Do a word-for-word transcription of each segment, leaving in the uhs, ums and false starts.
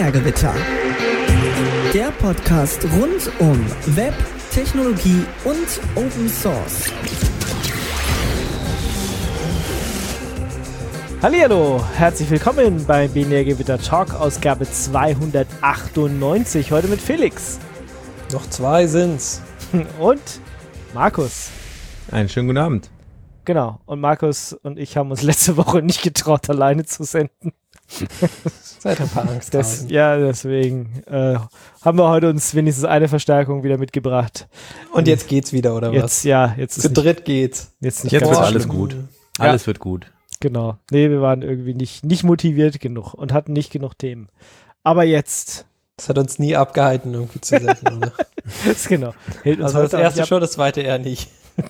Binärgewitter. Der Podcast rund um Web, Technologie und Open Source. Hallihallo, herzlich willkommen bei Binärgewitter Talk, Ausgabe zweihundertachtundneunzig. Heute mit Felix. Noch zwei sind's. Und Markus. Einen schönen guten Abend. Genau, und Markus und ich haben uns letzte Woche nicht getraut, alleine zu senden. Seid ein paar Angst das, Ja, deswegen äh, haben wir heute uns wenigstens eine Verstärkung wieder mitgebracht. Und jetzt geht's wieder, oder jetzt, was? Ja, jetzt ist Zu nicht, dritt geht's. Jetzt, nicht jetzt ganz wird alles schlimm. gut. Ja. Alles wird gut. Genau. Nee, wir waren irgendwie nicht, nicht motiviert genug und hatten nicht genug Themen. Aber jetzt. Das hat uns nie abgehalten, irgendwie zu senden, oder? Das ist genau. Hält uns also das erste ab. schon, das zweite eher nicht.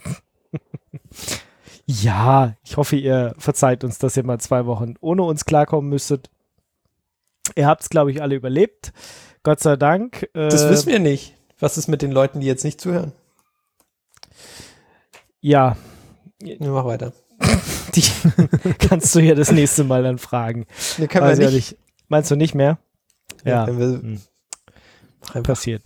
Ja, ich hoffe, ihr verzeiht uns, dass ihr mal zwei Wochen ohne uns klarkommen müsstet. Ihr habt es, glaube ich, alle überlebt. Gott sei Dank. Äh, das wissen wir nicht. Was ist mit den Leuten, die jetzt nicht zuhören? Ja. Ja, mach weiter. Die kannst du ja das nächste Mal dann fragen. Nee, können wir also nicht. Ehrlich, meinst du nicht mehr? Ja. ja wir, hm. Passiert.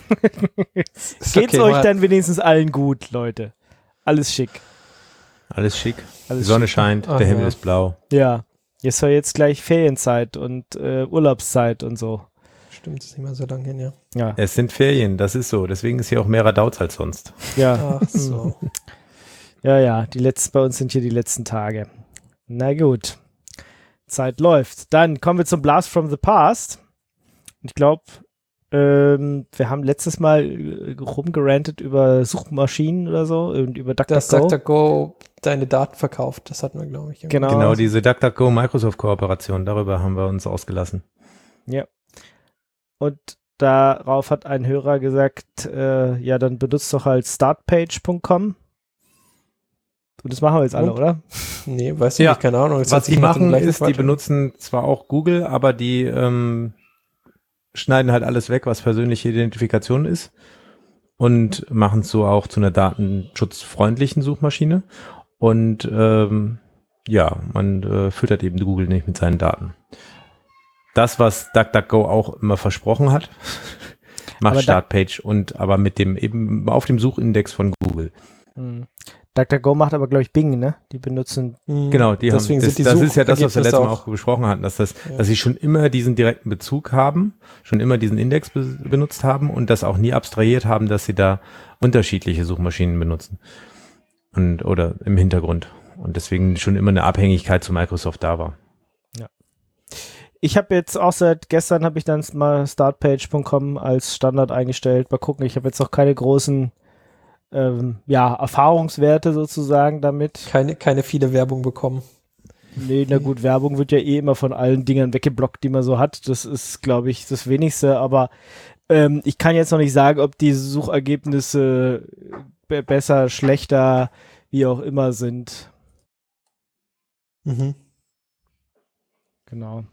Geht's okay, euch mal. dann wenigstens allen gut, Leute? Alles schick. Alles schick. Alles Die Sonne schick. scheint, Ach, der Himmel ja. ist blau. Ja. Jetzt war jetzt gleich Ferienzeit und äh, Urlaubszeit und so. Stimmt, ist nicht mehr so lange hin, ja. Ja. Es sind Ferien, das ist so. Deswegen ist hier auch mehr Radauz als sonst. Ja. Ach so. Ja, ja, die letzten, bei uns sind hier die letzten Tage. Na gut. Zeit läuft. Dann kommen wir zum Blast from the Past. Ich glaube, ähm, wir haben letztes Mal äh, rumgerantet über Suchmaschinen oder so und über Das DuckDuckGo. DuckDuckGo deine Daten verkauft, das hatten wir, glaube ich. Genau. Genau, diese DuckDuckGo-Microsoft-Kooperation, darüber haben wir uns ausgelassen. Ja. Und darauf hat ein Hörer gesagt, äh, ja, dann benutzt doch halt startpage punkt com. Und das machen wir jetzt alle, Und? oder? Nee, weiß ich Ja. nicht, keine Ahnung. Das Was hat sich die nach dem machen, gleichen ist, die Quatsch- benutzen zwar auch Google, aber die ähm, schneiden halt alles weg, was persönliche Identifikation ist und machen es so auch zu einer datenschutzfreundlichen Suchmaschine. Und ähm, ja, man äh, füttert eben Google nicht mit seinen Daten. Das, was DuckDuckGo auch immer versprochen hat, macht Aber Startpage und aber mit dem eben auf dem Suchindex von Google. Hm. DuckDuckGo macht aber, glaube ich, Bing, ne? Die benutzen. Mhm. Genau, die Deswegen haben, das, sind die das ist ja das, was wir letztes Mal Suchergebnisse auch besprochen hatten, dass das, Ja. dass sie schon immer diesen direkten Bezug haben, schon immer diesen Index be benutzt haben und das auch nie abstrahiert haben, dass sie da unterschiedliche Suchmaschinen benutzen und oder im Hintergrund und deswegen schon immer eine Abhängigkeit zu Microsoft da war. Ich habe jetzt auch seit gestern habe ich dann mal startpage punkt com als Standard eingestellt. Mal gucken, ich habe jetzt noch keine großen ähm, ja, Erfahrungswerte sozusagen damit. Keine, keine viele Werbung bekommen. Nee, na gut, Werbung wird ja eh immer von allen Dingern weggeblockt, die man so hat. Das ist, glaube ich, das Wenigste. Aber ähm, ich kann jetzt noch nicht sagen, ob die Suchergebnisse be- besser, schlechter, wie auch immer sind. Mhm. Genau.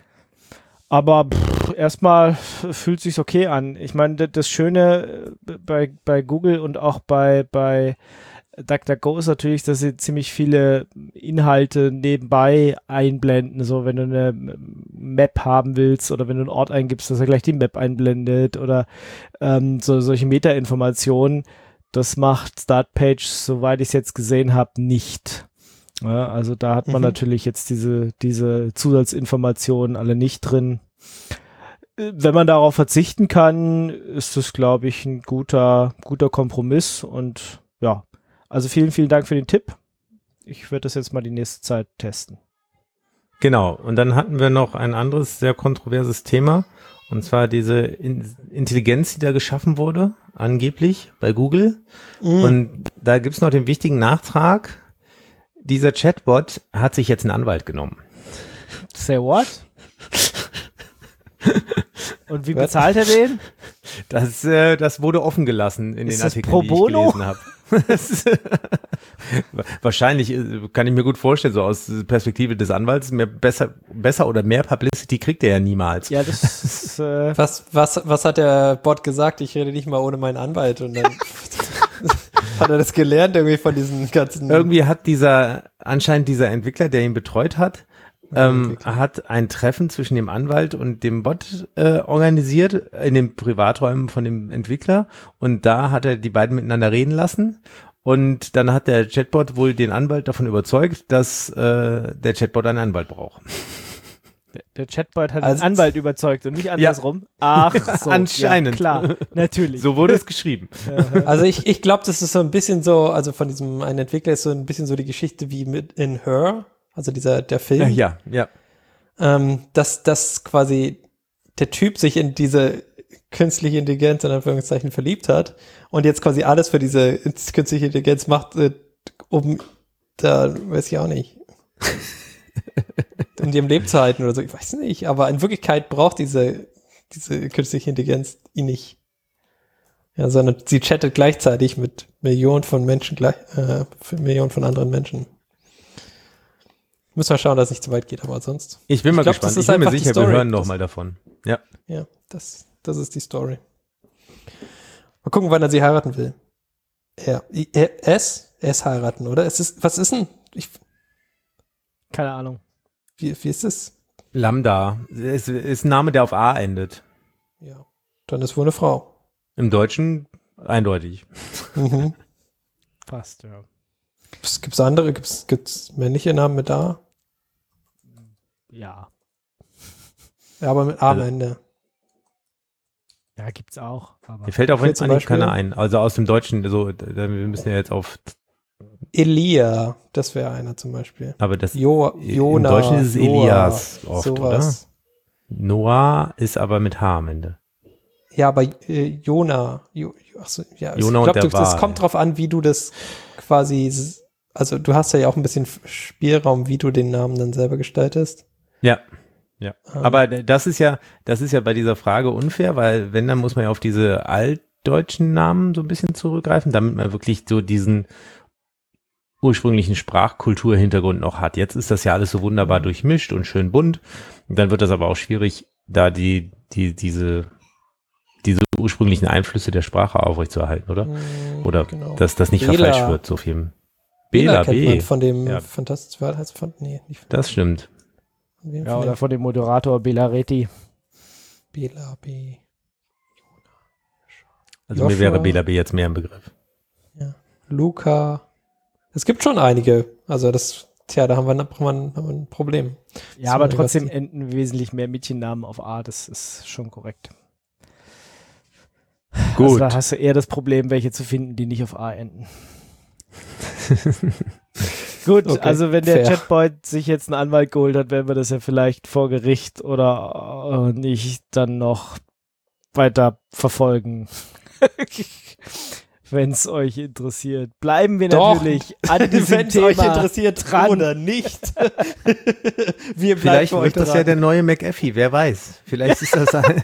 Aber pff, erstmal fühlt sich's okay an. Ich meine, das, das Schöne äh, bei, bei Google und auch bei, bei DuckDuckGo ist natürlich, dass sie ziemlich viele Inhalte nebenbei einblenden. So, wenn du eine Map haben willst oder wenn du einen Ort eingibst, dass er gleich die Map einblendet oder ähm, so, solche Meta-Informationen. Das macht Startpage, soweit ich es jetzt gesehen habe, nicht. Ja, also da hat man Mhm. natürlich jetzt diese, diese Zusatzinformationen alle nicht drin. Äh, Wenn man darauf verzichten kann, ist das, glaube ich, ein guter, guter Kompromiss. Und ja, also vielen, vielen Dank für den Tipp. Ich werde das jetzt mal die nächste Zeit testen. Genau, und dann hatten wir noch ein anderes sehr kontroverses Thema, und zwar diese In- Intelligenz, die da geschaffen wurde, angeblich bei Google. Mhm. Und da gibt's noch den wichtigen Nachtrag, dieser Chatbot hat sich jetzt einen Anwalt genommen. Say what? Und wie Was? bezahlt er den? Das, äh, das wurde offen gelassen in Ist den das Artikeln, pro die bono? ich gelesen habe. Wahrscheinlich äh, kann ich mir gut vorstellen, so aus Perspektive des Anwalts, mehr besser, besser oder mehr Publicity kriegt er ja niemals. Ja, das ist, äh, Was, was, was hat der Bot gesagt? Ich rede nicht mal ohne meinen Anwalt. Und dann hat er das gelernt irgendwie von diesen ganzen... Irgendwie hat dieser, anscheinend dieser Entwickler, der ihn betreut hat, ähm, hat ein Treffen zwischen dem Anwalt und dem Bot äh, organisiert in den Privaträumen von dem Entwickler und da hat er die beiden miteinander reden lassen und dann hat der Chatbot wohl den Anwalt davon überzeugt, dass äh, der Chatbot einen Anwalt braucht. Der, der Chatbot hat Also- den Anwalt überzeugt und nicht andersrum. Ach so, Anscheinend. Ja, klar, natürlich. So wurde es geschrieben. Also ich, ich glaube, das ist so ein bisschen so, also von diesem einen Entwickler ist so ein bisschen so die Geschichte wie mit in Her, also dieser, der Film. Ja, ja. ähm, dass, dass quasi der Typ sich in diese künstliche Intelligenz in Anführungszeichen verliebt hat und jetzt quasi alles für diese künstliche Intelligenz macht, äh, um da, weiß ich auch nicht, in ihren Lebzeiten oder so, ich weiß nicht, aber in Wirklichkeit braucht diese, diese künstliche Intelligenz ihn nicht. Ja, sondern sie chattet gleichzeitig mit Millionen von Menschen gleich, äh, für Millionen von anderen Menschen. Müssen wir schauen, dass es nicht zu weit geht, aber sonst. Ich bin mal Ich glaub, gespannt. das ist Ich bin mir einfach die sicher, wir Story. hören noch Das- mal davon. Ja. Ja, das, das ist die Story. Mal gucken, wann er sie heiraten will. Er, er, es, es heiraten, oder? Es ist, was ist denn? Ich, Keine Ahnung. wie, wie ist es? Lambda ist, ist ein Name, der auf A endet. Ja, dann ist wohl eine Frau. Im Deutschen eindeutig. Mhm. Passt, ja. Gibt es andere? Gibt es männliche Namen mit A? Ja. Ja, aber mit A am Also- Ende. Ja, gibt's auch. Aber Mir fällt auch Hier jetzt zum eigentlich Beispiel? keiner ein. Also aus dem Deutschen, so, da, wir müssen ja jetzt auf, Elia, das wäre einer zum Beispiel. aber das, Jo, im Jona, Deutschen ist es Joa, Elias oft, sowas. Noah ist aber mit H am Ende. Ja, aber äh, Jona, jo, ach so, ja, Jona ich und glaube, der das Wal. kommt drauf an, wie du das quasi, s- also du hast ja auch ein bisschen Spielraum, wie du den Namen dann selber gestaltest. Ja. Ja. Ähm. Aber das ist ja, das ist ja bei dieser Frage unfair, weil wenn, dann muss man ja auf diese altdeutschen Namen so ein bisschen zurückgreifen, damit man wirklich so diesen ursprünglichen Sprachkulturhintergrund noch hat. Jetzt ist das ja alles so wunderbar durchmischt und schön bunt. Und dann wird das aber auch schwierig, da die, die, diese, diese ursprünglichen Einflüsse der Sprache aufrechtzuerhalten, oder? Mm, Oder genau. dass das nicht Bela. verfälscht wird, so viel. Bela Bela, kennt man B. von dem Ja. Fantastisches Wahrheitsfund. Nee, nicht von, Das stimmt. von wem ja, von oder dem von dem Moderator Belareti. Bela B. Also mir Joshua. wäre Bela B jetzt mehr im Begriff. Ja. Luca. Es gibt schon einige. Also das, tja, da haben wir, haben wir, ein, haben wir ein Problem. Ja, aber Sorry, trotzdem Basti. enden wesentlich mehr Mädchennamen auf A. Das ist schon korrekt. Gut. Also da hast du eher das Problem, welche zu finden, die nicht auf A enden. Gut, Okay, also wenn der fair. Chatbot sich jetzt einen Anwalt geholt hat, werden wir das ja vielleicht vor Gericht oder äh, nicht dann noch weiter verfolgen. Wenn es euch interessiert. Bleiben wir Doch. natürlich an diesem Wenn es Thema euch interessiert dran. oder nicht. Wir bleiben Vielleicht für euch wird das dran. ja der neue McAfee, wer weiß. Vielleicht ist das ein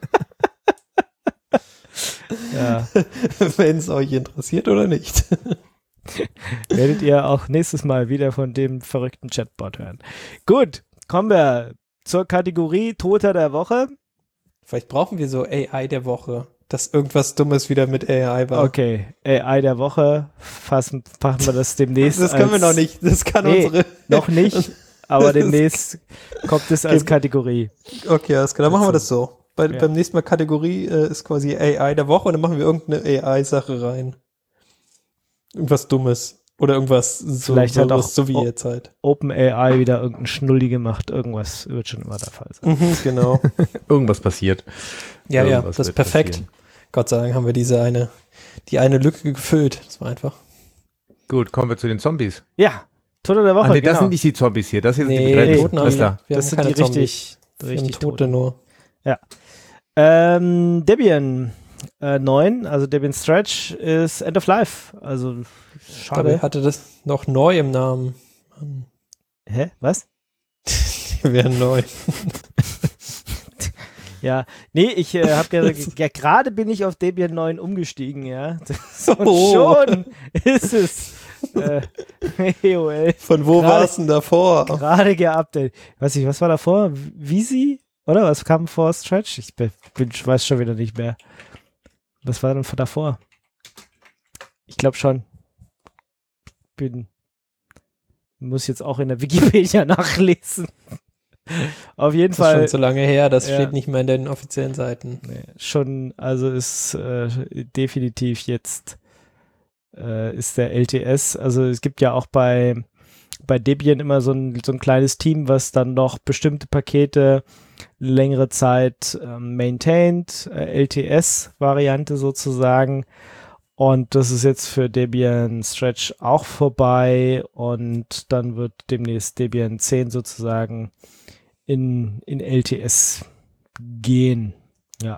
Ja. Wenn es euch interessiert oder nicht. Werdet ihr auch nächstes Mal wieder von dem verrückten Chatbot hören. Gut, kommen wir zur Kategorie Toter der Woche. Vielleicht brauchen wir so A I der Woche, dass irgendwas Dummes wieder mit A I war. Okay, A I der Woche. Fassen, machen wir das demnächst. Das können wir als- noch nicht. Das kann Nee, unsere. Noch nicht, aber Das- demnächst kommt es als Okay. Kategorie. Okay, alles klar. Dann machen wir das so. Bei, Ja. Beim nächsten Mal Kategorie äh, ist quasi A I der Woche und dann machen wir irgendeine A I-Sache rein. Irgendwas Dummes. Oder irgendwas so, Vielleicht so, hat auch- was so wie oh. jetzt halt. OpenAI wieder irgendein Schnulli gemacht. Irgendwas wird schon immer der Fall sein. Mhm, genau. irgendwas passiert. Ja, ja, Irgendwas das ist wird perfekt. passieren. Gott sei Dank haben wir diese eine, die eine Lücke gefüllt. Das war einfach. Gut, kommen wir zu den Zombies. Ja, Toter der Woche. Ah, nee, das genau. sind nicht die Zombies hier. Das hier sind Nee, die begleiteten. Toten haben Alles wir. klar. Wir das haben sind keine die richtig, Wir haben richtig Tote Toten. nur. Ähm, Debian äh, neun, also Debian Stretch ist End of Life. Also Aber schade. hatte das noch neu im Namen. Mann, Hä? Was? die wären neu. Ja, nee, ich äh, habe ja, ja gerade bin ich auf Debian neun umgestiegen, ja. Und Oh. schon ist es äh, E O L Von wo Gerade- war es denn davor? gerade geupdatet. Weiß ich, was war davor? Visi? Oder was kam vor Stretch? Ich bin, bin, weiß schon wieder nicht mehr. Was war denn von davor? Ich glaube schon. Bin Muss jetzt auch in der Wikipedia nachlesen. Auf jeden Das Fall. ist schon so lange her, das Ja. steht nicht mehr in den offiziellen Seiten. Nee, schon, also ist äh, definitiv jetzt äh, ist der L T S, also es gibt ja auch bei, bei Debian immer so ein, so ein kleines Team, was dann noch bestimmte Pakete längere Zeit ähm, maintained, äh, L T S-Variante sozusagen. Und das ist jetzt für Debian Stretch auch vorbei und dann wird demnächst Debian zehn sozusagen in, in L T S gehen. Ja.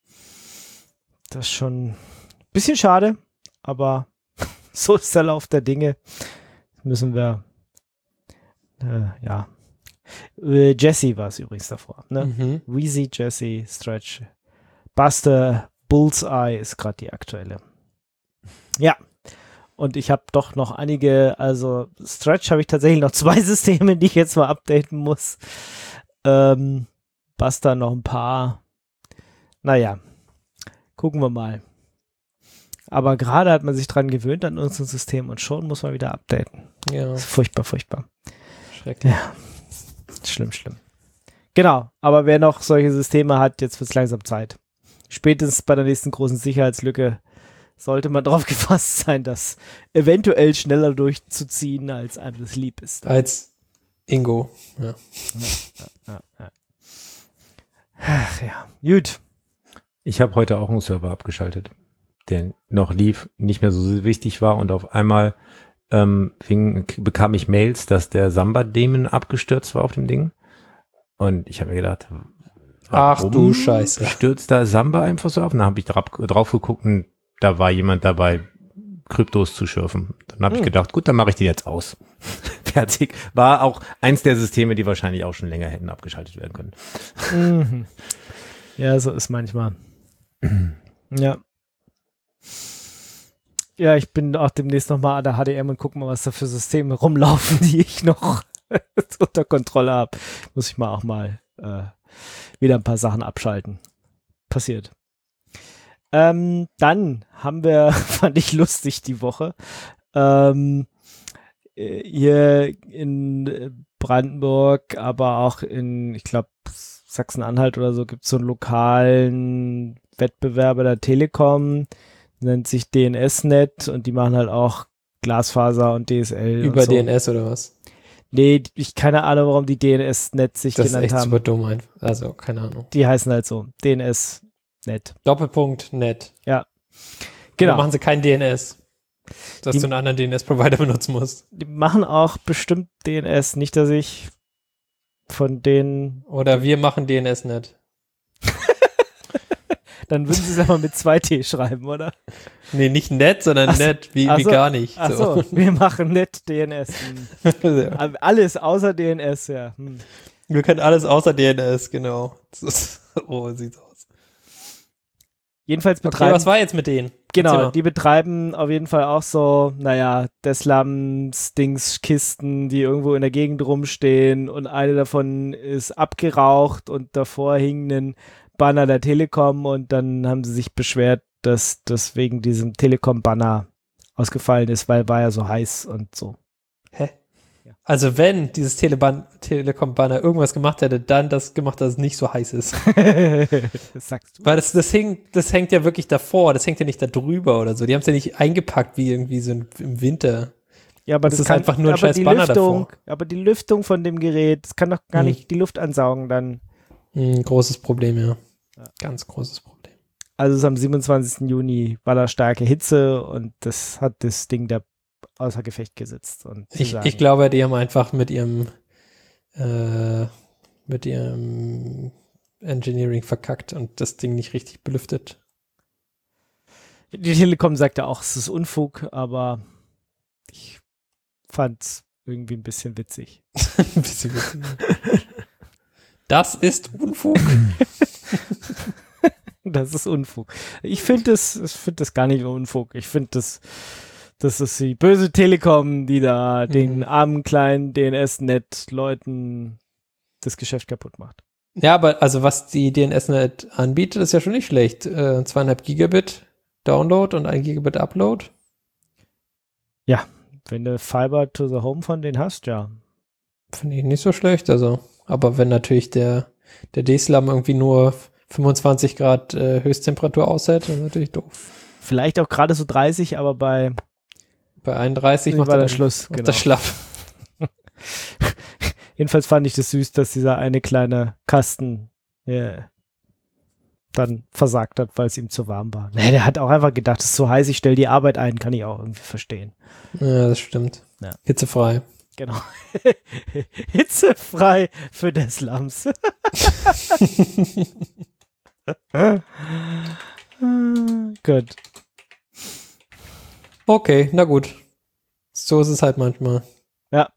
Das ist schon ein bisschen schade, aber so ist der Lauf der Dinge. Müssen wir, äh, ja. Äh, Jesse war es übrigens davor. Ne? Mhm. Wheezy, Jesse, Stretch. Buster, Bullseye ist gerade die aktuelle. Ja. Und ich habe doch noch einige, also Stretch habe ich tatsächlich noch zwei Systeme, die ich jetzt mal updaten muss. Ähm, Buster noch ein paar. Naja, gucken wir mal. Aber gerade hat man sich dran gewöhnt an unser System und schon muss man wieder updaten. Ja, Das ist furchtbar, furchtbar. schrecklich. Ja, schlimm, schlimm. Genau, aber wer noch solche Systeme hat, jetzt wird es langsam Zeit. Spätestens bei der nächsten großen Sicherheitslücke sollte man darauf gefasst sein, das eventuell schneller durchzuziehen, als einem das lieb ist. Als Ingo. Ja. Ja, ja. Ach ja, gut. Ich habe heute auch einen Server abgeschaltet, der noch lief, nicht mehr so wichtig war und auf einmal ähm, fing, bekam ich Mails, dass der Samba-Daemon abgestürzt war auf dem Ding. Und ich habe mir gedacht, Ach warum du Scheiße. stürzt da Samba einfach so auf? Und dann habe ich drauf, drauf geguckt und da war jemand dabei, Kryptos zu schürfen. Dann habe Hm. ich gedacht, gut, dann mache ich die jetzt aus. Fertig. War auch eins der Systeme, die wahrscheinlich auch schon länger hätten abgeschaltet werden können. Mhm. Ja, so ist manchmal. Ja. Ja, ich bin auch demnächst nochmal an der H D M und gucke mal, was da für Systeme rumlaufen, die ich noch unter Kontrolle habe. Muss ich mal auch mal äh, wieder ein paar Sachen abschalten. Passiert. Ähm, dann haben wir, fand ich lustig die Woche, ähm, äh, hier in Brandenburg, aber auch in, ich glaube, Sachsen-Anhalt oder so, gibt es so einen lokalen Wettbewerber der Telekom, nennt sich D N S Punkt net und die machen halt auch Glasfaser und D S L. Über und so. D N S oder was? Nee, ich keine Ahnung, warum die D N S Punkt net sich Das ist genannt echt haben. super dumm einfach. Also, keine Ahnung. Die heißen halt so, D N S Punkt net. Doppelpunkt net. Ja. Genau. Genau. machen sie kein D N S. Dass Die- du einen anderen D N S-Provider benutzen musst. Die machen auch bestimmt D N S, nicht, dass ich von denen, Oder wir machen D N S net. dann würden sie es aber mit zwei T schreiben, oder? Nee, nicht net, sondern Ach so. net, wie, Ach wie so. gar nicht. Ach So. so, wir machen net D N S. Hm. Ja. Alles außer D N S, ja. Hm. Wir können alles außer D N S, genau. Das ist, oh, sieht's aus. Jedenfalls Okay, betreiben, was war jetzt mit denen? Erzähl genau, mal. die betreiben auf jeden Fall auch so, naja, Deslams, Dings, Kisten, die irgendwo in der Gegend rumstehen und eine davon ist abgeraucht und davor hing ein Banner der Telekom und dann haben sie sich beschwert, dass das wegen diesem Telekom-Banner ausgefallen ist, weil war ja so heiß und so. Hä? Also wenn dieses Teleban Telekom-Banner irgendwas gemacht hätte, dann das gemacht, dass es nicht so heiß ist. Das sagst du. Weil das, das, hing, das hängt ja wirklich davor, das hängt ja nicht da drüber oder so. Die haben es ja nicht eingepackt wie irgendwie so im Winter. Ja, aber Das das, ist kann, einfach nur ein aber scheiß die Banner Lüftung, davor. aber die Lüftung von dem Gerät, das kann doch gar Hm. nicht die Luft ansaugen dann. Ein großes Problem, ja. Ja. Ganz großes Problem. Also es ist am siebenundzwanzigsten Juni war da starke Hitze und das hat das Ding da außer Gefecht gesetzt. Und sie Ich, sagen, ich glaube, die haben einfach mit ihrem äh, mit ihrem Engineering verkackt und das Ding nicht richtig belüftet. die Telekom sagte auch, es ist Unfug, aber ich fand es irgendwie ein bisschen witzig. Ein bisschen witzig. Das ist Unfug. Das ist Unfug. Ich finde das, ich finde das gar nicht Unfug. Ich finde das, das ist die böse Telekom, die da Mhm. den armen kleinen D N S-Net-Leuten das Geschäft kaputt macht. Ja, aber also was die D N S net anbietet, ist ja schon nicht schlecht. Äh, zweieinhalb Gigabit Download und ein Gigabit Upload. Wenn du Fiber to the Home von denen hast, ja. Finde ich nicht so schlecht, also. Aber wenn natürlich der, der D-Slam irgendwie nur fünfundzwanzig Grad äh, Höchsttemperatur aushält, dann ist natürlich doof. Vielleicht auch gerade so dreißig, aber bei, bei einunddreißig Wie macht war er der dann- Schluss, macht genau. das schlaff. jedenfalls fand ich das süß, dass dieser eine kleine Kasten äh, dann versagt hat, weil es ihm zu warm war. Nee, der hat auch einfach gedacht, es ist so heiß, ich stelle die Arbeit ein, kann ich auch irgendwie verstehen. Ja, das stimmt. Ja. Hitzefrei. Genau. Hitzefrei für des Slums. Gut. Okay, na gut. So ist es halt manchmal. Ja.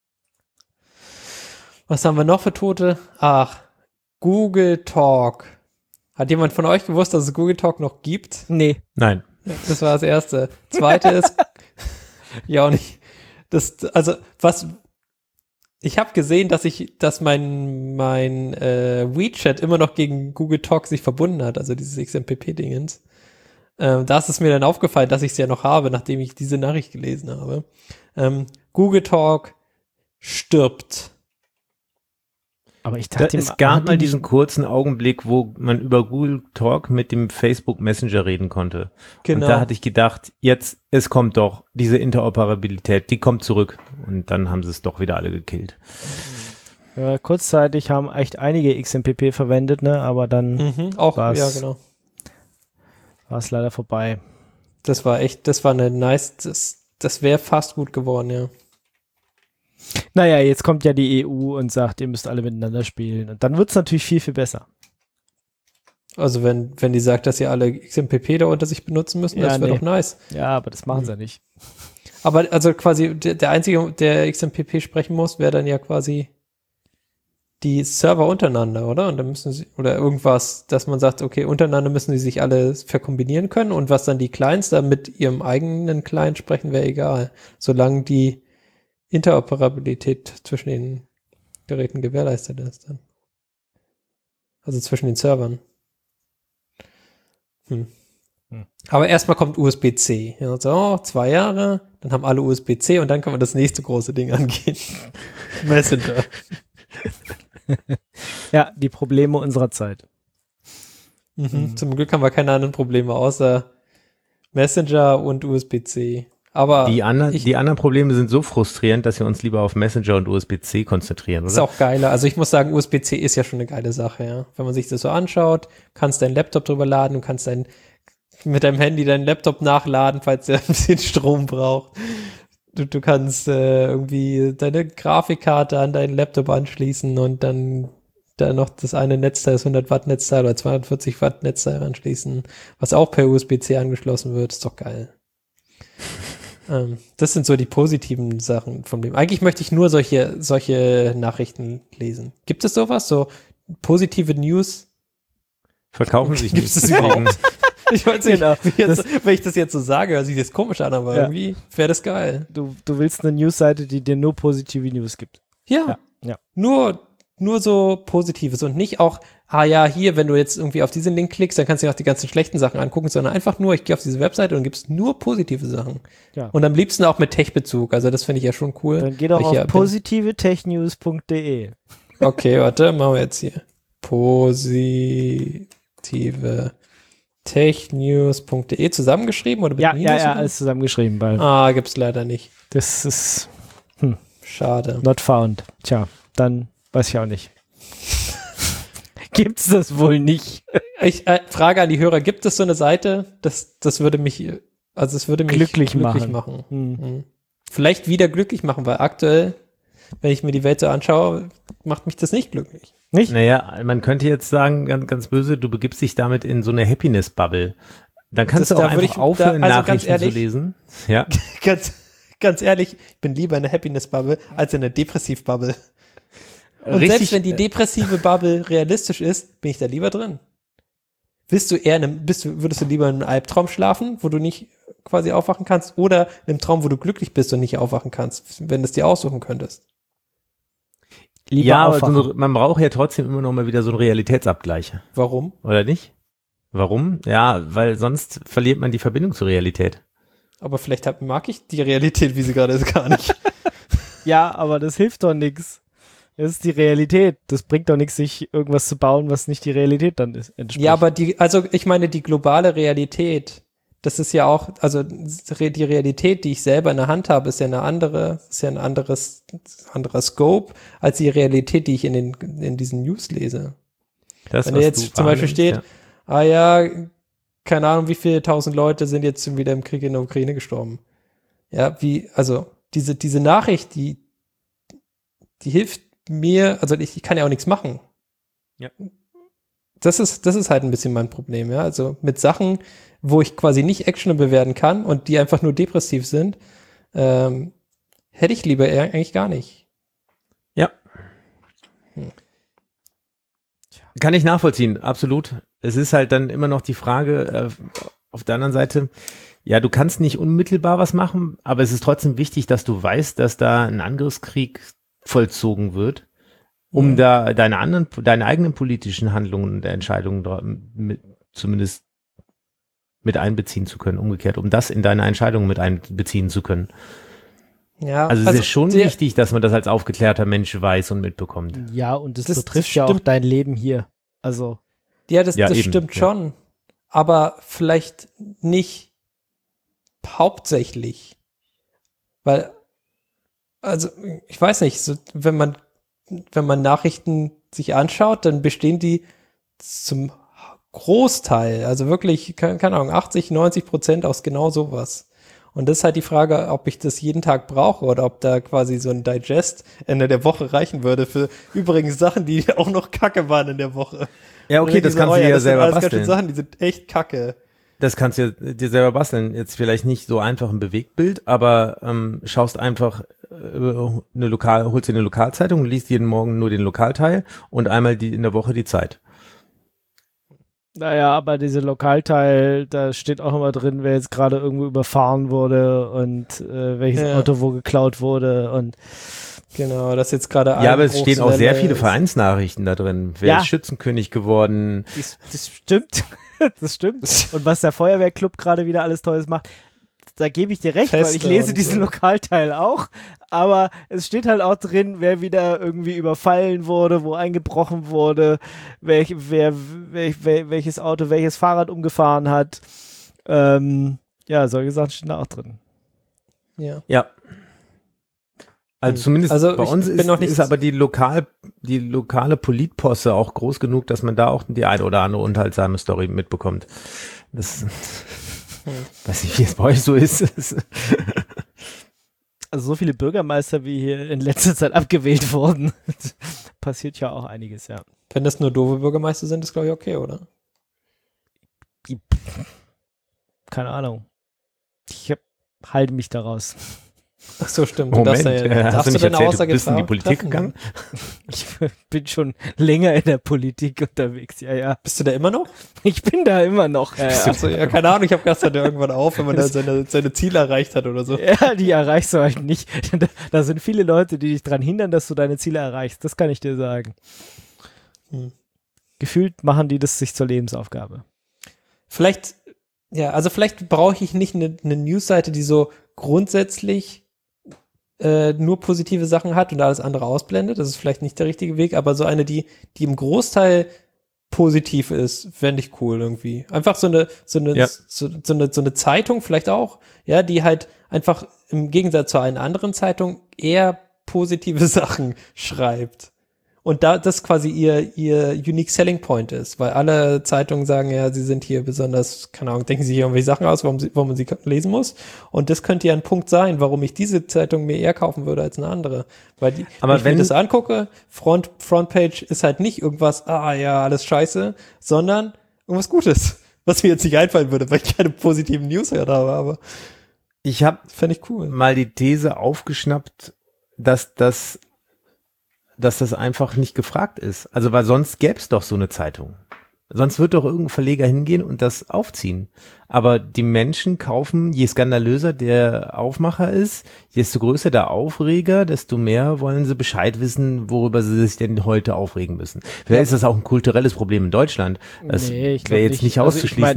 Was haben wir noch für Tote? Ach, Google Talk. Hat jemand von euch gewusst, dass es Google Talk noch gibt? Nee. Nein. Das war das Erste. Zweite ist, ja auch nicht. Das, also, was, ich habe gesehen, dass ich, dass mein, mein äh, WeChat immer noch gegen Google Talk sich verbunden hat, also dieses X M P P-Dingens. Ähm, da ist es mir dann aufgefallen, dass ich es ja noch habe, nachdem ich diese Nachricht gelesen habe. Ähm, Google Talk stirbt. Aber ich Da, dachte, es gab mal diesen kurzen Augenblick, wo man über Google Talk mit dem Facebook Messenger reden konnte. Genau. Und da hatte ich gedacht, jetzt, es kommt doch, diese Interoperabilität, die kommt zurück. Und dann haben sie es doch wieder alle gekillt. Ja, kurzzeitig haben echt einige X M P P verwendet, ne? Aber dann Mhm, auch, war's- ja, genau. war es leider vorbei. Das war echt, das war eine nice, das, das wäre fast gut geworden, ja. Naja, jetzt kommt ja die E U und sagt, ihr müsst alle miteinander spielen. Und dann wird es natürlich viel, viel besser. Also wenn, wenn die sagt, dass sie alle X M P P da unter sich benutzen müssen, Ja, das wäre nee. doch nice. Ja, aber das machen sie ja nicht. Aber also quasi der, der Einzige, der X M P P sprechen muss, wäre dann ja quasi die Server untereinander, oder? Und dann müssen sie, oder irgendwas, dass man sagt, okay, untereinander müssen sie sich alle verkombinieren können und was dann die Clients da mit ihrem eigenen Client sprechen, wäre egal. Solange die Interoperabilität zwischen den Geräten gewährleistet ist dann. Also zwischen den Servern. Hm. Hm. Aber erstmal kommt U S B C. Ja, so, oh, zwei Jahre, dann haben alle U S B C und dann kann man das nächste große Ding angehen. Messenger. Ja, die Probleme unserer Zeit. Mhm. Mhm. Zum Glück haben wir keine anderen Probleme außer Messenger und U S B C. Aber Die, andern, ich- die anderen Probleme sind so frustrierend, dass wir uns lieber auf Messenger und U S B C konzentrieren, ist oder? auch geiler. Also ich muss sagen, U S B C ist ja schon eine geile Sache, ja. Wenn man sich das so anschaut, kannst deinen Laptop drüber laden, du kannst dein, mit deinem Handy deinen Laptop nachladen, falls der ein bisschen Strom braucht. Du, du kannst äh, irgendwie deine Grafikkarte an deinen Laptop anschließen und dann da noch das eine Netzteil, das hundert Watt Netzteil oder zweihundertvierzig Watt Netzteil anschließen, was auch per U S B C angeschlossen wird. Ist doch geil. ähm, das sind so die positiven Sachen vom Leben. Eigentlich möchte ich nur solche, solche Nachrichten lesen. Gibt es sowas? So positive News? Verkaufen sich Gibt's nicht. das überhaupt? Ich weiß nicht, Genau. wie jetzt, wenn ich das jetzt so sage, hört sich das komisch an, aber Ja. irgendwie wäre das geil. Du, du willst eine Newsseite, die dir nur positive News gibt. Ja. Ja, ja. Nur, nur so Positives und nicht auch, ah ja, hier, wenn du jetzt irgendwie auf diesen Link klickst, dann kannst du dir auch die ganzen schlechten Sachen angucken, sondern einfach nur, ich gehe auf diese Webseite und gibst nur positive Sachen. Ja. Und am liebsten auch mit Tech-Bezug. Also das finde ich ja schon cool. Dann geh doch Weil ich ja auf bin- positive tech news punkt de. Okay, warte, machen wir jetzt hier. Positive technews punkt de zusammengeschrieben oder mit Ja, Minus ja, ja, oder? alles zusammengeschrieben, weil Ah, gibt's leider nicht. das ist Schade. not found. Tja, dann weiß ich auch nicht. Gibt's das wohl nicht? Ich äh, frage an die Hörer, gibt es so eine Seite? Das, das würde mich, also es würde mich Glücklich machen. machen. Hm. Mhm. Vielleicht wieder glücklich machen, weil aktuell, wenn ich mir die Welt so anschaue, macht mich das nicht glücklich. Nicht? Naja, man könnte jetzt sagen, ganz, ganz böse, du begibst dich damit in so eine Happiness-Bubble. Dann kannst Das- du auch da würde einfach ich- aufhören, da- also ganz Nachrichten ehrlich- zu lesen. Ja. Ganz, ganz ehrlich, ich bin lieber in der Happiness-Bubble als in der Depressiv-Bubble. Und Richtig, selbst wenn die depressive Bubble realistisch ist, bin ich da lieber drin. Bist du eher in einem, bist du, würdest du lieber in einem Albtraum schlafen, wo du nicht quasi aufwachen kannst, oder in einem Traum, wo du glücklich bist und nicht aufwachen kannst, wenn du es dir aussuchen könntest? Lieber Ja, aber aufwachen. so, eine- man braucht ja trotzdem immer noch mal wieder so einen Realitätsabgleich. Warum? Oder nicht? Warum? Ja, weil sonst verliert man die Verbindung zur Realität. Aber vielleicht hab, mag ich die Realität, wie sie gerade ist, gar nicht. Ja, aber das hilft doch nichts. Das ist die Realität. Das bringt doch nichts, sich irgendwas zu bauen, was nicht die Realität dann ist, entspricht. Ja, aber die, also ich meine, die globale Realität, das ist ja auch, also die Realität, die ich selber in der Hand habe, ist ja eine andere, ist ja ein anderes, anderer Scope, als die Realität, die ich in den, in diesen News lese. Das, Wenn da jetzt du zum Beispiel steht, ja. ah ja, keine Ahnung, wie viele tausend Leute sind jetzt wieder im Krieg in der Ukraine gestorben. Ja, wie, also diese, diese Nachricht, die, die hilft mir, also ich, ich kann ja auch nichts machen. Ja. Das ist, das ist halt ein bisschen mein Problem, ja. Also mit Sachen, wo ich quasi nicht actionable werden kann und die einfach nur depressiv sind, ähm, hätte ich lieber eher eigentlich gar nicht. Ja. Hm. Kann ich nachvollziehen, absolut. Es ist halt dann immer noch die Frage, äh, auf der anderen Seite, ja, du kannst nicht unmittelbar was machen, aber es ist trotzdem wichtig, dass du weißt, dass da ein Angriffskrieg vollzogen wird, um mhm. da deine anderen, deine eigenen politischen Handlungen und Entscheidungen mit, zumindest mit einbeziehen zu können, umgekehrt, um das in deine Entscheidungen mit einbeziehen zu können. Ja, also es also ist schon der, wichtig, dass man das als aufgeklärter Mensch weiß und mitbekommt. Ja, und das, das betrifft das ja stimmt. auch dein Leben hier. Also ja, das, ja, das eben, stimmt ja. schon, aber vielleicht nicht hauptsächlich, weil, also ich weiß nicht, so, wenn man wenn man Nachrichten sich anschaut, dann bestehen die zum Großteil, also wirklich, keine, keine Ahnung, achtzig, neunzig Prozent aus genau sowas. Und das ist halt die Frage, ob ich das jeden Tag brauche oder ob da quasi so ein Digest Ende der Woche reichen würde für übrigens Sachen, die auch noch kacke waren in der Woche. Ja, okay, das so, kannst oh du ja, dir ja das sind selber alles ganz basteln. schön Sachen, die sind echt kacke. Das kannst du dir selber basteln. Jetzt vielleicht nicht so einfach ein Bewegtbild, aber ähm, schaust einfach äh, eine Lokal, holst dir eine Lokalzeitung und liest jeden Morgen nur den Lokalteil und einmal die in der Woche die Zeit. Naja, aber diese Lokalteil, da steht auch immer drin, wer jetzt gerade irgendwo überfahren wurde und äh, welches Ja. Auto wo geklaut wurde und Genau, das jetzt gerade Ja, aber es stehen auch sehr viele ist. Vereinsnachrichten da drin. Wer Ja. ist Schützenkönig geworden? das, das stimmt. Das stimmt. Und was der Feuerwehrclub gerade wieder alles Tolles macht, da gebe ich dir recht, weil ich Feste lese und diesen so. Lokalteil auch, aber es steht halt auch drin, wer wieder irgendwie überfallen wurde, wo eingebrochen wurde, welch, wer, welch, wel, welches Auto welches Fahrrad umgefahren hat. Ähm, ja, solche Sachen stehen da auch drin. Ja. Ja. Also zumindest Also bei ich uns bin ist, noch nicht- ist aber die lokal die lokale Politposse auch groß genug, dass man da auch die eine oder andere unterhaltsame Story mitbekommt. Das weiß nicht, wie es bei euch so ist. Also so viele Bürgermeister, wie hier in letzter Zeit abgewählt wurden, passiert ja auch einiges, ja. Wenn das nur doofe Bürgermeister sind, ist glaube ich okay, oder? Keine Ahnung. Ich hab, halte mich daraus. Ach so, stimmt. Moment, darfst ja, äh, hast darfst du nicht deine erzählt, du Aussage bist in die tra- Politik treffen, gegangen? ne? Ich bin schon länger in der Politik unterwegs, ja, ja. Bist du da immer noch? Ich bin da immer noch. Ja, ja. Also, ja, keine Ahnung, ich habe gestern irgendwann auf, wenn man da seine, seine Ziele erreicht hat oder so. Ja, die erreichst du halt nicht. Da, da sind viele Leute, die dich daran hindern, dass du deine Ziele erreichst. Das kann ich dir sagen. Hm. Gefühlt machen die das sich zur Lebensaufgabe. Vielleicht, ja, also vielleicht brauche ich nicht eine, eine Newsseite, die so grundsätzlich äh, nur positive Sachen hat und alles andere ausblendet. Das ist vielleicht nicht der richtige Weg, aber so eine, die, die im Großteil positiv ist, fände ich cool irgendwie. Einfach so eine, so eine, Ja. so, so eine, so eine Zeitung vielleicht auch, ja, die halt einfach im Gegensatz zu einer anderen Zeitung eher positive Sachen schreibt. Und da das quasi ihr, ihr Unique Selling Point ist, weil alle Zeitungen sagen ja, sie sind hier besonders, keine Ahnung, denken sich irgendwelche Sachen aus, warum, sie, warum man sie lesen muss. Und das könnte ja ein Punkt sein, warum ich diese Zeitung mir eher kaufen würde als eine andere. Weil die, Aber wenn ich wenn- mir das angucke, Front, Frontpage ist halt nicht irgendwas, ah ja, alles scheiße, sondern irgendwas Gutes, was mir jetzt nicht einfallen würde, weil ich keine positiven News mehr habe, aber Ich habe fände ich cool. mal die These aufgeschnappt, dass das dass das einfach nicht gefragt ist. Also weil sonst gäbe es doch so eine Zeitung. Sonst wird doch irgendein Verleger hingehen und das aufziehen. Aber die Menschen kaufen, je skandalöser der Aufmacher ist, desto größer der Aufreger, desto mehr wollen sie Bescheid wissen, worüber sie sich denn heute aufregen müssen. Vielleicht ist das auch ein kulturelles Problem in Deutschland. Das Nee, ich glaub wäre jetzt nicht. nicht Also ich auszuschließen. mein,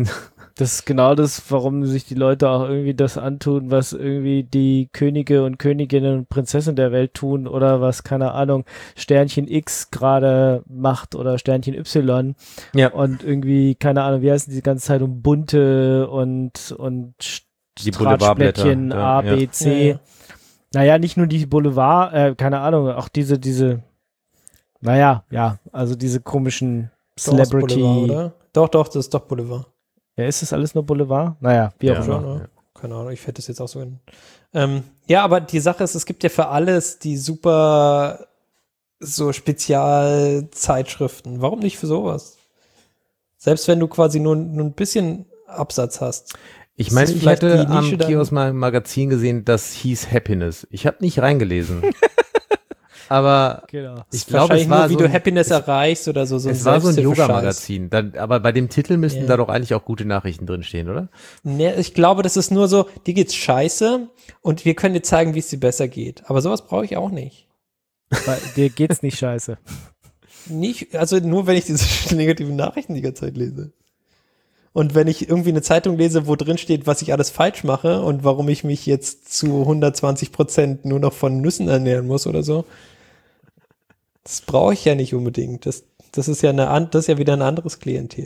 Das ist genau das, warum sich die Leute auch irgendwie das antun, was irgendwie die Könige und Königinnen und Prinzessinnen der Welt tun oder was, keine Ahnung, Sternchen X gerade macht oder Sternchen Y. Ja. Und irgendwie, keine Ahnung, wie heißt die ganze Zeit um bunte und, und Die Boulevardblätter, Stratschblättchen ja, A, B, ja. C. Ja, ja. Naja, nicht nur die Boulevard, äh, keine Ahnung, auch diese, diese, naja, ja, also diese komischen Celebrity. Boulevard, oder? Doch, doch, das ist doch Boulevard. Ja, ist das alles nur Boulevard? Naja, wie auch Ja. immer. Schon, oder? Keine Ahnung, ich hätte das jetzt auch so hin. Ähm, ja, aber die Sache ist, es gibt ja für alles die super so Spezialzeitschriften. Warum nicht für sowas? Selbst wenn du quasi nur, nur ein bisschen Absatz hast. Ich meine, Das ist ich vielleicht hatte die Nische am dann- Kiosk mal ein Magazin gesehen, das hieß Happiness. Ich habe nicht reingelesen. Aber Genau. ich glaube, Wahrscheinlich es war nur, wie so du ein, Happiness es, erreichst oder so. so es war so ein Selbsthilfe-Scheiß. Yoga-Magazin. Dann- Aber bei dem Titel müssten Ja. da doch eigentlich auch gute Nachrichten drinstehen, oder? Nee, ich glaube, das ist nur so, dir geht's scheiße und wir können dir zeigen, wie es dir besser geht. Aber sowas brauche ich auch nicht. Weil dir geht's nicht scheiße. Nicht, also nur wenn ich diese negativen Nachrichten die ganze Zeit lese. Und wenn ich irgendwie eine Zeitung lese, wo drin steht, was ich alles falsch mache und warum ich mich jetzt zu hundertzwanzig Prozent nur noch von Nüssen ernähren muss oder so, das brauche ich ja nicht unbedingt. Das, das ist ja eine, an- das ist ja wieder ein anderes Klientel.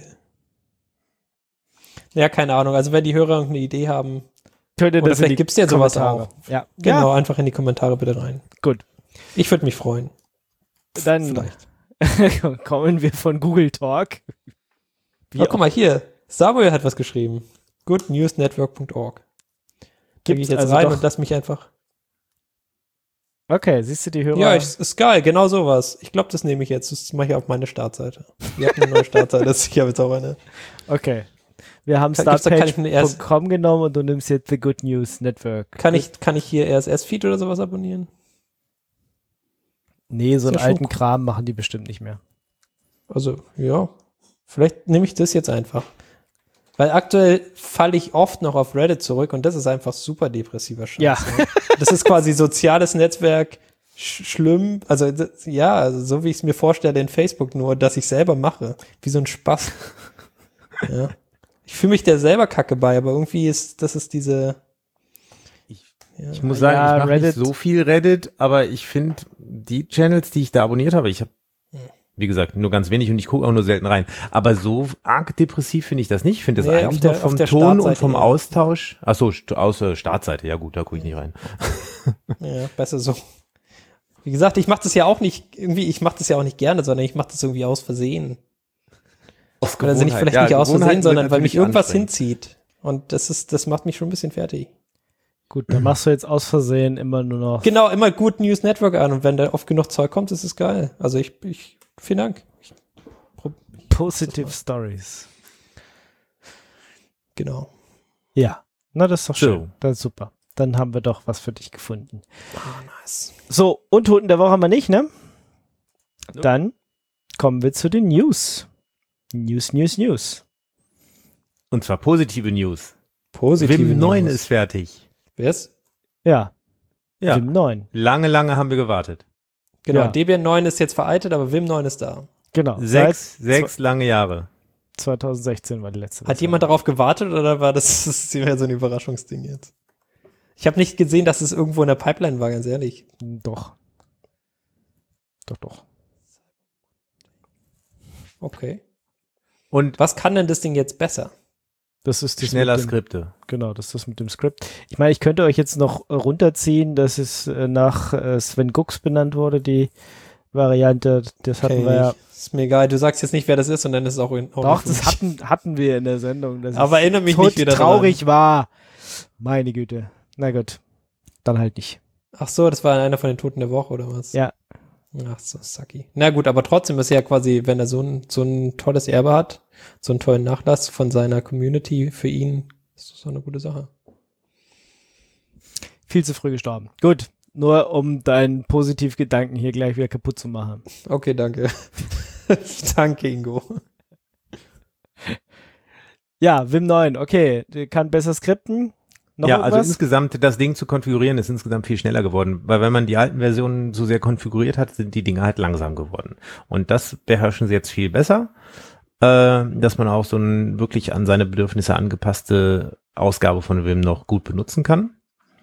Ja, keine Ahnung. Also wenn die Hörer irgendeine Idee haben, Könnt ihr Oder das in vielleicht die gibt's ja sowas Kommentare. auch. Ja, genau, ja, einfach in die Kommentare bitte rein. gut. Ich würde mich freuen. Dann Vielleicht. kommen wir von Google Talk. Wie Oh, guck mal hier. Samuel hat was geschrieben. good news network punkt org. Da gehe Gibt's ich jetzt also rein doch- und lass mich einfach. Okay, siehst du die Hörer? Ja, ich, ist geil, genau sowas. Ich glaube, das nehme ich jetzt. Das mache ich auf meine Startseite. Wir hatten eine neue Startseite, ich habe jetzt auch eine. Okay. Wir haben Kann- gibt's da- kann ich startpage mir erst- punkt com genommen und du nimmst jetzt The Good News Network. Kann ich, kann ich hier R S S-Feed oder sowas abonnieren? Nee, so Ist einen ja schon alten cool. Kram machen die bestimmt nicht mehr. Also, ja. Vielleicht nehme ich das jetzt einfach. Weil aktuell falle ich oft noch auf Reddit zurück und das ist einfach super depressiver Scheiß. Ja. Ne? Das ist quasi soziales Netzwerk sch schlimm. Also, das, ja, also so wie ich es mir vorstelle in Facebook, nur dass ich selber mache. Wie so ein Spaß. Ja. Ich fühle mich der selber kacke bei, aber irgendwie ist, das ist diese. Ich- ja. Ich muss sagen, Ja, ich mache nicht Reddit- so viel Reddit, aber ich finde die Channels, die ich da abonniert habe, ich habe, wie gesagt, nur ganz wenig und ich gucke auch nur selten rein. Aber so arg depressiv finde ich das nicht. Ich finde das Nee, eigentlich auf der- noch vom auf der Ton und Startseite vom eher. Austausch. Achso, st außer Startseite, ja gut, da gucke ich nicht rein. Ja, besser so. Wie gesagt, ich mache das ja auch nicht, irgendwie, ich mache das ja auch nicht gerne, sondern ich mache das irgendwie aus Versehen. Aus Oder nicht vielleicht Ja, nicht aus Gewohnheiten Versehen, sind sondern weil mich natürlich irgendwas anstrengend. hinzieht. Und das ist, das macht mich schon ein bisschen fertig. Gut, dann machst du jetzt aus Versehen immer nur noch. Genau, immer Good News Network an und wenn da oft genug Zeug kommt, ist es geil. Also ich, ich, vielen Dank. Ich, prob- Positive Stories. genau. Ja, na das ist doch So. schön. Das ist super. Dann haben wir doch was für dich gefunden. Ah, nice. So, Untoten der Woche haben wir nicht, ne? Dann kommen wir zu den News. News, News, News. Und zwar positive News. Positive Wim neun News. ist fertig. Wer ist? Ja, Ja, Vim neun. lange, lange haben wir gewartet. Genau, Ja. Debian neun ist jetzt veraltet, aber Vim neun ist da. Genau. Sechs, Seit sechs lange Jahre. zwanzig sechzehn war die letzte. Hat Version. jemand darauf gewartet oder war das, das ist mehr so ein Überraschungsding jetzt? Ich habe nicht gesehen, dass es irgendwo in der Pipeline war, ganz ehrlich. Doch. Doch, doch. Okay. Und Was kann denn das Ding jetzt besser? Das ist das schneller mit dem, Skripte. Genau, das ist das mit dem Skript. Ich meine, ich könnte euch jetzt noch äh, runterziehen, dass es äh, nach äh, Sven Gux benannt wurde, die Variante. Das hatten Okay, wir ja. ist mir egal. Du sagst jetzt nicht, wer das ist und dann ist es auch in Ordnung Doch, für das mich. hatten, hatten wir in der Sendung. Dass Aber es erinnere mich tot nicht wieder traurig war. Meine Güte. Na gut. Dann halt nicht. Ach so, das war einer von den Toten der Woche oder was? Ja. Ach so, sucky. Na gut, aber trotzdem ist ja quasi, wenn er so ein, so ein tolles Erbe hat, so einen tollen Nachlass von seiner Community für ihn, ist das so eine gute Sache. Viel zu früh gestorben. Gut. Nur um deinen Positivgedanken hier gleich wieder kaputt zu machen. Okay, danke. Danke, Ingo. Ja, Vim neun, okay. Der kann besser skripten. Noch Ja, also irgendwas? insgesamt, das Ding zu konfigurieren ist insgesamt viel schneller geworden, weil wenn man die alten Versionen so sehr konfiguriert hat, sind die Dinge halt langsam geworden. Und das beherrschen sie jetzt viel besser. äh, dass man auch so ein wirklich an seine Bedürfnisse angepasste Ausgabe von Vim noch gut benutzen kann.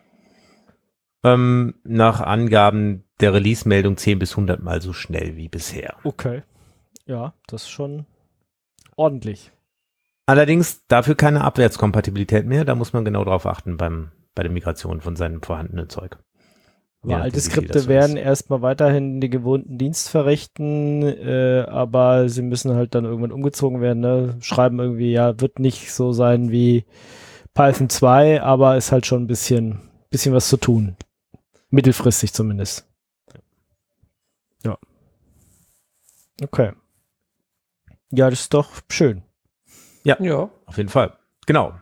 Ähm, nach Angaben der Release-Meldung zehn bis hundert Mal so schnell wie bisher. Okay. Ja, das ist schon ordentlich. Allerdings dafür keine Abwärtskompatibilität mehr. Da muss man genau drauf achten beim, bei der Migration von seinem vorhandenen Zeug. Aber Ja, alte wie viel Skripte das so werden ist. erstmal weiterhin den gewohnten Dienst verrichten, äh, aber sie müssen halt dann irgendwann umgezogen werden. Ne? Schreiben irgendwie, ja, wird nicht so sein wie Python zwei, aber ist halt schon ein bisschen, bisschen was zu tun. Mittelfristig zumindest. Ja. Okay. Ja, das ist doch schön. Ja, Ja, auf jeden Fall. Genau.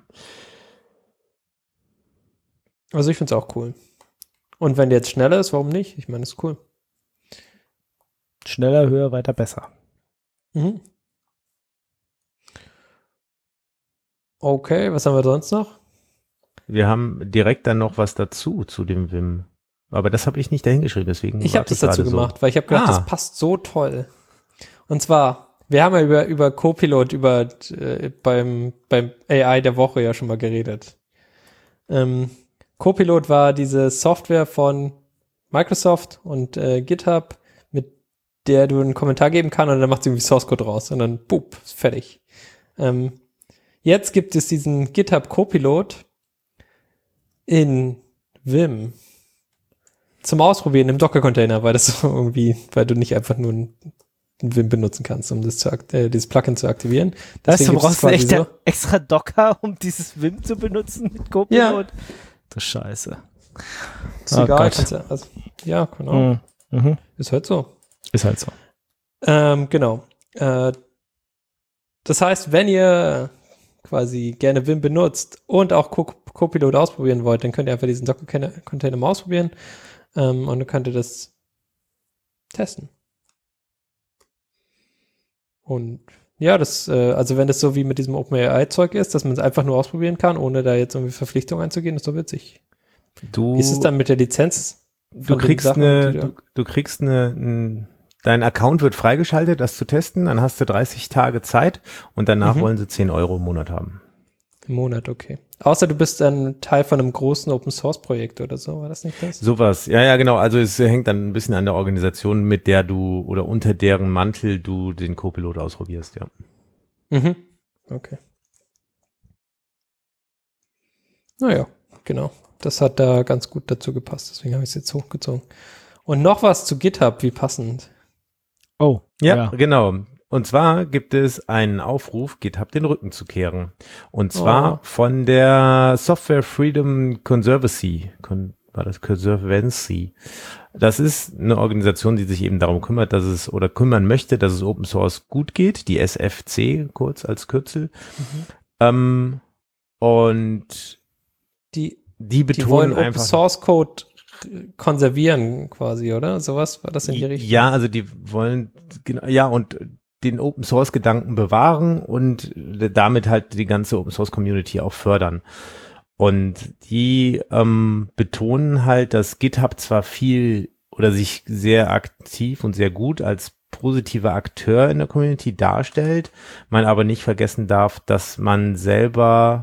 also ich finde es auch cool. Und wenn der jetzt schneller ist, warum nicht? Ich meine, das ist cool. Schneller, höher, weiter, besser. Mhm. Okay, was haben wir sonst noch? Wir haben direkt dann noch was dazu zu dem Vim. Aber das habe ich nicht dahingeschrieben, deswegen. Ich habe warte das dazu gerade gemacht, weil ich habe gedacht, Ah. das passt so toll. Und zwar, wir haben ja über, über Copilot, über äh, beim, beim A I der Woche ja schon mal geredet. Ähm, Copilot war diese Software von Microsoft und äh, GitHub, mit der du einen Kommentar geben kannst und dann macht sie irgendwie Source Code raus und dann boop, ist fertig. Ähm, jetzt gibt es diesen GitHub Copilot in Vim zum Ausprobieren im Docker-Container, weil das so irgendwie, weil du nicht einfach nur ein Vim benutzen kannst, um das zu akt- äh, dieses Plugin zu aktivieren. Weißt du, Deswegen du gibt's brauchst einen quasi extra, so- extra Docker, um dieses Vim zu benutzen mit Copilot? Du Scheiße. Ist Oh egal, Gott. kannst ja, also, ja, genau. Mhm. Mhm. Ist halt so. Ist halt so. Ähm, genau. Äh, das heißt, wenn ihr quasi gerne Vim benutzt und auch Co- Copilot ausprobieren wollt, dann könnt ihr einfach diesen Docker-Container mal ausprobieren ähm, und dann könnt ihr das testen. Und ja, das, äh, also wenn das so wie mit diesem OpenAI-Zeug ist, dass man es einfach nur ausprobieren kann, ohne da jetzt irgendwie Verpflichtungen einzugehen, ist doch witzig. Du, Wie ist es dann mit der Lizenz? du von den kriegst Sachen, eine, die du- du, du kriegst eine, ein, dein Account wird freigeschaltet, das zu testen, dann hast du dreißig Tage Zeit und danach Mhm. wollen sie zehn Euro im Monat haben. Im Monat, okay. Außer du bist dann Teil von einem großen Open-Source-Projekt oder so, war das nicht das? Sowas, ja, ja, genau. Also es hängt dann ein bisschen an der Organisation, mit der du oder unter deren Mantel du den Copilot ausprobierst, ja. Mhm. Okay. Naja, genau. Das hat da ganz gut dazu gepasst, deswegen habe ich es jetzt hochgezogen. Und noch was zu GitHub, wie passend. Oh, Ja, genau. Und zwar gibt es einen Aufruf, GitHub den Rücken zu kehren. Und zwar Oh. von der Software Freedom Conservancy. Con war das Conservancy? Das ist eine Organisation, die sich eben darum kümmert, dass es oder kümmern möchte, dass es Open Source gut geht. Die S F C, kurz als Kürzel. Ähm, und Die, die die wollen betonen Open einfach. Source Code konservieren quasi, oder? Sowas war das in die Richtung? Ja, also die wollen, genau, ja, und den Open Source Gedanken bewahren und damit halt die ganze Open Source Community auch fördern. Und die ähm, betonen halt, dass GitHub zwar viel oder sich sehr aktiv und sehr gut als positiver Akteur in der Community darstellt, man aber nicht vergessen darf, dass man selber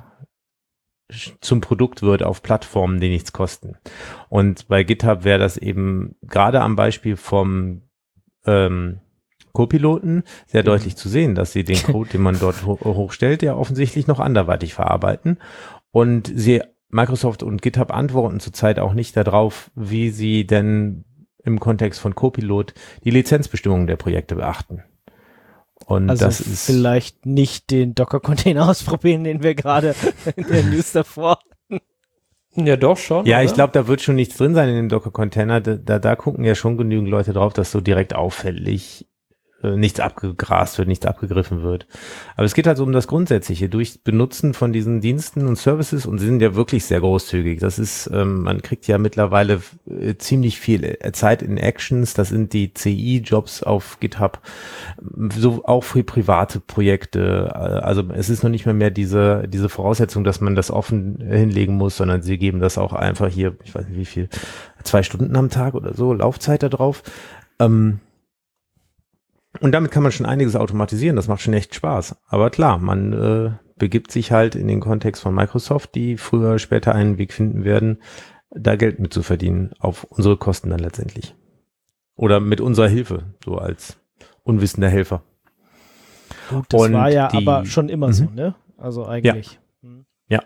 zum Produkt wird auf Plattformen, die nichts kosten. Und bei GitHub wäre das eben gerade am Beispiel vom ähm, Co-Piloten sehr Mhm. deutlich zu sehen, dass sie den Code, den man dort ho hochstellt, ja offensichtlich noch anderweitig verarbeiten. Und sie, Microsoft und GitHub antworten zurzeit auch nicht darauf, wie sie denn im Kontext von Copilot die Lizenzbestimmungen der Projekte beachten. Und Also das ist vielleicht nicht den Docker-Container ausprobieren, den wir gerade in der News davor. Ja, doch schon. ja, oder? ich glaube, da wird schon nichts drin sein in dem Docker-Container. Da, da, da gucken ja schon genügend Leute drauf, dass so direkt auffällig äh, nichts abgegrast wird, nichts abgegriffen wird. Aber es geht halt so um das Grundsätzliche. Durch Benutzen von diesen Diensten und Services, und sie sind ja wirklich sehr großzügig. Das ist, ähm, man kriegt ja mittlerweile äh, ziemlich viel äh, Zeit in Actions. Das sind die C I-Jobs auf GitHub. So auch für private Projekte. Äh, Also es ist noch nicht mehr mehr diese, diese Voraussetzung, dass man das offen hinlegen muss, sondern sie geben das auch einfach hier, ich weiß nicht wie viel, zwei Stunden am Tag oder so, Laufzeit da drauf. Ähm, Und damit kann man schon einiges automatisieren, das macht schon echt Spaß. Aber klar, man äh, begibt sich halt in den Kontext von Microsoft, die früher oder später einen Weg finden werden, da Geld mit zu verdienen, auf unsere Kosten dann letztendlich. Oder mit unserer Hilfe, so als unwissender Helfer. Gut, das Und war ja die- aber schon immer Mhm. so, ne? Also eigentlich. Hm. Ja,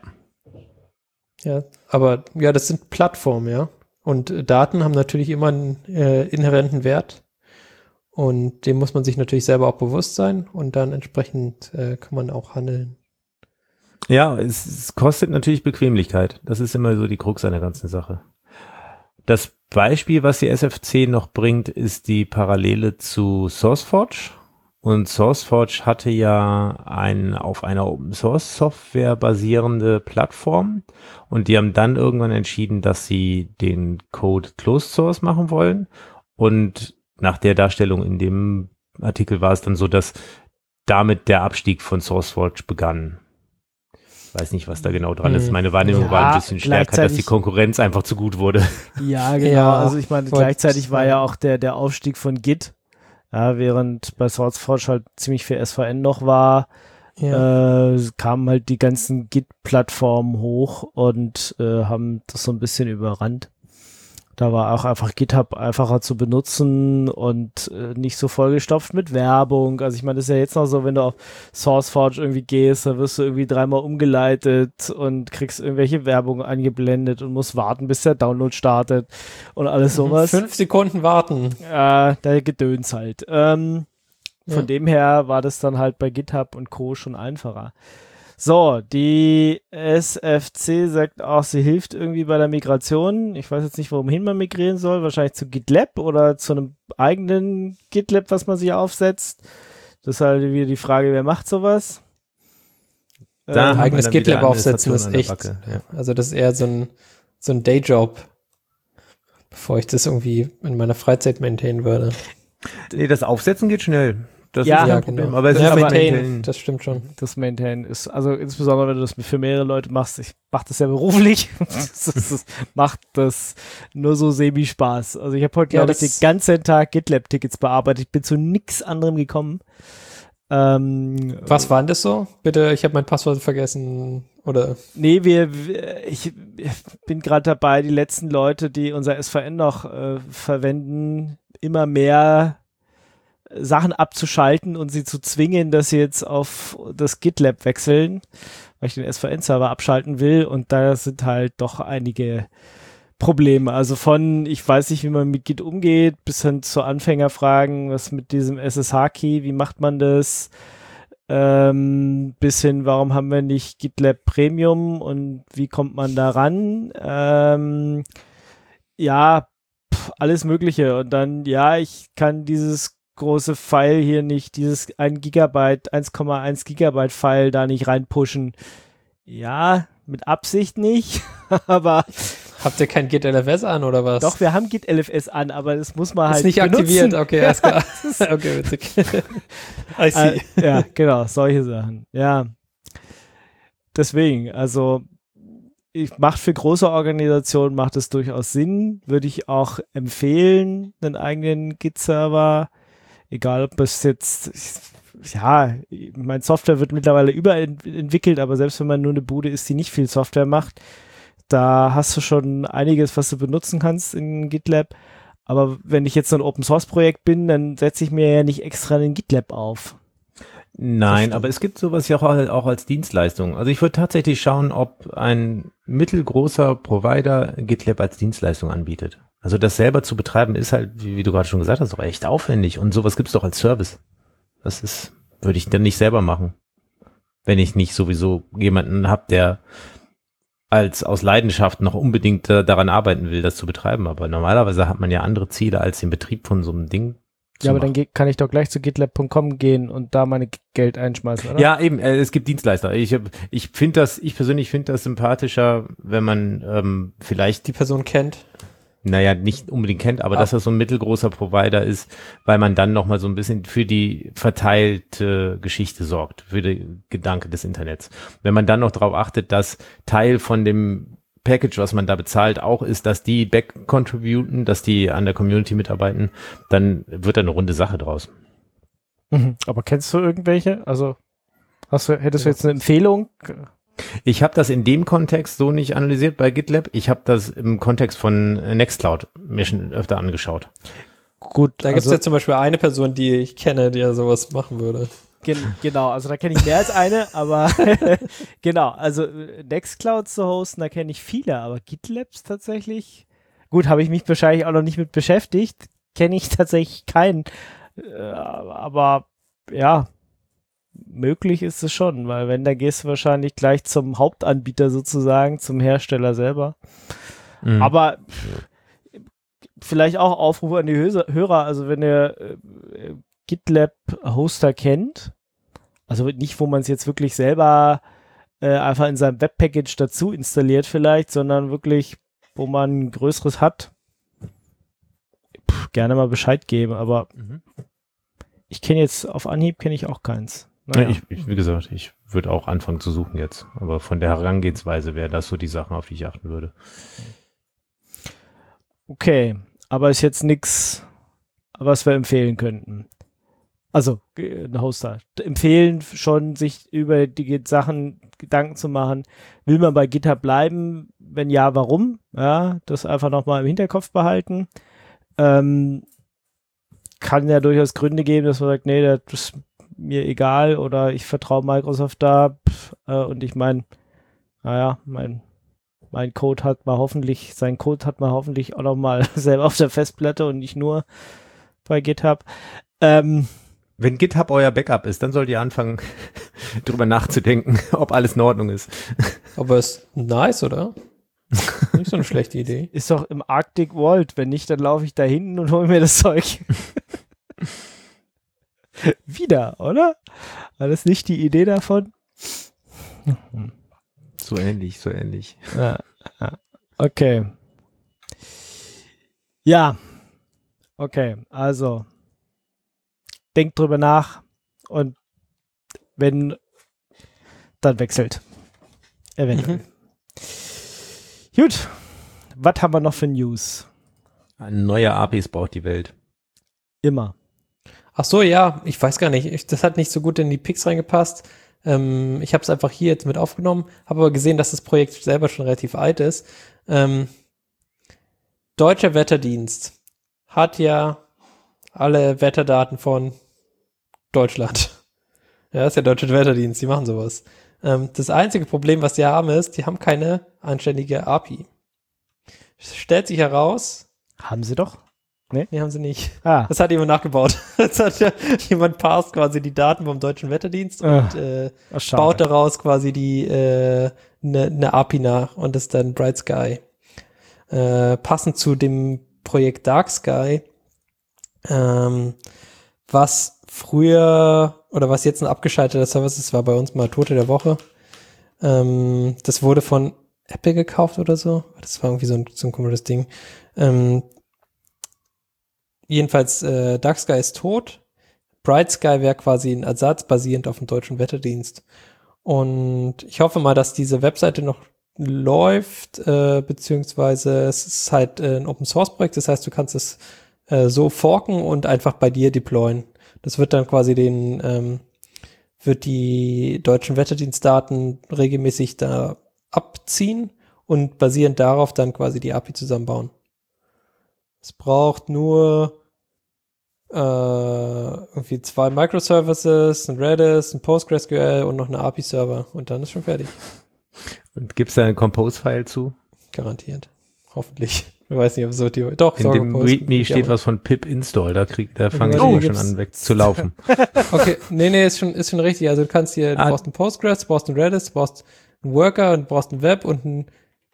Ja, aber ja, das sind Plattformen, ja. Und äh, Daten haben natürlich immer einen äh, inhärenten Wert. Und dem muss man sich natürlich selber auch bewusst sein. Und dann entsprechend äh, kann man auch handeln. ja es, es kostet natürlich Bequemlichkeit. Das ist immer so die Krux an der ganzen Sache. Das Beispiel, was die S F C noch bringt, ist die Parallele zu SourceForge. Und SourceForge hatte ja ein, auf einer Open-Source-Software basierende Plattform und die haben dann irgendwann entschieden, dass sie den Code Closed Source machen wollen. Und nach der Darstellung in dem Artikel war es dann so, dass damit der Abstieg von SourceForge begann. Weiß nicht, was da genau dran ist. Meine Wahrnehmung Ja, war ein bisschen stärker, dass die gleichzeitig- Konkurrenz einfach zu gut wurde. Ja, genau. Ja, also ich meine, wollte gleichzeitig ich war sagen. ja auch der, der Aufstieg von Git, ja, während bei SourceForge halt ziemlich viel S V N noch war, Ja. äh, kamen halt die ganzen Git-Plattformen hoch und äh, haben das so ein bisschen überrannt. Da war auch einfach GitHub einfacher zu benutzen und äh, nicht so vollgestopft mit Werbung. Also ich meine, das ist ja jetzt noch so, wenn du auf SourceForge irgendwie gehst, da wirst du irgendwie dreimal umgeleitet und kriegst irgendwelche Werbung eingeblendet und musst warten, bis der Download startet und alles sowas. Fünf Sekunden warten. Ja, der Gedöns halt. Ähm, von Ja. dem her war das dann halt bei GitHub und Co. schon einfacher. So, die S F C sagt auch, sie hilft irgendwie bei der Migration. Ich weiß jetzt nicht, wohin man migrieren soll. Wahrscheinlich zu GitLab oder zu einem eigenen GitLab, was man sich aufsetzt. Das ist halt wieder die Frage, wer macht sowas? Da Ähm, haben wir Eigenes dann wieder GitLab aufsetzen Administration ist an der echt. Backe, ja. Also das ist eher so ein, so ein Dayjob, bevor ich das irgendwie in meiner Freizeit maintainen würde. Nee, das Aufsetzen geht schnell. Das Ja, ist kein ja, Problem. genau. Aber es Ja, ist aber halt maintain, maintain. das stimmt schon. Das Maintain ist, also insbesondere wenn du das für mehrere Leute machst, ich mache das ja beruflich, das, ist- das macht das nur so semi-Spaß. Also ich habe heute, Ja, glaube ich, das- den ganzen Tag GitLab-Tickets bearbeitet, ich bin zu nichts anderem gekommen. Ähm, Was war denn das so? Bitte, ich habe mein Passwort vergessen. Oder Nee, wir, wir ich, ich bin gerade dabei, die letzten Leute, die unser S V N noch äh, verwenden, immer mehr Sachen abzuschalten und sie zu zwingen, dass sie jetzt auf das GitLab wechseln, weil ich den S V N-Server abschalten will und da sind halt doch einige Probleme. Also von, ich weiß nicht, wie man mit Git umgeht, bis hin zu Anfängerfragen, was mit diesem S S H-Key, wie macht man das? Ähm, bis hin, warum haben wir nicht GitLab Premium und wie kommt man da ran? Ähm, ja, pff, alles Mögliche. Und dann, ja, ich kann dieses große File hier nicht, dieses ein Gigabyte, eins Komma eins Gigabyte File da nicht reinpushen. Ja, mit Absicht nicht, aber habt ihr kein Git L F S an oder was? doch, wir haben Git L F S an, aber das muss man Ist halt nicht benutzen. aktiviert, okay, alles klar. Okay, witzig. I see. Äh, ja, genau, solche Sachen. Ja. Deswegen, also ich macht für große Organisationen macht es durchaus Sinn, würde ich auch empfehlen, einen eigenen Git-Server, egal ob es jetzt, ja, mein Software wird mittlerweile überentwickelt, aber selbst wenn man nur eine Bude ist, die nicht viel Software macht, da hast du schon einiges, was du benutzen kannst in GitLab. Aber wenn ich jetzt so ein Open-Source-Projekt bin, dann setze ich mir ja nicht extra einen GitLab auf. Nein, aber es gibt sowas ja auch, auch als Dienstleistung. Also ich würde tatsächlich schauen, ob ein mittelgroßer Provider GitLab als Dienstleistung anbietet. Also das selber zu betreiben ist halt, wie, wie du gerade schon gesagt hast, auch echt aufwendig. Und sowas gibt's doch als Service. Das ist, würde ich dann nicht selber machen. Wenn ich nicht sowieso jemanden habe, der als aus Leidenschaft noch unbedingt äh, daran arbeiten will, das zu betreiben. Aber normalerweise hat man ja andere Ziele als den Betrieb von so einem Ding. Ja, aber dann ge- kann ich doch gleich zu gitlab punkt com gehen und da meine G- Geld einschmeißen, oder? Ja, eben, äh, es gibt Dienstleister. Ich, hab- ich finde das, ich persönlich finde das sympathischer, wenn man ähm, vielleicht, Die Person kennt. naja, nicht unbedingt kennt, aber Ah. dass das so ein mittelgroßer Provider ist, weil man dann nochmal so ein bisschen für die verteilte Geschichte sorgt, für den Gedanke des Internets. Wenn man dann noch darauf achtet, dass Teil von dem Package, was man da bezahlt, auch ist, dass die back-contributen, dass die an der Community mitarbeiten, dann wird da eine runde Sache draus. Mhm. Aber kennst du irgendwelche? Also hast du, hättest du jetzt eine Empfehlung? Ich habe das in dem Kontext so nicht analysiert bei GitLab. Ich habe das im Kontext von Nextcloud mir schon öfter angeschaut. Gut, Da gibt es also, ja zum Beispiel eine Person, die ich kenne, die ja sowas machen würde. gen- genau, also da kenne ich mehr als eine, aber genau, also äh, Nextcloud zu hosten, da kenne ich viele, aber GitLabs tatsächlich, gut, habe ich mich wahrscheinlich auch noch nicht mit beschäftigt, kenne ich tatsächlich keinen, äh, aber ja, möglich ist es schon, weil wenn, da gehst du wahrscheinlich gleich zum Hauptanbieter sozusagen, zum Hersteller selber. Mhm. Aber pff, vielleicht auch Aufruf an die Höse- Hörer, also wenn ihr äh, GitLab-Hoster kennt, also nicht, wo man es jetzt wirklich selber äh, einfach in seinem Webpackage dazu installiert vielleicht, sondern wirklich, wo man ein größeres hat, pff, gerne mal Bescheid geben, aber Mhm. ich kenne jetzt, auf Anhieb kenne ich auch keins. Ja, Naja. ich, ich, wie gesagt, ich würde auch anfangen zu suchen jetzt. Aber von der Herangehensweise wäre das so die Sachen, auf die ich achten würde. Okay, aber ist jetzt nichts, was wir empfehlen könnten. Also, äh, ein Hoster. Empfehlen schon, sich über die Sachen Gedanken zu machen. Will man bei GitHub bleiben? Wenn ja, warum? Ja, das einfach nochmal im Hinterkopf behalten. Ähm, kann ja durchaus Gründe geben, dass man sagt, nee, das ist mir egal oder ich vertraue Microsoft da pf, äh, und ich meine, naja, mein Mein Code hat mal hoffentlich, sein Code hat man hoffentlich auch noch mal selber auf der Festplatte und nicht nur bei GitHub. Ähm, Wenn GitHub euer Backup ist, dann sollt ihr anfangen, drüber nachzudenken, ob alles in Ordnung ist. Aber ist nice, oder? Nicht so eine schlechte Idee. ist doch im Arctic Vault. Wenn nicht, dann laufe ich da hinten und hole mir das Zeug. Wieder, oder? War das nicht die Idee davon? So ähnlich, so ähnlich. Ja, ja. Okay. Ja. Okay, also denkt drüber nach und wenn, dann wechselt. Eventuell. Mhm. Gut. Was haben wir noch für News? Neue A P Is braucht die Welt. Immer. Ach so, ja, ich weiß gar nicht. Ich, das hat nicht so gut in die Picks reingepasst. Ähm, ich habe es einfach hier jetzt mit aufgenommen, habe aber gesehen, dass das Projekt selber schon relativ alt ist. Ähm, Deutscher Wetterdienst hat ja alle Wetterdaten von Deutschland. Ja, ist ja Deutscher Wetterdienst, die machen sowas. Ähm, das einzige Problem, was die haben, ist, die haben keine anständige A P I. Es stellt sich heraus, Haben sie doch? nee, haben sie nicht. Ah. Das hat jemand nachgebaut. Das hat ja, jemand parst quasi die Daten vom Deutschen Wetterdienst Ah. und äh, Ach, schade. baut daraus quasi die äh, eine ne A P I nach und das ist dann Bright Sky. Äh, passend zu dem Projekt Dark Sky, ähm, was früher oder was jetzt ein abgeschalteter Service ist, war bei uns mal Tote der Woche. Ähm, das wurde von Apple gekauft oder so. Das war irgendwie so ein, so ein komisches Ding. Ähm, jedenfalls, äh, Dark Sky ist tot. Bright Sky wäre quasi ein Ersatz basierend auf dem Deutschen Wetterdienst. Und ich hoffe mal, dass diese Webseite noch läuft, äh, beziehungsweise es ist halt äh, ein Open-Source-Projekt. Das heißt, du kannst es äh, so forken und einfach bei dir deployen. Das wird dann quasi den, ähm, wird die deutschen Wetterdienstdaten regelmäßig da abziehen und basierend darauf dann quasi die A P I zusammenbauen. Es braucht nur äh, irgendwie zwei Microservices, ein Redis, ein PostgreSQL und noch eine A P I-Server und dann ist schon fertig. Und gibt's da einen Compose-File zu? Garantiert. Hoffentlich. Ich weiß nicht, ob so die. Doch, In Sorry, dem Compose. README steht Ja. was von pip install, da krieg, da fange ich Oh, immer schon gibt's- an weg zu laufen. Okay, nee, nee, ist schon, ist schon richtig. Also du kannst hier, du Ah. brauchst einen Postgres, du brauchst einen Redis, du brauchst einen Worker und du brauchst ein Web und ein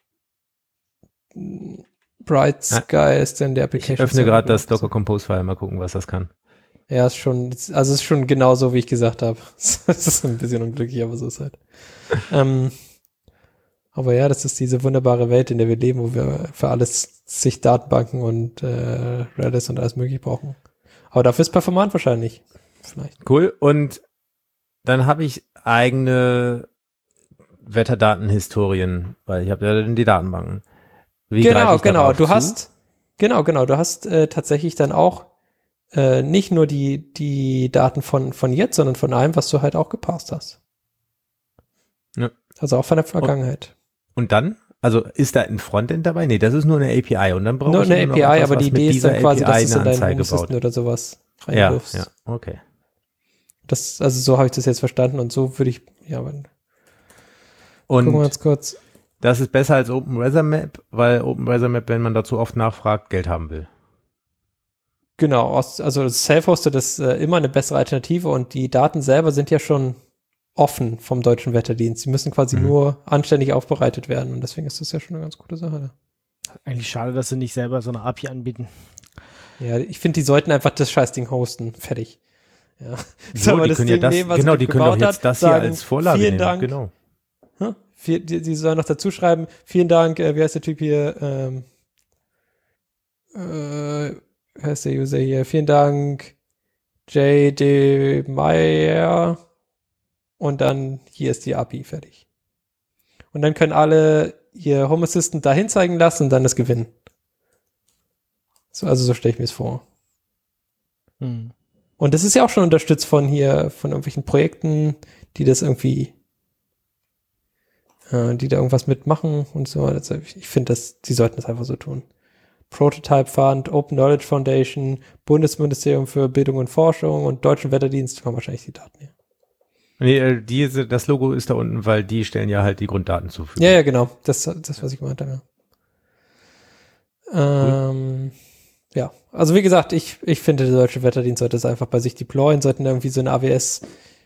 Bright Sky ist dann der Ich Application. öffne Server. gerade das Docker Compose File, mal gucken, was das kann. Ja, ist schon, also ist schon genau so, wie ich gesagt habe. Das ist ein bisschen unglücklich, aber so ist halt. ähm, aber ja, das ist diese wunderbare Welt, in der wir leben, wo wir für alles sich Datenbanken und äh, Redis und alles mögliche brauchen. Aber dafür ist performant wahrscheinlich. Vielleicht. Cool. Und dann habe ich eigene Wetterdatenhistorien, weil ich habe ja dann die Datenbanken. Wie greife Genau, ich genau. darauf Du zu? hast, genau, genau. Du hast äh, tatsächlich dann auch äh, nicht nur die, die Daten von, von jetzt, sondern von allem, was du halt auch geparst hast. Ja. Also auch von der Vergangenheit. Und dann? Also ist da ein Frontend dabei? Nee, das ist nur eine A P I und dann brauche Nur ich eine nur A P I, noch etwas, aber die was mit Idee ist dieser dann quasi, A P I dass du es in eine deinen Anzeige Home Assistant baut. oder sowas Ja, reinwirfst. ja, okay. Das, also so habe ich das jetzt verstanden und so würde ich, ja, aber gucken wir Und ganz kurz. das ist besser als OpenWeatherMap, weil OpenWeatherMap, wenn man dazu oft nachfragt, Geld haben will. Genau, aus- also das Self-Hosted ist äh, immer eine bessere Alternative und die Daten selber sind ja schon offen vom Deutschen Wetterdienst. Sie müssen quasi Mhm. nur anständig aufbereitet werden und deswegen ist das ja schon eine ganz gute Sache. Eigentlich schade, dass sie nicht selber so eine A P I anbieten. Ja, ich finde, die sollten einfach das Scheißding hosten. Fertig. Ja. So, Soll man die das können ja Ding das, nehmen, was genau, Git die können doch gebaut jetzt hat, das hier sagen, als Vorlage vielen nehmen. Dank. Genau. Hä? Viel- Die, die sollen noch dazu schreiben, vielen Dank, äh, wie heißt der Typ hier, ähm, äh, wie heißt der User hier, vielen Dank, J D. Meyer und dann hier ist die A P I, fertig. Und dann können alle ihr Home Assistant dahin zeigen lassen und dann das gewinnen. So, also so stelle ich mir es vor. Hm. Und das ist ja auch schon unterstützt von hier, von irgendwelchen Projekten, die das irgendwie, äh, die da irgendwas mitmachen und so. Also ich ich finde, dass die sollten das einfach so tun. Prototype Fund, Open Knowledge Foundation, Bundesministerium für Bildung und Forschung und Deutschen Wetterdienst kommen wahrscheinlich die Daten her. Nee, äh, diese, das Logo ist da unten, weil die stellen ja halt die Grunddaten zur Verfügung. Ja, ja, genau. Das, das was ich gemeint habe. Ja. Ähm, ja, also wie gesagt, ich, ich finde, der Deutsche Wetterdienst sollte es einfach bei sich deployen, sollten irgendwie so eine A W S,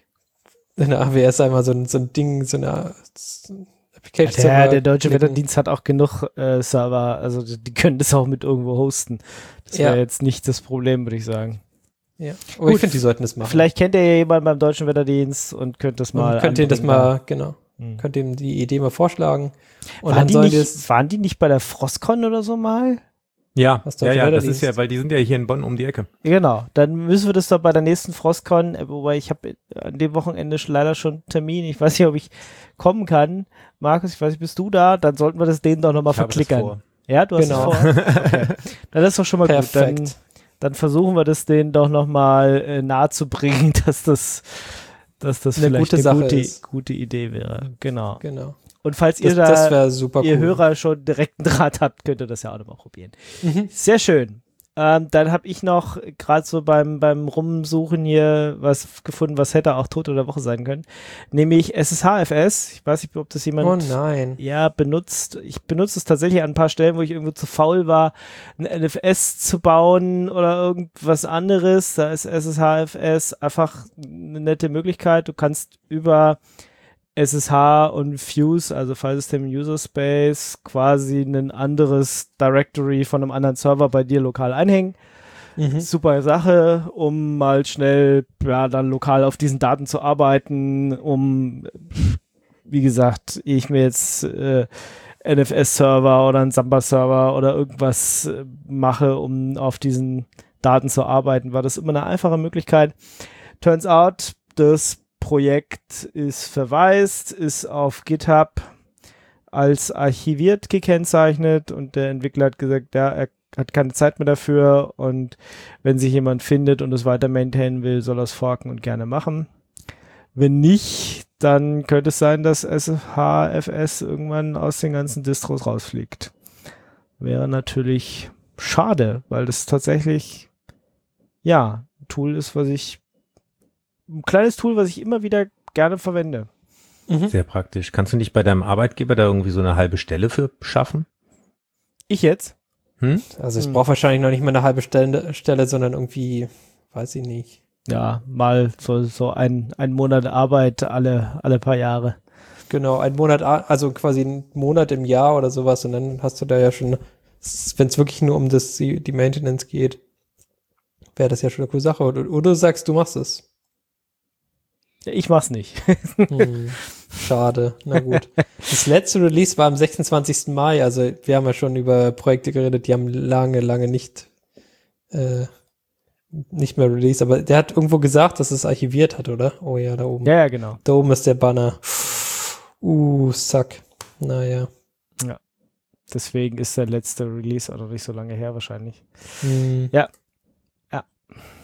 eine A W S einmal so ein, so ein Ding, so eine so ein Application Der, Server der Deutsche klicken. Wetterdienst hat auch genug äh, Server, also die, die können das auch mit irgendwo hosten. Das wäre Ja. jetzt nicht das Problem, würde ich sagen. Ja. Aber Gut, ich finde, die sollten das machen. Vielleicht kennt ihr ja jemanden beim Deutschen Wetterdienst und könnt das mal Und könnt ihr das anbringen. mal, genau, Hm. könnt ihr ihm die Idee mal vorschlagen. Und Waren dann die, sollen nicht, die das, waren die nicht bei der Frostcon oder so mal? Ja, Was ja, Deutsche ja, das Wetterdienst. ist ja, weil die sind ja hier in Bonn um die Ecke. Genau, dann müssen wir das doch bei der nächsten Frostcon, äh, wobei ich habe an dem Wochenende sch- leider schon einen Termin, ich weiß nicht, ob ich kommen kann. Markus, ich weiß nicht, bist du da? Dann sollten wir das denen doch nochmal Ich habe das verklickern. vor. Ja, du hast Genau. es vor. Okay. Dann ist doch schon mal gut. Dann, Perfekt. dann versuchen wir das denen doch nochmal äh, nahe zu bringen, dass das, dass das Eine vielleicht gute eine Sache gute, ist. gute Idee wäre. Genau. Genau. Und falls ihr Das, das da, wäre super ihr cool. Hörer schon direkten Draht habt, könnt ihr das ja auch nochmal probieren. Mhm. Sehr schön. Ähm, dann habe ich noch gerade so beim, beim Rumsuchen hier was gefunden, was hätte auch Tote der Woche sein können. Nämlich S S H F S. Ich weiß nicht, ob das jemand Oh nein. ja benutzt. Ich benutze es tatsächlich an ein paar Stellen, wo ich irgendwo zu faul war, ein N F S zu bauen oder irgendwas anderes. Da ist S S H F S einfach eine nette Möglichkeit. Du kannst über S S H und Fuse, also File System User Space, quasi ein anderes Directory von einem anderen Server bei dir lokal einhängen. Mhm. Super Sache, um mal schnell ja, dann lokal auf diesen Daten zu arbeiten, um, wie gesagt, ehe ich mir jetzt äh, N F S-Server oder einen Samba-Server oder irgendwas äh, mache, um auf diesen Daten zu arbeiten, war das immer eine einfache Möglichkeit. Turns out, das Projekt ist verwaist, ist auf GitHub als archiviert gekennzeichnet und der Entwickler hat gesagt, ja, er hat keine Zeit mehr dafür und wenn sich jemand findet und es weiter maintainen will, soll er es forken und gerne machen. Wenn nicht, dann könnte es sein, dass S H F S irgendwann aus den ganzen Distros rausfliegt. Wäre natürlich schade, weil das tatsächlich ja, ein Tool ist, was ich ein kleines Tool, was ich immer wieder gerne verwende. Mhm. Sehr praktisch. Kannst du nicht bei deinem Arbeitgeber da irgendwie so eine halbe Stelle für schaffen? Ich jetzt? Hm? Also ich Hm. brauche wahrscheinlich noch nicht mal eine halbe Stelle, Stelle, sondern irgendwie, weiß ich nicht. Ja, mal so, so ein, ein Monat Arbeit alle, alle paar Jahre. Genau, ein Monat, a- also quasi ein Monat im Jahr oder sowas und dann hast du da ja schon, wenn es wirklich nur um das, die, die Maintenance geht, wäre das ja schon eine coole Sache. Oder, oder du sagst, du machst es. Ja, ich mach's nicht. Hm, schade, na gut. Das letzte Release war am sechsundzwanzigsten Mai, also wir haben ja schon über Projekte geredet, die haben lange, lange nicht äh, nicht mehr released, aber der hat irgendwo gesagt, dass es archiviert hat, oder? Oh ja, da oben. Ja, ja, genau. Da oben ist der Banner. Uh, suck. Naja. Deswegen ist der letzte Release auch noch nicht so lange her wahrscheinlich. Hm.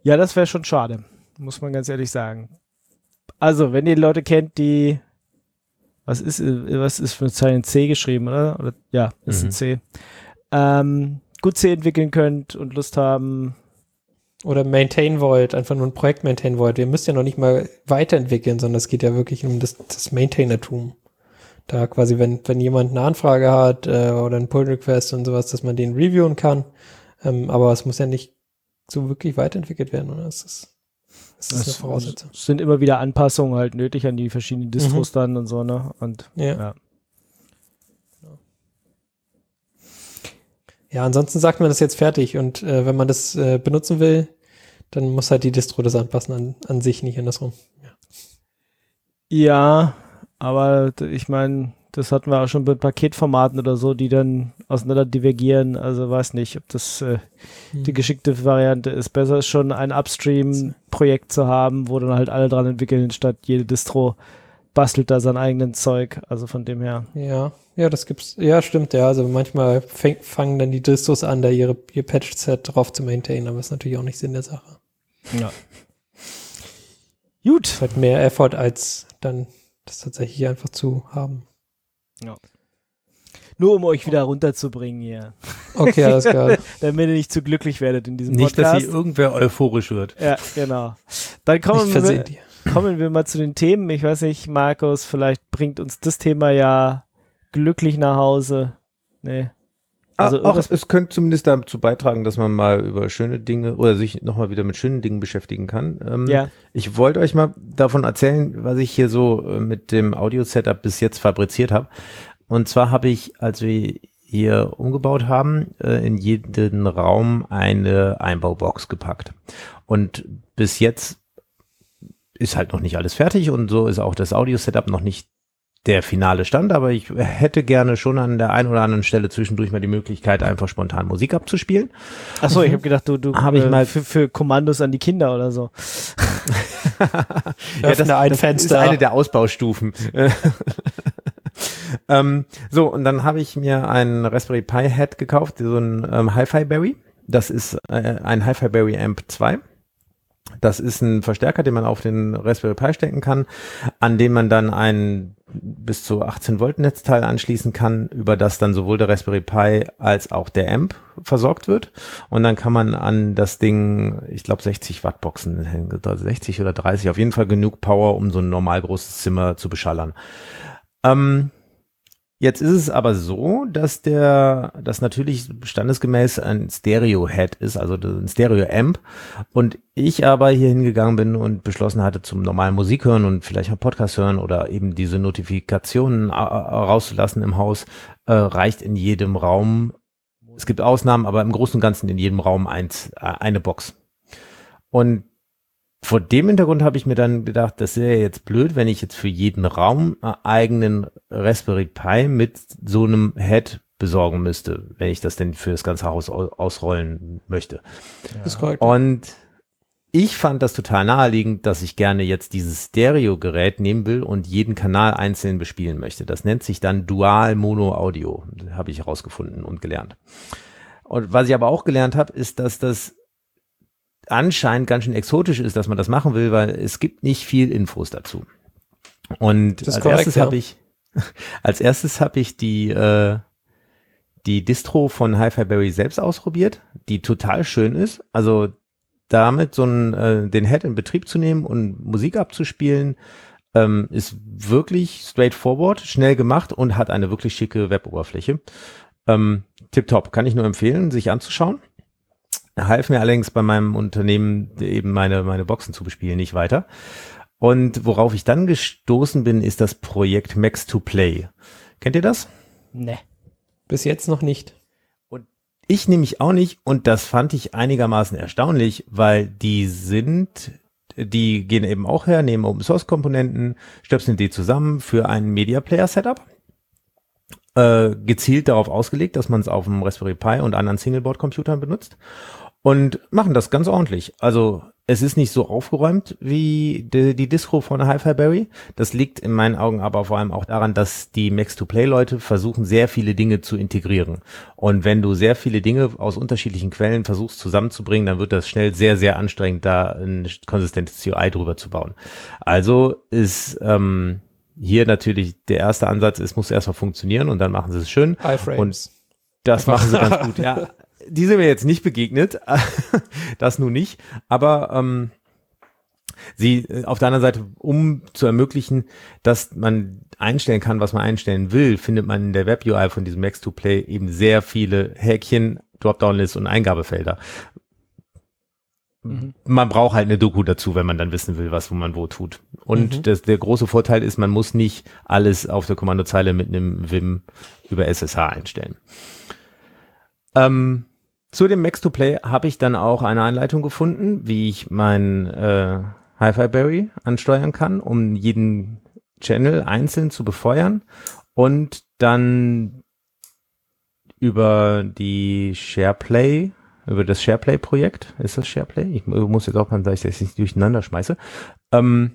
Ja, das wäre schon schade, muss man ganz ehrlich sagen. Also, wenn ihr Leute kennt, die, was ist, was ist für ein C geschrieben, oder? oder ja, ist Mhm. ein C. Ähm, gut C entwickeln könnt und Lust haben. Oder maintain wollt, einfach nur ein Projekt maintain wollt. Ihr müsst ja noch nicht mal weiterentwickeln, sondern es geht ja wirklich um das, das Maintainertum. Da quasi, wenn, wenn jemand eine Anfrage hat äh, oder einen Pull-Request und sowas, dass man den reviewen kann. Ähm, aber es muss ja nicht so wirklich weiterentwickelt werden, oder? Das ist, das ist eine Voraussetzung. Es sind immer wieder Anpassungen halt nötig an die verschiedenen Distros Mhm. dann und so, ne? Und Ja. ja. Ja, ansonsten sagt man das jetzt fertig und äh, wenn man das äh, benutzen will, dann muss halt die Distro das anpassen an, an sich, nicht andersrum. Ja, aber d- ich meine, das hatten wir auch schon bei Paketformaten oder so, die dann auseinander divergieren. Also weiß nicht, ob das äh, die geschickte Variante ist. Besser ist schon ein Upstream-Projekt zu haben, wo dann halt alle dran entwickeln, statt jede Distro bastelt da sein eigenen Zeug. Also von dem her. Ja, ja, das gibt's. Ja, stimmt, ja. Also manchmal fäng, fangen dann die Distros an, da ihre, ihr Patch-Set drauf zu maintainen, aber das ist natürlich auch nicht Sinn der Sache. Ja. Gut. Es ist halt mehr Effort, als dann das tatsächlich einfach zu haben. Nur um euch wieder runterzubringen hier. Okay, alles klar. Damit ihr nicht zu glücklich werdet in diesem Nicht, Podcast. dass hier irgendwer euphorisch wird. Ja, genau. Dann kommen Nicht wir, versehen dir. kommen wir mal zu den Themen. Ich weiß nicht, Markus, vielleicht bringt uns das Thema ja glücklich nach Hause. Nee. Also Also auch, irgendwas- es könnte zumindest dazu beitragen, dass man mal über schöne Dinge oder sich nochmal wieder mit schönen Dingen beschäftigen kann. Ähm, Ja. Ich wollte euch mal davon erzählen, was ich hier so äh, mit dem Audio-Setup bis jetzt fabriziert habe. Und zwar habe ich, als wir hier umgebaut haben, äh, in jeden Raum eine Einbaubox gepackt. Und bis jetzt ist halt noch nicht alles fertig und so ist auch das Audio-Setup noch nicht der finale Stand, aber ich hätte gerne schon an der einen oder anderen Stelle zwischendurch mal die Möglichkeit, einfach spontan Musik abzuspielen. Achso, ich habe gedacht, du, du Hab ich äh, mal- für, für Kommandos an die Kinder oder so. Öffne ein das Fenster. ist eine der Ausbaustufen. ähm, so, und dann habe ich mir einen Raspberry Pi Head gekauft, so ein ähm, Hi-Fi Berry. Das ist äh, ein Hi-Fi Berry Amp zwei. Das ist ein Verstärker, den man auf den Raspberry Pi stecken kann, an dem man dann ein bis zu achtzehn Volt Netzteil anschließen kann, über das dann sowohl der Raspberry Pi als auch der Amp versorgt wird. Und dann kann man an das Ding, ich glaube sechzig Watt Boxen, sechzig oder dreißig, auf jeden Fall genug Power, um so ein normal großes Zimmer zu beschallern. Ähm, Jetzt ist es aber so, dass der, das natürlich standesgemäß ein Stereo-Head ist, also ein Stereo-Amp. Und ich aber hier hingegangen bin und beschlossen hatte, zum normalen Musik hören und vielleicht mal Podcast hören oder eben diese Notifikationen a- a- rauszulassen im Haus, äh, reicht in jedem Raum. Es gibt Ausnahmen, aber im Großen und Ganzen in jedem Raum eins, äh, eine Box. Und vor dem Hintergrund habe ich mir dann gedacht, das wäre jetzt blöd, wenn ich jetzt für jeden Raum einen eigenen Raspberry Pi mit so einem Head besorgen müsste, wenn ich das denn für das ganze Haus au- ausrollen möchte. Das ist korrekt. Und ich fand das total naheliegend, dass ich gerne jetzt dieses Stereo-Gerät nehmen will und jeden Kanal einzeln bespielen möchte. Das nennt sich dann Dual Mono Audio, habe ich herausgefunden und gelernt. Und was ich aber auch gelernt habe, ist, dass das anscheinend ganz schön exotisch ist, dass man das machen will, weil es gibt nicht viel Infos dazu. Und Das ist als korrekt, erstes ja. habe ich, als erstes habe ich die, äh, die Distro von Hi-Fi Berry selbst ausprobiert, die total schön ist. Also damit so einen, äh, den Head in Betrieb zu nehmen und Musik abzuspielen, ähm, ist wirklich straightforward, schnell gemacht und hat eine wirklich schicke Weboberfläche. Ähm, tipptopp, kann ich nur empfehlen, sich anzuschauen. Half mir allerdings bei meinem Unternehmen eben meine, meine Boxen zu bespielen nicht weiter. Und worauf ich dann gestoßen bin, ist das Projekt Max to Play. Kennt ihr das? Nee. Bis jetzt noch nicht. Ich nämlich auch nicht und das fand ich einigermaßen erstaunlich, weil die sind, die gehen eben auch her, nehmen Open Source Komponenten, stöpseln die zusammen für ein Media Player Setup. Äh, gezielt darauf ausgelegt, dass man es auf dem Raspberry Pi und anderen Singleboard Computern benutzt und machen das ganz ordentlich. Also es ist nicht so aufgeräumt wie die, die Distro von Hi-Fi-Berry. Das liegt in meinen Augen aber vor allem auch daran, dass die Max-to-Play-Leute versuchen, sehr viele Dinge zu integrieren. Und wenn du sehr viele Dinge aus unterschiedlichen Quellen versuchst zusammenzubringen, dann wird das schnell sehr, sehr anstrengend, da ein konsistentes U I drüber zu bauen. Also ist ähm, hier natürlich der erste Ansatz, es muss erstmal funktionieren und dann machen sie es schön. iFrames. Und das machen sie ganz gut, ja. Die sind mir jetzt nicht begegnet, das nun nicht, aber ähm, sie auf der anderen Seite, um zu ermöglichen, dass man einstellen kann, was man einstellen will, findet man in der Web-U I von diesem Max-to-Play eben sehr viele Häkchen, Dropdown-Lists und Eingabefelder. Mhm. Man braucht halt eine Doku dazu, wenn man dann wissen will, was wo man wo tut. Und mhm. das, der große Vorteil ist, man muss nicht alles auf der Kommandozeile mit einem Vim über S S H einstellen. Ähm, Zu dem Max-to-Play habe ich dann auch eine Anleitung gefunden, wie ich mein äh, Hi-Fi-Berry ansteuern kann, um jeden Channel einzeln zu befeuern und dann über die SharePlay, über das SharePlay-Projekt, ist das SharePlay? Ich muss jetzt auch mal, dass ich das nicht durcheinander schmeiße, ähm,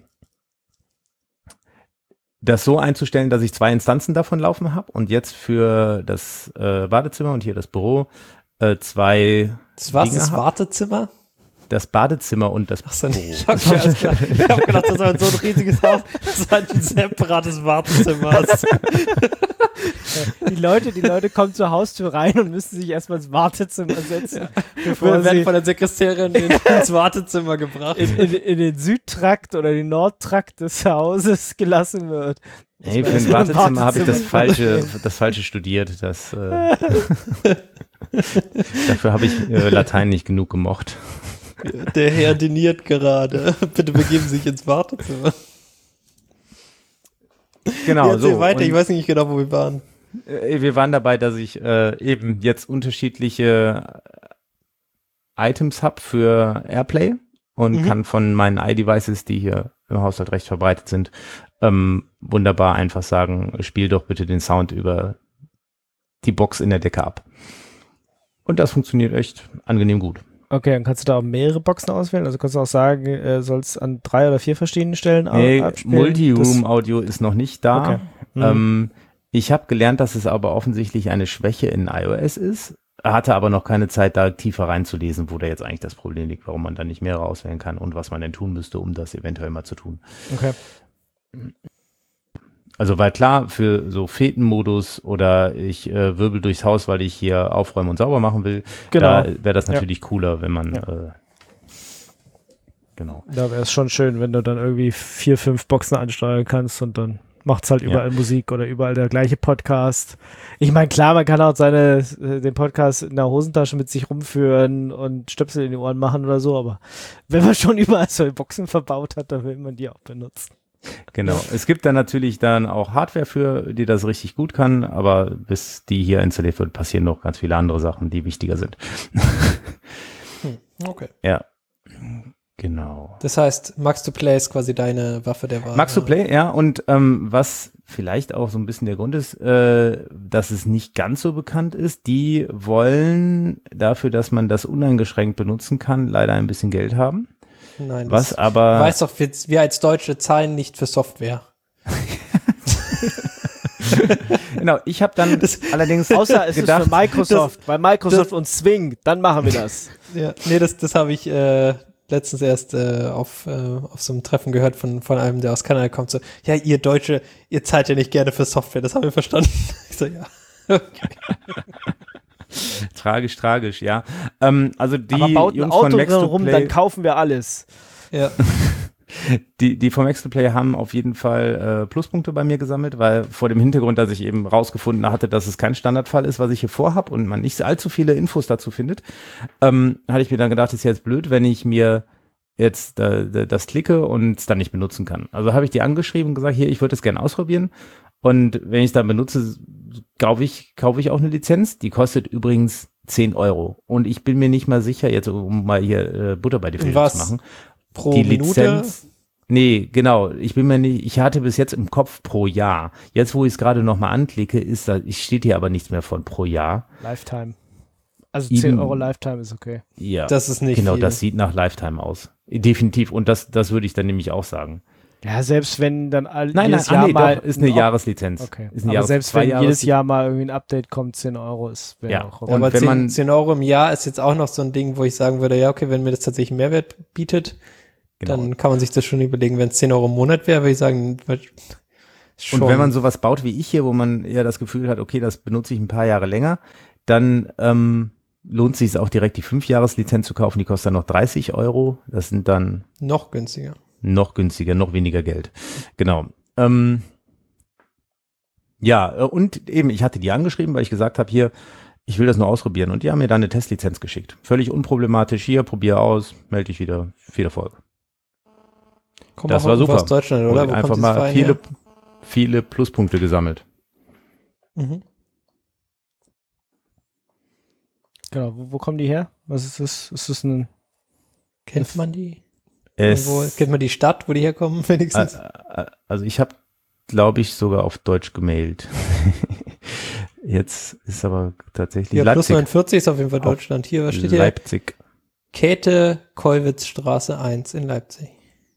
das so einzustellen, dass ich zwei Instanzen davon laufen habe und jetzt für das äh, Badezimmer und hier das Büro äh, zwei Das war Dinge das hab. Wartezimmer? Das Badezimmer und das Ach so, Büro. nee, ich hab hab gedacht, das war so ein riesiges Haus, das ist halt ein separates Wartezimmer. Die Leute, die Leute kommen zur Haustür rein und müssen sich erstmal ins Wartezimmer setzen, ja. bevor Wir werden sie von der Sekretärin in, ins Wartezimmer gebracht. in, in, in den Südtrakt oder den Nordtrakt des Hauses gelassen wird. Hey, für ein Wartezimmer habe ich das falsche, das falsche studiert. Das, äh, dafür habe ich äh, Latein nicht genug gemocht. Der Herr diniert gerade. Bitte begeben Sie sich ins Wartezimmer. Genau, jetzt so. weiter, Und, ich weiß nicht genau, wo wir waren. äh, wir waren dabei, dass ich äh, eben jetzt unterschiedliche Items habe für Airplay und Mhm. kann von meinen iDevices, die hier im Haushalt recht verbreitet sind, ähm, wunderbar einfach sagen, spiel doch bitte den Sound über die Box in der Decke ab. Und das funktioniert echt angenehm gut. Okay, dann kannst du da auch mehrere Boxen auswählen. Also kannst du auch sagen, äh, soll es an drei oder vier verschiedenen Stellen Nee, abspielen? Multiroom-Audio ist noch nicht da. Okay. Mhm. Ähm, ich habe gelernt, dass es aber offensichtlich eine Schwäche in iOS ist, hatte aber noch keine Zeit, da tiefer reinzulesen, wo da jetzt eigentlich das Problem liegt, warum man da nicht mehrere auswählen kann und was man denn tun müsste, um das eventuell mal zu tun. Okay. Also weil klar, für so Fetenmodus oder ich äh, wirbel durchs Haus, weil ich hier aufräumen und sauber machen will, Genau. da wäre das Ja. natürlich cooler, wenn man Ja. äh, genau. Da wäre es schon schön, wenn du dann irgendwie vier, fünf Boxen ansteuern kannst und dann macht's halt überall Ja. Musik oder überall der gleiche Podcast. Ich meine, klar, man kann auch seine, äh, den Podcast in der Hosentasche mit sich rumführen und Stöpsel in die Ohren machen oder so, aber wenn man schon überall solche Boxen verbaut hat, dann will man die auch benutzen. Genau. Es gibt dann natürlich dann auch Hardware für, die das richtig gut kann, aber bis die hier installiert wird, passieren noch ganz viele andere Sachen, die wichtiger sind. Hm, okay. Ja. Genau. Das heißt, Max to Play ist quasi deine Waffe der Wahl. Max to Play, ja, und ähm, was vielleicht auch so ein bisschen der Grund ist, äh, dass es nicht ganz so bekannt ist, die wollen dafür, dass man das uneingeschränkt benutzen kann, leider ein bisschen Geld haben. Nein, Was das, aber... du weißt doch, wir, wir als Deutsche zahlen nicht für Software. Genau, ich habe dann Das- allerdings Außer es gedacht, ist für Microsoft, weil Microsoft das- uns zwingt, dann machen wir das. Ja, nee, das, das habe ich äh, letztens erst äh, auf, äh, auf so einem Treffen gehört von, von einem, der aus Kanada kommt. So, ja, ihr Deutsche, ihr zahlt ja nicht gerne für Software, das haben wir verstanden. Ich so, ja. Okay. tragisch, tragisch, ja. Ähm, also die Aber baut ein Jungs von Auto Max to rum, Play, dann kaufen wir alles. Ja. die, die von Max to Play haben auf jeden Fall äh, Pluspunkte bei mir gesammelt, weil vor dem Hintergrund, dass ich eben rausgefunden hatte, dass es kein Standardfall ist, was ich hier vorhab und man nicht allzu viele Infos dazu findet, ähm, hatte ich mir dann gedacht, ist jetzt blöd, wenn ich mir jetzt äh, das klicke und es dann nicht benutzen kann. Also habe ich die angeschrieben und gesagt, hier, ich würde es gerne ausprobieren. Und wenn ich es dann benutze, kaufe ich, kaufe ich auch eine Lizenz. Die kostet übrigens zehn Euro. Und ich bin mir nicht mal sicher, jetzt um mal hier äh, Butter bei die Fische Was? zu machen. Pro die Minute? Lizenz. Nee, genau. Ich bin mir nicht, ich hatte bis jetzt im Kopf pro Jahr. Jetzt, wo ich es gerade nochmal anklicke, ist da, ich steht hier aber nichts mehr von pro Jahr. Lifetime. Also Eben- zehn Euro Lifetime ist okay. Ja, Das ist nicht genau, viel. das sieht nach Lifetime aus. Definitiv. Und das, das würde ich dann nämlich auch sagen. Ja, selbst wenn dann all, Nein, nein, jedes ah, Jahr nee, mal doch, ist eine ein Op- Jahreslizenz. Okay. Ist eine Aber Jahres-, selbst zwei wenn Jahres- jedes Jahr mal irgendwie ein Update kommt, zehn Euro ist, wäre Ja. auch Ja, okay. aber wenn zehn, man- zehn Euro im Jahr ist jetzt auch noch so ein Ding, wo ich sagen würde, ja, okay, wenn mir das tatsächlich einen Mehrwert bietet, Genau. dann kann man sich das schon überlegen. Wenn es zehn Euro im Monat wäre, würde ich sagen, schon. Und wenn man sowas baut wie ich hier, wo man eher das Gefühl hat, okay, das benutze ich ein paar Jahre länger, dann ähm, lohnt sich es auch direkt die fünf-Jahres-Lizenz zu kaufen. Die kostet dann noch dreißig Euro. Das sind dann noch günstiger. noch günstiger, noch weniger Geld. Genau. Ähm, ja, äh, und eben, ich hatte die angeschrieben, weil ich gesagt habe, hier, ich will das nur ausprobieren. Und die haben mir dann eine Testlizenz geschickt. Völlig unproblematisch. Hier, probier aus, melde dich wieder. Viel Erfolg. Kommt Das auch war irgendwo super. aus Deutschland, oder? Und Wo einfach kommt dieses mal Verein viele, her? viele Pluspunkte gesammelt. Mhm. Genau, wo, wo kommen die her? Was ist das? Ist das ein Kennt man die? Es, Irgendwo, kennt man die Stadt, wo die herkommen, wenigstens? äh, äh, also ich habe, glaube ich, sogar auf Deutsch gemailt. Jetzt ist aber tatsächlich ja, plus Leipzig. neunundvierzig ist auf jeden Fall Auf Deutschland. Hier, was steht hier? Leipzig. Käthe-Kollwitz-Straße eins in Leipzig.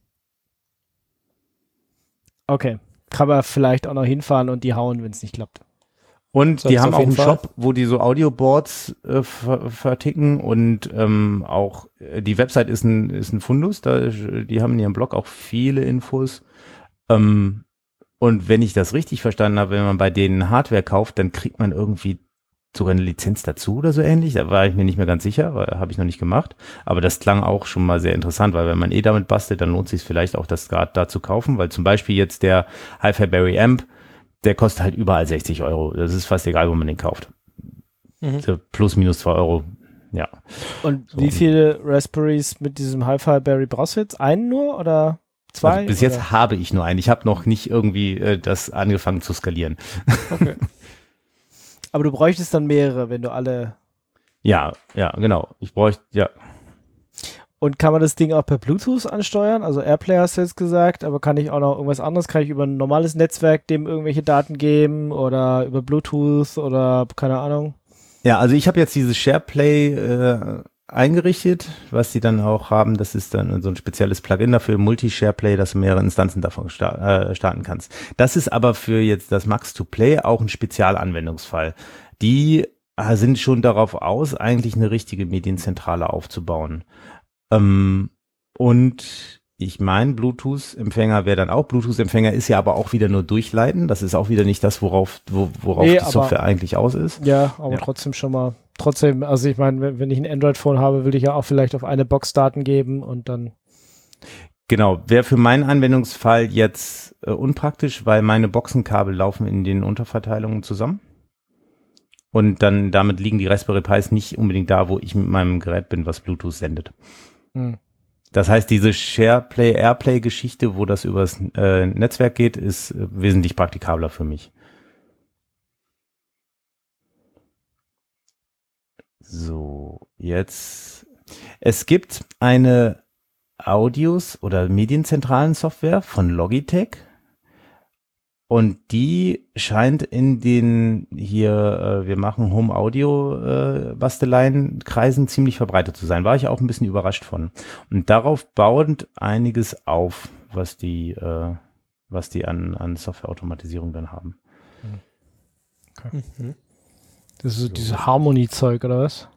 Okay. Kann man vielleicht auch noch hinfahren und die hauen, wenn es nicht klappt. Und Soll's die haben auf auch jeden einen Fall. Shop, wo die so Audioboards äh, ver verticken und ähm, auch äh, die Website ist ein, ist ein Fundus, da, die haben in ihrem Blog auch viele Infos. Ähm, und wenn ich das richtig verstanden habe, wenn man bei denen Hardware kauft, dann kriegt man irgendwie sogar eine Lizenz dazu oder so ähnlich. Da war ich mir nicht mehr ganz sicher, weil habe ich noch nicht gemacht. Aber das klang auch schon mal sehr interessant, weil wenn man eh damit bastelt, dann lohnt es sich vielleicht auch, das gerade da zu kaufen, weil zum Beispiel jetzt der Hi-Fi Amp, der kostet halt überall sechzig Euro. Das ist fast egal, wo man den kauft. Mhm. So plus, minus zwei Euro. Ja. Und So. wie viele Raspberries mit diesem Hi-Fi Berry brauchst du jetzt? Einen nur oder zwei? Also bis oder? jetzt habe ich nur einen. Ich habe noch nicht irgendwie äh, das angefangen zu skalieren. Okay. Aber du bräuchtest dann mehrere, wenn du alle. Ja, ja, genau. Ich bräuchte, ja. Und kann man das Ding auch per Bluetooth ansteuern? Also Airplay hast du jetzt gesagt, aber kann ich auch noch irgendwas anderes? Kann ich über ein normales Netzwerk dem irgendwelche Daten geben oder über Bluetooth oder keine Ahnung? Ja, also ich habe jetzt dieses SharePlay äh, eingerichtet, was die dann auch haben. Das ist dann so ein spezielles Plugin dafür, Multi-SharePlay, dass du mehrere Instanzen davon sta äh, starten kannst. Das ist aber für jetzt das Max to Play auch ein Spezialanwendungsfall. Die äh, sind schon darauf aus, eigentlich eine richtige Medienzentrale aufzubauen. Ähm, und ich meine, Bluetooth-Empfänger wäre dann auch. Bluetooth-Empfänger ist ja aber auch wieder nur durchleiten. Das ist auch wieder nicht das, worauf, wo, worauf Nee, die aber- Software eigentlich aus ist. Ja, aber Ja. trotzdem schon mal. Trotzdem, also ich meine, wenn, wenn ich ein Android-Phone habe, will ich ja auch vielleicht auf eine Box Daten geben und dann. Genau, wäre für meinen Anwendungsfall jetzt äh, unpraktisch, weil meine Boxenkabel laufen in den Unterverteilungen zusammen. Und dann damit liegen die Raspberry Pis nicht unbedingt da, wo ich mit meinem Gerät bin, was Bluetooth sendet. Hm. Das heißt, diese SharePlay, Airplay-Geschichte, wo das übers äh, Netzwerk geht, ist äh, wesentlich praktikabler für mich. So, jetzt. Es gibt eine Audios- oder Medienzentralen Software von Logitech. Und die scheint in den hier, äh, wir machen Home Audio äh, Basteleien Kreisen ziemlich verbreitet zu sein. War ich auch ein bisschen überrascht von. Und darauf bauend einiges auf, was die, äh, was die an, an Softwareautomatisierung dann haben. Mhm. Das ist So. dieses Harmony-Zeug, oder was?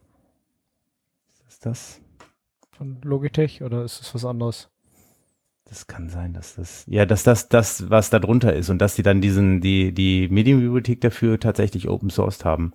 Ist das? Von Logitech oder ist das was anderes? Das kann sein, dass das, ja, dass das, das, was da drunter ist und dass die dann diesen, die, die Medienbibliothek dafür tatsächlich open sourced haben.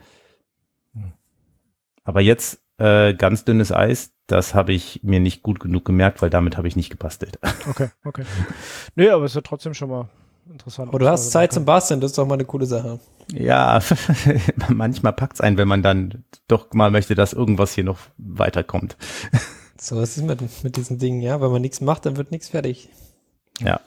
Aber jetzt, äh, ganz dünnes Eis, das habe ich mir nicht gut genug gemerkt, weil damit habe ich nicht gebastelt. Okay, okay. Nö, aber es ist ja trotzdem schon mal interessant. Aber du hast Zeit zum Basteln, das ist doch mal eine coole Sache. Ja, manchmal packt's ein, wenn man dann doch mal möchte, dass irgendwas hier noch weiterkommt. So, was ist mit, mit diesen Dingen, ja? Wenn man nichts macht, dann wird nichts fertig. Ja.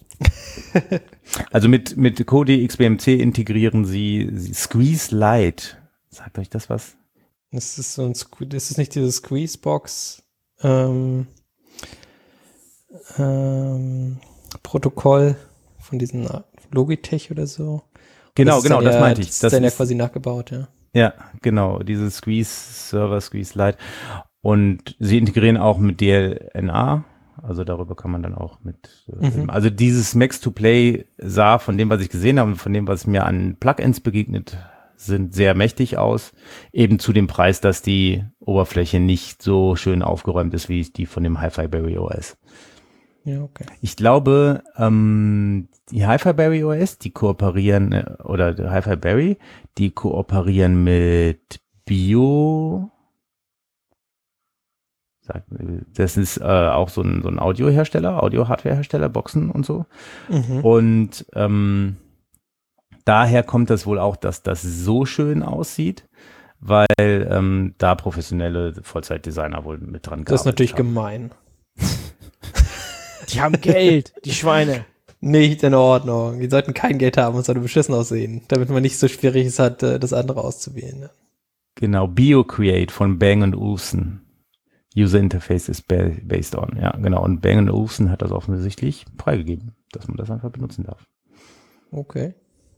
Also mit, mit Kodi X B M C integrieren sie, sie Squeeze Lite. Sagt euch das was? Das ist so ein, Sque- das ist nicht dieses Squeezebox ähm, ähm, Protokoll von diesen Logitech oder so. Genau, ist genau, dann das ja, meinte ich. Das Das ist dann ja ist, quasi nachgebaut, ja. Ja, genau, dieses Squeeze Server, Squeeze Lite. Und sie integrieren auch mit D L N A, also darüber kann man dann auch mit, Mhm. also dieses Max to Play sah von dem, was ich gesehen habe und von dem, was mir an Plugins begegnet sind, sehr mächtig aus. Eben zu dem Preis, dass die Oberfläche nicht so schön aufgeräumt ist, wie die von dem Hi-Fi-Berry O S. Ja, okay. Ich glaube, ähm, die Hi-Fi-Berry O S, die kooperieren, äh, oder der Hi-Fi-Berry, die kooperieren mit Bio, sag- das ist äh, auch so ein, so ein Audiohersteller, Audio-Hardware-Hersteller, Boxen und so. Mhm. Und ähm, daher kommt das wohl auch, dass das so schön aussieht, weil ähm, da professionelle Vollzeitdesigner wohl mit dran gearbeitet Das ist natürlich haben. gemein. Die haben Geld, die Schweine. Nicht in Ordnung. Die sollten kein Geld haben und sollte beschissen aussehen, damit man nicht so schwierig ist hat, äh, das andere auszuwählen. Ne? Genau, BioCreate von Bang und Olufsen. User Interface is ba- based on. Ja, genau. Und Bang und Olufsen hat das offensichtlich freigegeben, dass man das einfach benutzen darf. Okay.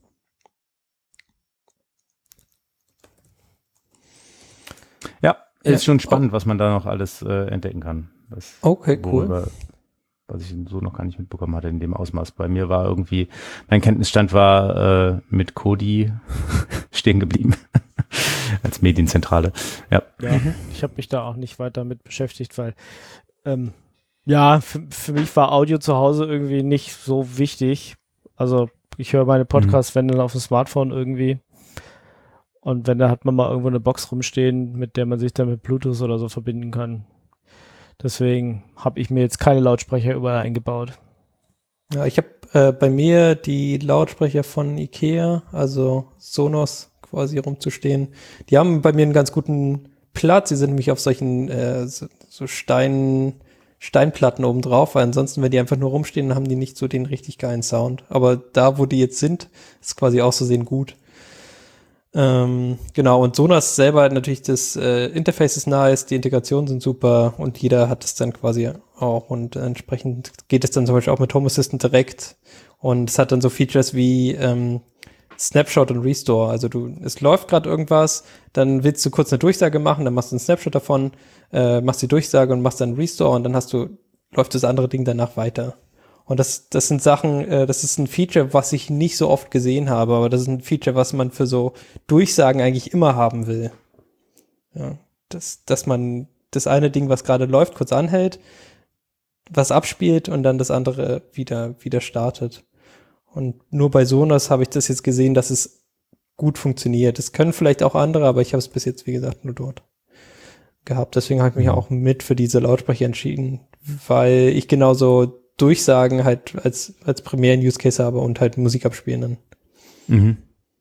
Ja, Ja. ist schon spannend, was man da noch alles äh, entdecken kann. Was, Okay, cool. worüber, was ich so noch gar nicht mitbekommen hatte in dem Ausmaß. Bei mir war irgendwie, mein Kenntnisstand war äh, mit Kodi stehen geblieben. Als Medienzentrale. Ja. Ja, ich habe mich da auch nicht weiter mit beschäftigt, weil ähm, ja, für, für mich war Audio zu Hause irgendwie nicht so wichtig. Also ich höre meine Podcasts, wenn dann auf dem Smartphone irgendwie. Und wenn, da hat man mal irgendwo eine Box rumstehen, mit der man sich dann mit Bluetooth oder so verbinden kann. Deswegen habe ich mir jetzt keine Lautsprecher überall eingebaut. Ja, ich habe äh, bei mir die Lautsprecher von Ikea, also Sonos quasi rumzustehen. Die haben bei mir einen ganz guten Platz. Sie sind nämlich auf solchen äh, so, so Stein, Steinplatten oben drauf, weil ansonsten, wenn die einfach nur rumstehen, dann haben die nicht so den richtig geilen Sound. Aber da, wo die jetzt sind, ist quasi auch so sehen gut. Ähm, genau, und Sonos selber natürlich, das äh, Interface ist nice, die Integrationen sind super und jeder hat es dann quasi auch und entsprechend geht es dann zum Beispiel auch mit Home Assistant direkt und es hat dann so Features wie ähm, Snapshot und Restore, also du, es läuft gerade irgendwas, dann willst du kurz eine Durchsage machen, dann machst du einen Snapshot davon, äh, machst die Durchsage und machst dann Restore und dann hast du, läuft das andere Ding danach weiter. Und das, das sind Sachen, äh, das ist ein Feature, was ich nicht so oft gesehen habe, aber das ist ein Feature, was man für so Durchsagen eigentlich immer haben will. Ja, das, dass man das eine Ding, was gerade läuft, kurz anhält, was abspielt und dann das andere wieder, wieder startet. Und nur bei Sonos habe ich das jetzt gesehen, dass es gut funktioniert. Das können vielleicht auch andere, aber ich habe es bis jetzt, wie gesagt, nur dort gehabt. Deswegen habe ich mich auch mit für diese Lautsprecher entschieden, weil ich genauso Durchsagen halt als, als primären Use Case habe und halt Musik abspielen dann. Mhm.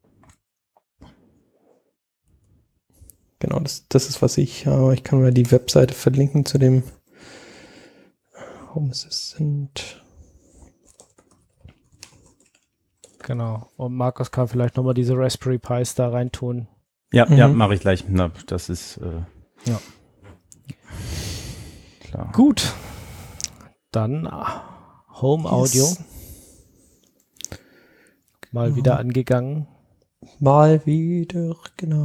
Genau, das, das ist, was ich habe. Ich kann mal die Webseite verlinken zu dem Home Assistant. Genau. Und Markus kann vielleicht nochmal diese Raspberry Pis da reintun. Ja, Mhm. ja, mache ich gleich. Na, das ist äh, Ja. klar. Gut. Dann ah, Home Audio. Yes. Mal Genau. wieder angegangen. Mal wieder, genau.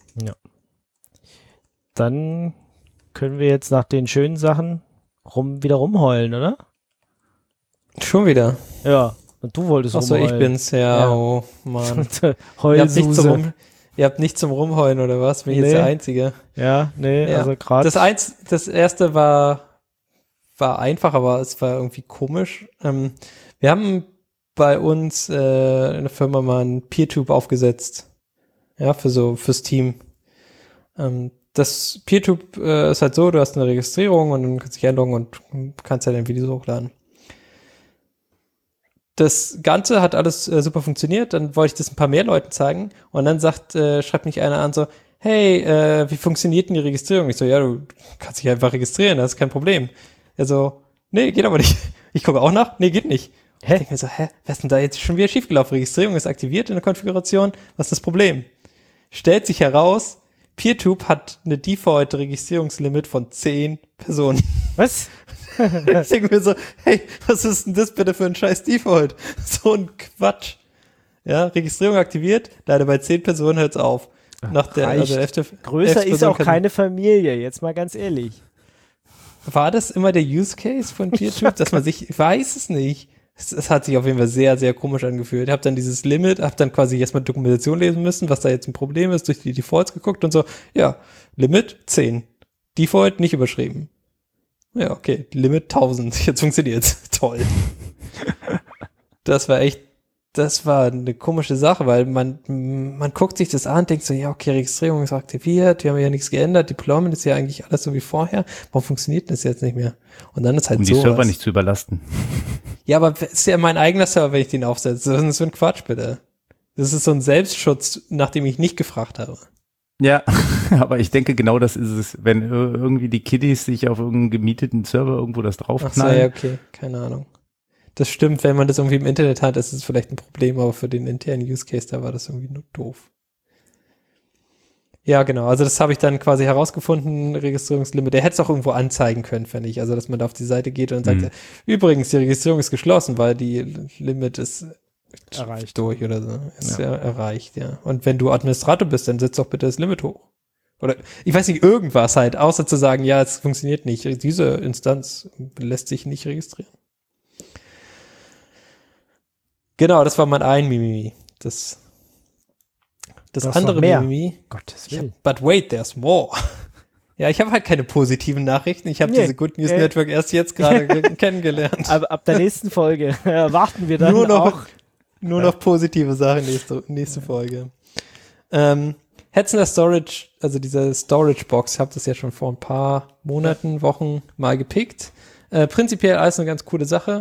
Dann können wir jetzt nach den schönen Sachen rum, wieder rumheulen, oder? Schon wieder. Ja. Und du wolltest Achso, ich rumheulen. bin's, ja, Ja. oh Mann. Ihr habt, nicht zum Heulsuse. Rum, ihr habt nicht zum Rumheulen, oder was? Bin ich jetzt Nee. der Einzige? Ja, nee, Ja. also gerade. Das eins, das erste war, war einfach, aber es war irgendwie komisch. Ähm, wir haben bei uns äh, in der Firma mal ein PeerTube aufgesetzt. Ja, für so, fürs Team. Ähm, das PeerTube äh, ist halt so, du hast eine Registrierung und dann kannst du dich einloggen und kannst halt ein Video hochladen. Das Ganze hat alles äh, super funktioniert, dann wollte ich das ein paar mehr Leuten zeigen und dann sagt, äh, schreibt mich einer an so, hey, äh, wie funktioniert denn die Registrierung? Ich so, ja, du kannst dich einfach registrieren, das ist kein Problem. Er so, nee, geht aber nicht. Ich gucke auch nach, nee, geht nicht. Hä? Ich denke mir so, hä, was ist denn da jetzt schon wieder schiefgelaufen? Registrierung ist aktiviert in der Konfiguration, was ist das Problem? Stellt sich heraus, PeerTube hat eine Default-Registrierungslimit von zehn Personen. Was? Ich denke mir so, hey, was ist denn das bitte für ein scheiß Default? So ein Quatsch. Ja, Registrierung aktiviert, leider bei zehn Personen hört's auf. nach der Reicht. also elfte, Größer elfte ist Version auch kann- keine Familie, jetzt mal ganz ehrlich. War das immer der Use Case von PeerTube, dass man sich, ich weiß es nicht. Es, es hat sich auf jeden Fall sehr, sehr komisch angefühlt. Ich habe dann dieses Limit, habe dann quasi erstmal Dokumentation lesen müssen, was da jetzt ein Problem ist, durch die Defaults geguckt und so, ja, Limit zehn. Default nicht überschrieben. Ja, okay, Limit tausend. Jetzt funktioniert's. Toll. Das war echt, das war eine komische Sache, weil man, man guckt sich das an, denkt so, ja, okay, Registrierung ist aktiviert, wir haben ja nichts geändert, Deployment ist ja eigentlich alles so wie vorher. Warum funktioniert das jetzt nicht mehr? Und dann ist halt Um die sowas. Server nicht zu überlasten. Ja, aber es ist ja mein eigener Server, wenn ich den aufsetze. Das ist so ein Quatsch, bitte. Das ist so ein Selbstschutz, nachdem ich nicht gefragt habe. Ja, aber ich denke, genau das ist es. Wenn ir- irgendwie die Kiddies sich auf irgendeinen gemieteten Server irgendwo das Ach so, draufknallen. ja, okay, keine Ahnung. Das stimmt, wenn man das irgendwie im Internet hat, ist es vielleicht ein Problem, aber für den internen Use Case, da war das irgendwie nur doof. Ja, genau, also das habe ich dann quasi herausgefunden, Registrierungslimit. Der hätte es auch irgendwo anzeigen können, finde ich. Also, dass man da auf die Seite geht und sagt, Mhm. übrigens, die Registrierung ist geschlossen, weil die Limit ist Erreicht. durch oder so. Ist Ja. ja. erreicht, ja. Und wenn du Administrator bist, dann setz doch bitte das Limit hoch. Oder ich weiß nicht, irgendwas halt, außer zu sagen, ja, es funktioniert nicht. Diese Instanz lässt sich nicht registrieren. Genau, das war mein ein Mimimi. Das, das Du hast andere noch mehr. Mimimi. Gottes Ich hab, Willen. but wait, there's more. Ja, ich habe halt keine positiven Nachrichten. Ich habe Nee. diese Good News Äh. Network erst jetzt gerade ge- kennengelernt. Aber ab der nächsten Folge erwarten wir dann Nur noch- auch. Nur noch positive Sachen nächste, nächste Folge. Ähm, Hetzner Storage, also diese Storage Box, ich habe das ja schon vor ein paar Monaten, Wochen mal gepickt. Äh, prinzipiell alles eine ganz coole Sache.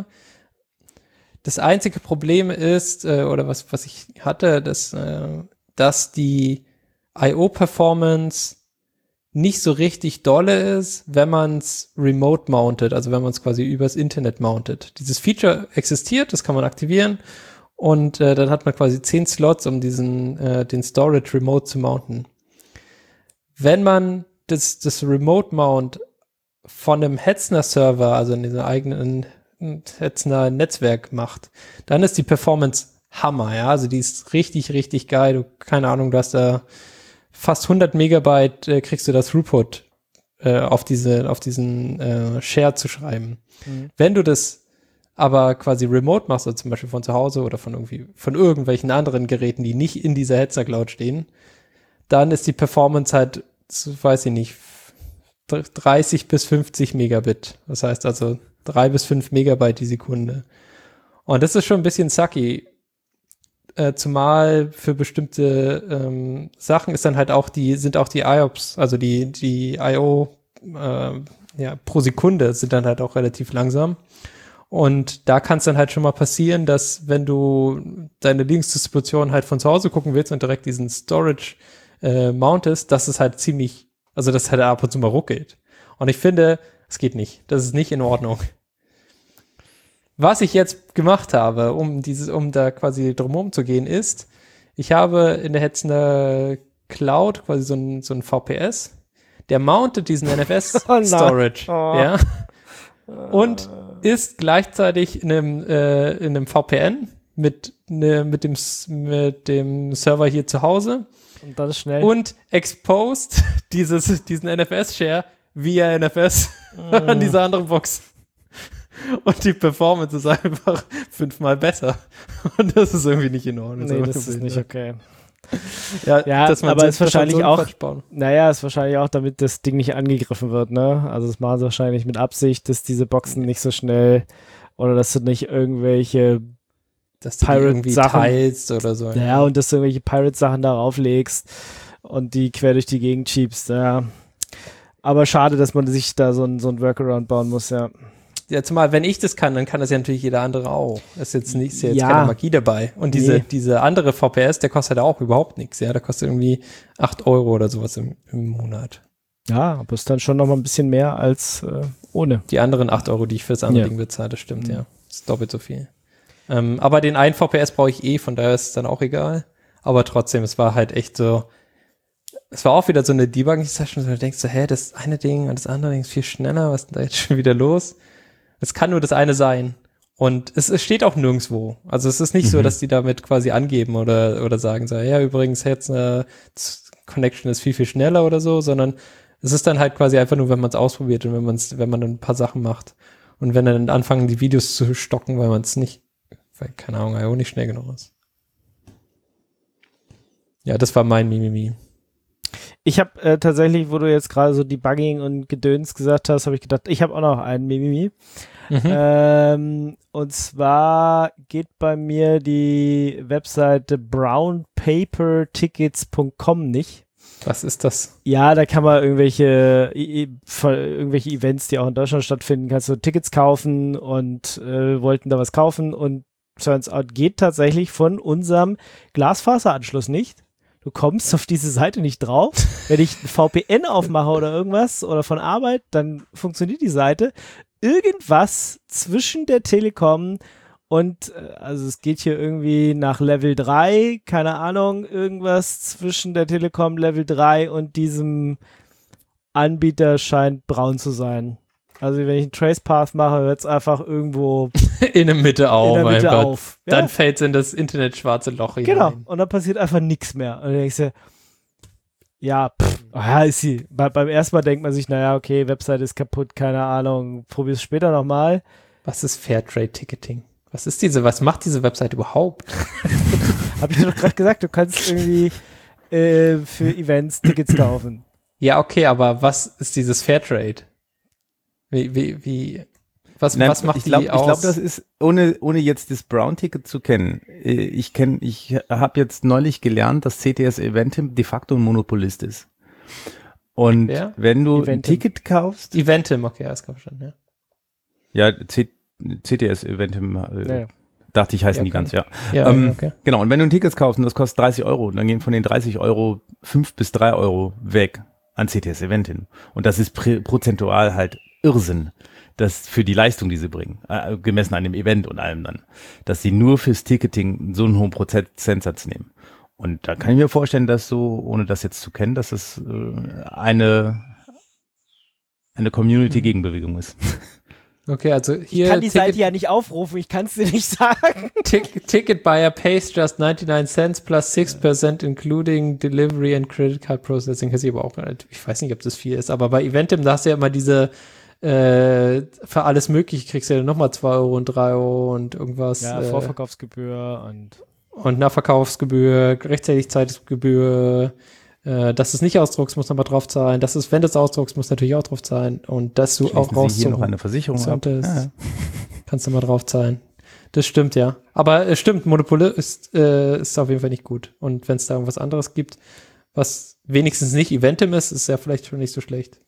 Das einzige Problem ist, äh, oder was, was ich hatte, dass, äh, dass die I O-Performance nicht so richtig dolle ist, wenn man es remote mountet, also wenn man es quasi übers Internet mountet. Dieses Feature existiert, das kann man aktivieren und äh, dann hat man quasi zehn Slots, um diesen äh, den Storage remote zu mounten. Wenn man das, das Remote Mount von einem Hetzner-Server, also in diesem eigenen Hetzner-Netzwerk macht, dann ist die Performance Hammer, ja, also die ist richtig, richtig geil. Du, keine Ahnung, du hast da fast hundert Megabyte äh, kriegst du das Throughput äh, auf diese, auf diesen äh, Share zu schreiben. Mhm. Wenn du das aber quasi remote machst, also zum Beispiel von zu Hause oder von irgendwie, von irgendwelchen anderen Geräten, die nicht in dieser Hetzner Cloud stehen, dann ist die Performance halt, weiß ich nicht, dreißig bis fünfzig Megabit. Das heißt also drei bis fünf Megabyte die Sekunde. Und das ist schon ein bisschen sucky. Äh, zumal für bestimmte ähm, Sachen ist dann halt auch die, sind auch die I O P S, also die, die I O äh, ja, pro Sekunde sind dann halt auch relativ langsam. Und da kann es dann halt schon mal passieren, dass wenn du deine Linksdistribution halt von zu Hause gucken willst und direkt diesen Storage äh, mountest, dass es halt ziemlich, also dass halt ab und zu mal ruckelt. Und ich finde, es geht nicht. Das ist nicht in Ordnung. Was ich jetzt gemacht habe, um dieses, um da quasi drumherum zu gehen, ist, ich habe in der Hetzner Cloud quasi so ein, so ein V P S, der mountet diesen N F S-Storage, Oh. ja, und ist gleichzeitig in einem, äh, in einem V P N mit, ne, mit dem, S- mit dem Server hier zu Hause Und das ist schnell. und exposed dieses, diesen N F S-Share via N F S an diese andere Box. Und die Performance ist einfach fünfmal besser. Und das ist irgendwie nicht in Ordnung. nee, das ist nicht okay. Ja, Ja, dass man aber so- ist wahrscheinlich dass man so einen auch- Quatsch bauen. Naja, ist wahrscheinlich auch, damit das Ding nicht angegriffen wird, ne? Also das machen sie wahrscheinlich mit Absicht, dass diese Boxen nicht so schnell oder dass du nicht irgendwelche, Dass du die irgendwie Pirate-Sachen- teilst oder so. ja, und dass du irgendwelche Pirate-Sachen darauf legst und die quer durch die Gegend schiebst, ja. Aber schade, dass man sich da so ein, so ein Workaround bauen muss, ja. Ja, zumal, wenn ich das kann, dann kann das ja natürlich jeder andere auch. Das ist jetzt nicht, ist ja jetzt Ja. keine Magie dabei. Und diese, Nee. diese andere V P S, der kostet ja auch überhaupt nichts, ja. Der kostet irgendwie acht Euro oder sowas im, im Monat. Ja, aber ist dann schon noch mal ein bisschen mehr als äh, ohne. Die anderen acht Euro, die ich für das andere Ja. Ding bezahle, das stimmt, Mhm. ja. Das ist doppelt so viel. Ähm, aber den einen V P S brauche ich eh, von daher ist es dann auch egal. Aber trotzdem, es war halt echt so, es war auch wieder so eine Debugging-Session, wo du denkst so, hä, das eine Ding und das andere Ding ist viel schneller, was ist denn da jetzt schon wieder los? Es kann nur das eine sein. Und es, es steht auch nirgendwo. Also es ist nicht so, Mhm. dass die damit quasi angeben oder, oder sagen so, ja, übrigens jetzt äh, Connection ist viel, viel schneller oder so, sondern es ist dann halt quasi einfach nur, wenn man es ausprobiert und wenn man es, wenn man dann ein paar Sachen macht. Und wenn dann anfangen, die Videos zu stocken, weil man es nicht, weil, keine Ahnung, I O nicht schnell genug ist. Ja, das war mein Mimimi. Ich habe äh, tatsächlich, wo du jetzt gerade so Debugging und Gedöns gesagt hast, habe ich gedacht, ich habe auch noch einen Mimimi. Mhm. Ähm, und zwar geht bei mir die Webseite brown paper tickets punkt com nicht. Was ist das? Ja, da kann man irgendwelche, i- irgendwelche Events, die auch in Deutschland stattfinden, kannst du Tickets kaufen und äh, wollten da was kaufen und turns out geht tatsächlich von unserem Glasfaseranschluss nicht. Du kommst auf diese Seite nicht drauf. Wenn ich ein V P N aufmache oder irgendwas oder von Arbeit, dann funktioniert die Seite. Irgendwas zwischen der Telekom und, also es geht hier irgendwie nach Level drei, keine Ahnung, irgendwas zwischen der Telekom Level drei und diesem Anbieter scheint braun zu sein. Also wenn ich einen Tracepath mache, hört es einfach irgendwo in der Mitte auf. In der Mitte auf. Dann Ja. fällt es in das Internet schwarze Loch hinein. Genau, und dann passiert einfach nichts mehr. Und dann denkst du, ja, pff, ja, ist sie. Bei, beim ersten Mal denkt man sich, naja, okay, Website ist kaputt, keine Ahnung, probier's später nochmal. Was ist Fairtrade Ticketing? Was ist diese, was macht diese Website überhaupt? Hab ich dir doch gerade gesagt, du kannst irgendwie äh, für Events Tickets kaufen. Ja, okay, aber was ist dieses Fairtrade? Wie, wie, wie, was, Nein, was macht ich die glaub, aus? Ich glaube, das ist, ohne, ohne jetzt das Brown-Ticket zu kennen, äh, ich kenne, ich habe jetzt neulich gelernt, dass C T S Eventim de facto ein Monopolist ist. Und Wer? wenn du Eventim. ein Ticket kaufst, Eventim, okay, das kann verstanden, ja, ja. C T S Eventim, äh, Ja, ja. dachte ich, heißen Ja, die ganz, ja. Ja, Ähm, okay. Genau, und wenn du ein Ticket kaufst und das kostet dreißig Euro, dann gehen von den dreißig Euro fünf bis drei Euro weg an C T S Eventim. Und das ist prä- prozentual halt Irrsinn, das für die Leistung, die sie bringen, äh, gemessen an dem Event und allem dann, dass sie nur fürs Ticketing so einen hohen Prozentsatz nehmen. Und da kann ich mir vorstellen, dass so, ohne das jetzt zu kennen, dass es äh, eine, eine Community-Gegenbewegung ist. Okay, also hier Ich kann die Ticket, Seite ja nicht aufrufen, ich kann es dir nicht sagen. Tick, Ticket Buyer pays just ninety-nine cents plus six percent including Delivery and Credit Card Processing. Das ist aber auch, ich weiß nicht, ob das viel ist, aber bei Eventim, da hast du ja immer diese äh, für alles Mögliche kriegst du ja nochmal zwei Euro und drei Euro und irgendwas. Ja, äh, Vorverkaufsgebühr und Und Nachverkaufsgebühr, Rechtzeitigkeitsgebühr, äh, dass es nicht ausdruckst, muss nochmal drauf zahlen. Das ist, wenn du es ausdruckst, muss natürlich auch drauf zahlen. Und dass du auch Schließen raus Sie hier noch eine Versicherung ab. solltest, Ja, ja. kannst du mal drauf zahlen. Das stimmt, ja. Aber es stimmt, Monopol ist, äh, ist auf jeden Fall nicht gut. Und wenn es da irgendwas anderes gibt, was wenigstens nicht Eventim ist, ist ja vielleicht schon nicht so schlecht.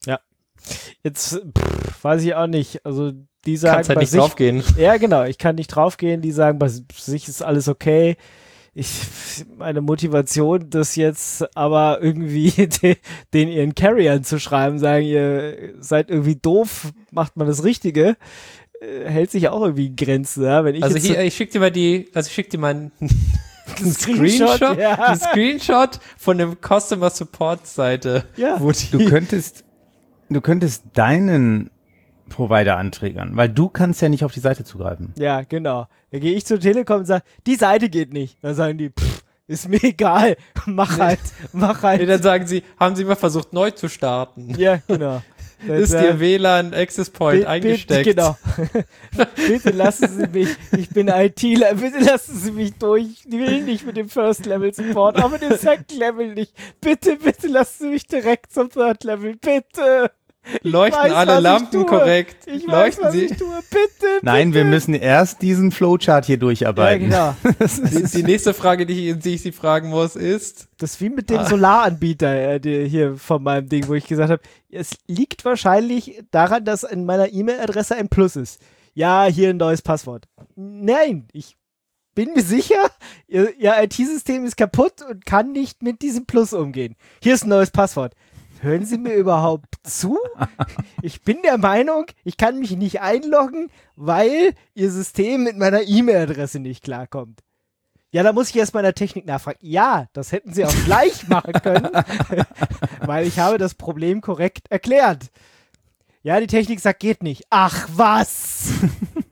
jetzt pff, weiß ich auch nicht. Also die sagen Kannst halt bei nicht sich, draufgehen. Ja, genau, ich kann nicht draufgehen, die sagen, bei sich ist alles okay. Ich, meine Motivation, das jetzt aber irgendwie de, den ihren Carriern zu schreiben, sagen, ihr seid irgendwie doof, macht man das Richtige, äh, hält sich auch irgendwie in Grenzen. Ja? Wenn ich Also jetzt hier, so, ich schick dir mal die, also ich schick dir mal einen einen Screenshot, Screenshot, ja. einen Screenshot von dem Customer Support Seite. Ja. Wo die, Du könntest, du könntest deinen Provider anträgern, weil du kannst ja nicht auf die Seite zugreifen. ja, genau. Da gehe ich zur Telekom und sage, die Seite geht nicht. Dann sagen die, pff, ist mir egal, mach halt, mach nee, halt. dann sagen sie, haben sie mal versucht neu zu starten? Ja, genau. Dann Ist sagen, Ihr W L A N Access Point Bi- eingesteckt? Bitte, genau. Bitte lassen Sie mich, ich bin ITler, bitte lassen Sie mich durch. Ich will nicht mit dem First Level Support, auch mit dem Second Level nicht. Bitte, bitte lassen Sie mich direkt zum Third Level, bitte. Ich Leuchten weiß, alle was ich Lampen tue. korrekt? Ich weiß, Leuchten was sie? ich tue, bitte, Nein, bitte. wir müssen erst diesen Flowchart hier Ja, durcharbeiten. genau. Die, die nächste Frage, die ich, die ich Sie fragen muss, ist, Das ist wie mit dem Solaranbieter äh, die, hier von meinem Ding, wo ich gesagt habe, es liegt wahrscheinlich daran, dass in meiner E-Mail-Adresse ein Plus ist. Ja, hier ein neues Passwort. Nein, ich bin mir sicher, ihr, ihr I T-System ist kaputt und kann nicht mit diesem Plus umgehen. Hier ist ein neues Passwort. Hören Sie mir überhaupt zu? Ich bin der Meinung, ich kann mich nicht einloggen, weil Ihr System mit meiner E-Mail-Adresse nicht klarkommt. Ja, da muss ich erst mal in der Technik nachfragen. Ja, das hätten Sie auch gleich machen können, weil ich habe das Problem korrekt erklärt. Ja, die Technik sagt, geht nicht. Ach, was?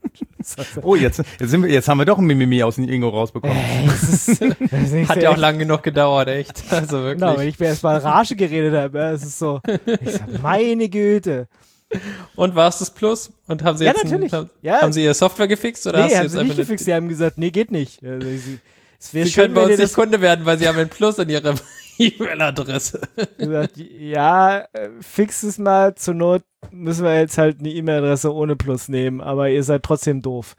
Oh, jetzt, jetzt, sind wir, jetzt haben wir doch ein Mimimi aus dem Ingo rausbekommen. Ey, das ist, das ist nicht Hat sehr ja auch echt. lange genug gedauert, echt. Also wirklich. Genau, wenn ich mir erst mal Rage geredet habe, ja, es ist so, ich sag, meine Güte. Und war es das Plus? Und haben sie Ja, jetzt natürlich. Ein, haben, Ja. haben sie ihre Software gefixt oder Nee, hast du haben jetzt sie nicht einfach gefixt, die haben gesagt, nee, geht nicht. Also, sie, es wäre Sie schön, können bei wenn uns ihr nicht das Kunde werden, weil sie haben ein Plus in ihrer E-Mail-Adresse. gesagt, ja, äh, fix es mal, zur Not müssen wir jetzt halt eine E-Mail-Adresse ohne Plus nehmen, aber ihr seid trotzdem doof.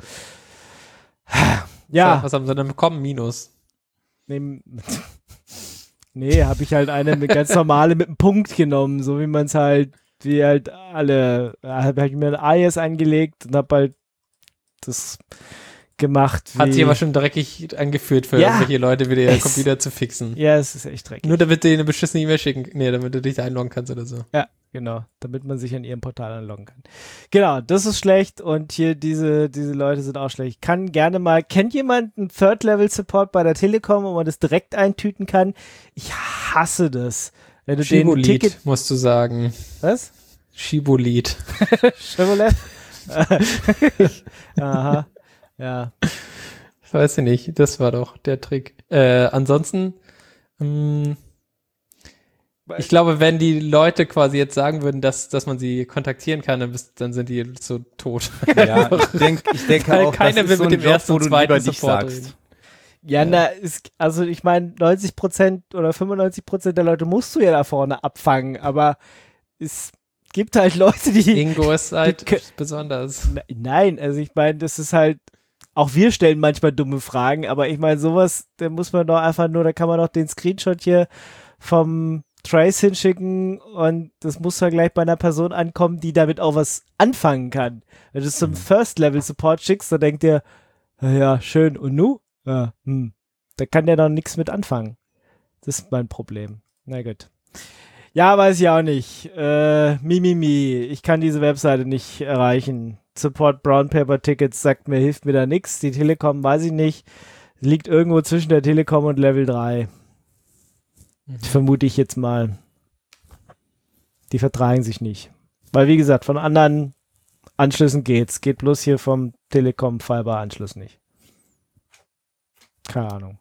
Ja, Was haben sie denn bekommen? Minus. nehm, nee, habe ich halt eine mit ganz normale mit einem Punkt genommen, so wie man es halt, wie halt alle, habe halt mir ein Alias angelegt und habe halt das gemacht. Wie, Hat sich aber schon dreckig angeführt für Ja, irgendwelche Leute, wieder ihren es- Computer zu fixen. Ja, es ist echt dreckig. Nur damit du ihnen eine beschissene E-Mail schicken, nee, damit du dich da einloggen kannst oder so. Ja, genau, damit man sich an ihrem Portal anloggen kann. Genau, das ist schlecht und hier diese, diese Leute sind auch schlecht. Kann gerne mal, kennt jemand einen Third-Level-Support bei der Telekom, wo man das direkt eintüten kann? Ich hasse das. Wenn du den Ticket, Schibolit, musst du sagen. was? Schibolit. Chevrolet? Aha, ja. Weiß ich nicht, das war doch der Trick. Äh, ansonsten, mh, ich glaube, wenn die Leute quasi jetzt sagen würden, dass, dass man sie kontaktieren kann, dann, bist, dann sind die so tot. Ja, ich, denk, ich denke Weil auch, keiner das will ist so mit ein dem um Job, ersten wo und du zweiten lieber dich Support sagst. reden. Ja, Ja. na, ist, also ich meine, neunzig Prozent oder fünfundneunzig Prozent der Leute musst du ja da vorne abfangen, aber es gibt halt Leute, die, Ingo ist halt Die kö- besonders. Ne- Nein, also ich meine, das ist halt, auch wir stellen manchmal dumme Fragen, aber ich meine, sowas, da muss man doch einfach nur, da kann man doch den Screenshot hier vom Trace hinschicken und das muss dann gleich bei einer Person ankommen, die damit auch was anfangen kann. Wenn du es zum First-Level-Support schickst, dann denkt der, "Na ja, schön, und nu? Ja, hm. Da kann der doch nichts mit anfangen. Das ist mein Problem. Na gut. Ja, weiß ich auch nicht. Äh, Mimimi, ich kann diese Webseite nicht erreichen. Support Brown Paper Tickets sagt mir, hilft mir da nichts. Die Telekom weiß ich nicht. Liegt irgendwo zwischen der Telekom und Level drei. Vermute ich jetzt mal. Die vertragen sich nicht. Weil wie gesagt, von anderen Anschlüssen geht's. Geht bloß hier vom Telekom Fiber Anschluss nicht. Keine Ahnung.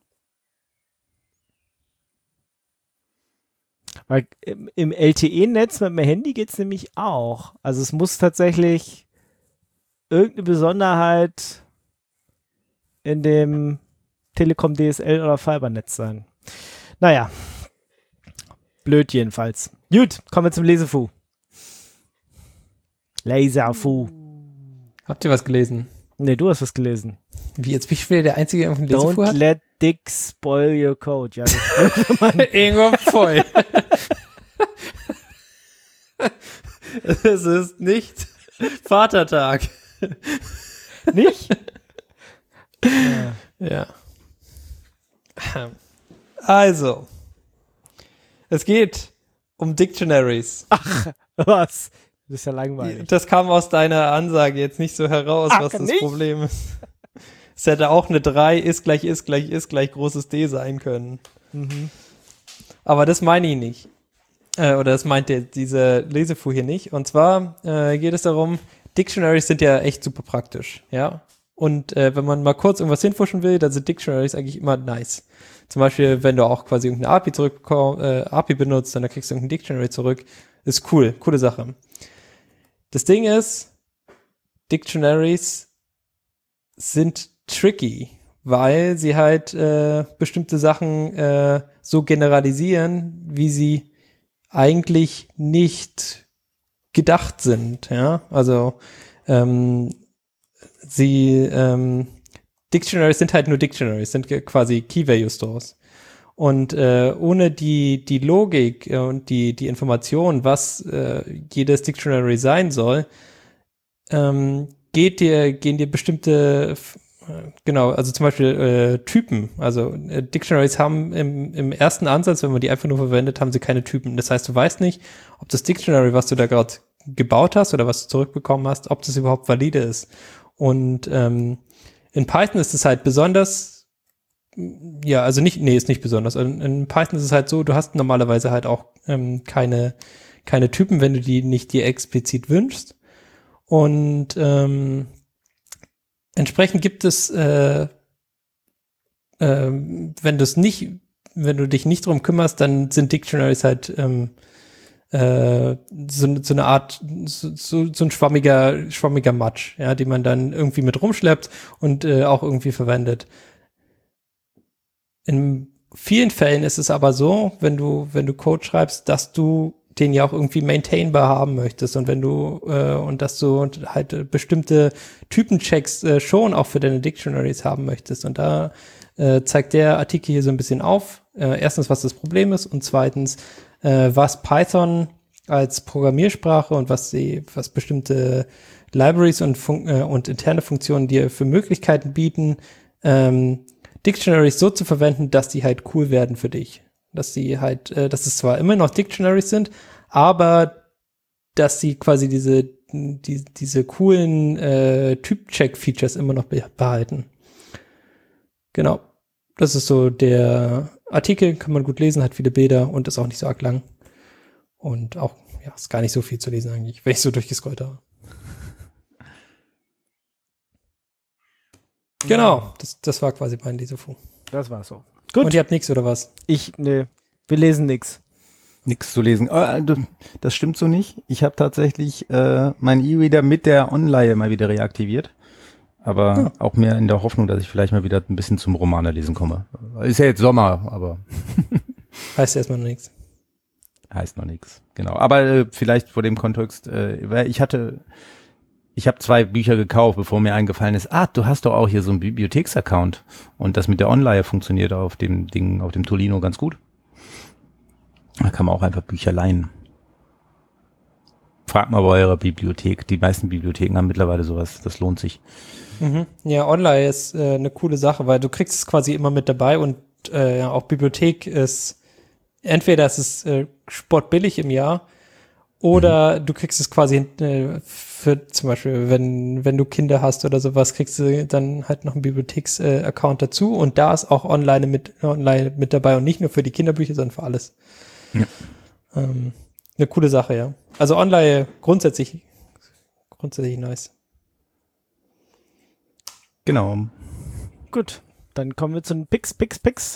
Weil im, im L T E-Netz mit dem Handy geht's nämlich auch. Also es muss tatsächlich irgendeine Besonderheit in dem Telekom D S L oder Fibernetz sein. Naja. Blöd jedenfalls. Gut, kommen wir zum Lesefu. Laserfu. Habt ihr was gelesen? Ne, du hast was gelesen. Wie, jetzt bin ich wieder der Einzige, der irgendeinen Don't Lesefuhr hat? let Dick spoil your code. Ja, das Ingo voll. Es ist nicht Vatertag. nicht? Ja. Also. Es geht um Dictionaries. Was? Das ist ja langweilig. Das kam aus deiner Ansage jetzt nicht so heraus, Ach, was das nicht? Problem ist. Es hätte auch eine drei ist gleich ist gleich ist gleich großes D sein können. Mhm. Aber das meine ich nicht. Äh, oder das meint der, diese Lesefuhr hier nicht. Und zwar äh, geht es darum, Dictionaries sind ja echt super praktisch, ja. Und äh, wenn man mal kurz irgendwas hinfuschen will, dann sind Dictionaries eigentlich immer nice. Zum Beispiel, wenn du auch quasi irgendeine A P I zurückbekommst, äh, A P I benutzt, dann kriegst du irgendein Dictionary zurück. Ist cool, coole Sache. Das Ding ist, Dictionaries sind tricky, weil sie halt äh, bestimmte Sachen äh, so generalisieren, wie sie eigentlich nicht gedacht sind, ja, also ähm, sie ähm, Dictionaries sind halt nur Dictionaries, sind quasi Key-Value-Stores und äh, ohne die die Logik äh, und die die Information, was äh, jedes Dictionary sein soll, ähm, geht dir gehen dir bestimmte Genau, also zum Beispiel äh, Typen. Also äh, Dictionaries haben im, im ersten Ansatz, wenn man die einfach nur verwendet, haben sie keine Typen. Das heißt, du weißt nicht, ob das Dictionary, was du da gerade gebaut hast oder was du zurückbekommen hast, ob das überhaupt valide ist. Und ähm, in Python ist es halt besonders, ja, also nicht, nee, ist nicht besonders. In, in Python ist es halt so, du hast normalerweise halt auch ähm, keine, keine Typen, wenn du die nicht dir explizit wünschst. Und ähm, Entsprechend gibt es, äh, äh, wenn du es nicht, wenn du dich nicht drum kümmerst, dann sind Dictionaries halt ähm, äh, so, so eine Art, so, so, so ein schwammiger, schwammiger Matsch, ja, die man dann irgendwie mit rumschleppt und äh, auch irgendwie verwendet. In vielen Fällen ist es aber so, wenn du, wenn du Code schreibst, dass du den ja auch irgendwie maintainbar haben möchtest und wenn du äh, und dass du halt bestimmte Typenchecks äh, schon auch für deine Dictionaries haben möchtest. Und da äh, zeigt der Artikel hier so ein bisschen auf. Äh, erstens, was das Problem ist und zweitens, äh, was Python als Programmiersprache und was sie, was bestimmte Libraries und, Fun- äh, und interne Funktionen dir für Möglichkeiten bieten, ähm, Dictionaries so zu verwenden, dass die halt cool werden für dich. Dass sie halt, äh, dass es zwar immer noch Dictionaries sind, aber dass sie quasi diese, die, diese coolen äh, Typ-Check-Features immer noch be- behalten. Genau. Das ist so der Artikel, kann man gut lesen, hat viele Bilder und ist auch nicht so arg lang. Und auch, ja, ist gar nicht so viel zu lesen eigentlich, wenn ich so durchgescrollt habe. Genau, das, das war quasi mein Lesefu. Das war so. Gut. Und ihr habt nichts oder was? Ich, nee, wir lesen nix. Nix zu lesen. Oh, das stimmt so nicht. Ich habe tatsächlich äh, meinen E-Reader mit der Online mal wieder reaktiviert. Aber Ja. auch mehr in der Hoffnung, dass ich vielleicht mal wieder ein bisschen zum Romanerlesen komme. Ist ja jetzt Sommer, aber Heißt erstmal noch nichts. heißt noch nichts. Genau. Aber äh, vielleicht vor dem Kontext, äh, weil ich hatte, ich habe zwei Bücher gekauft, bevor mir eingefallen ist, ah, du hast doch auch hier so einen Bibliotheksaccount. Und das mit der Online funktioniert auf dem Ding, auf dem Tolino ganz gut. Da kann man auch einfach Bücher leihen. Fragt mal bei eurer Bibliothek. Die meisten Bibliotheken haben mittlerweile sowas. Das lohnt sich. Mhm. Ja, Online ist äh, eine coole Sache, weil du kriegst es quasi immer mit dabei und äh, ja, auch Bibliothek ist, entweder ist es äh, sportbillig im Jahr oder mhm. du kriegst es quasi äh, für zum Beispiel, wenn, wenn du Kinder hast oder sowas, kriegst du dann halt noch einen Bibliotheks-Account äh, dazu und da ist auch online mit, online mit dabei und nicht nur für die Kinderbücher, sondern für alles. Ja. Ähm, eine coole Sache, ja. Also Online grundsätzlich, grundsätzlich nice. Genau. Gut, dann kommen wir zu den Picks, Picks, Picks.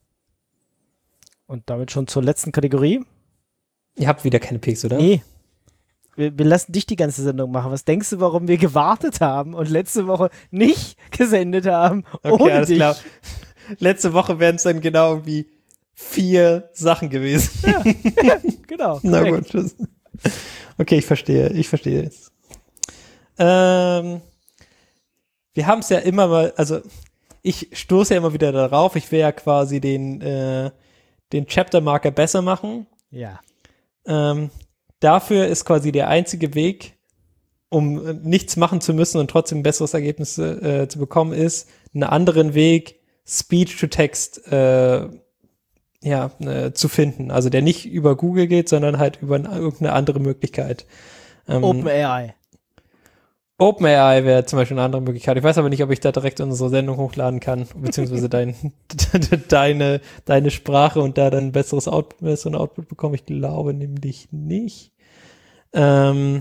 Und damit schon zur letzten Kategorie. Ihr habt wieder keine Picks, oder? Nee. Wir, wir lassen dich die ganze Sendung machen. Was denkst du, warum wir gewartet haben und letzte Woche nicht gesendet haben? Okay, ohne alles dich? klar. Letzte Woche wären es dann genau irgendwie vier Sachen gewesen. Ja, genau. Na korrekt. gut. Das, okay, ich verstehe. Ich verstehe jetzt. Ähm, wir haben es ja immer mal, also ich stoße ja immer wieder darauf, ich will ja quasi den, äh, den Chapter-Marker besser machen. Ja. Ähm, dafür ist quasi der einzige Weg, um äh, nichts machen zu müssen und trotzdem ein besseres Ergebnis äh, zu bekommen, ist, einen anderen Weg, Speech-to-Text äh, ja, äh, zu finden. Also der nicht über Google geht, sondern halt über eine, irgendeine andere Möglichkeit. Ähm, OpenAI. OpenAI wäre zum Beispiel eine andere Möglichkeit. Ich weiß aber nicht, ob ich da direkt unsere Sendung hochladen kann, beziehungsweise dein, deine, deine Sprache und da dann ein besseres Out, besseren Output bekomme. Ich glaube nämlich nicht. Ähm,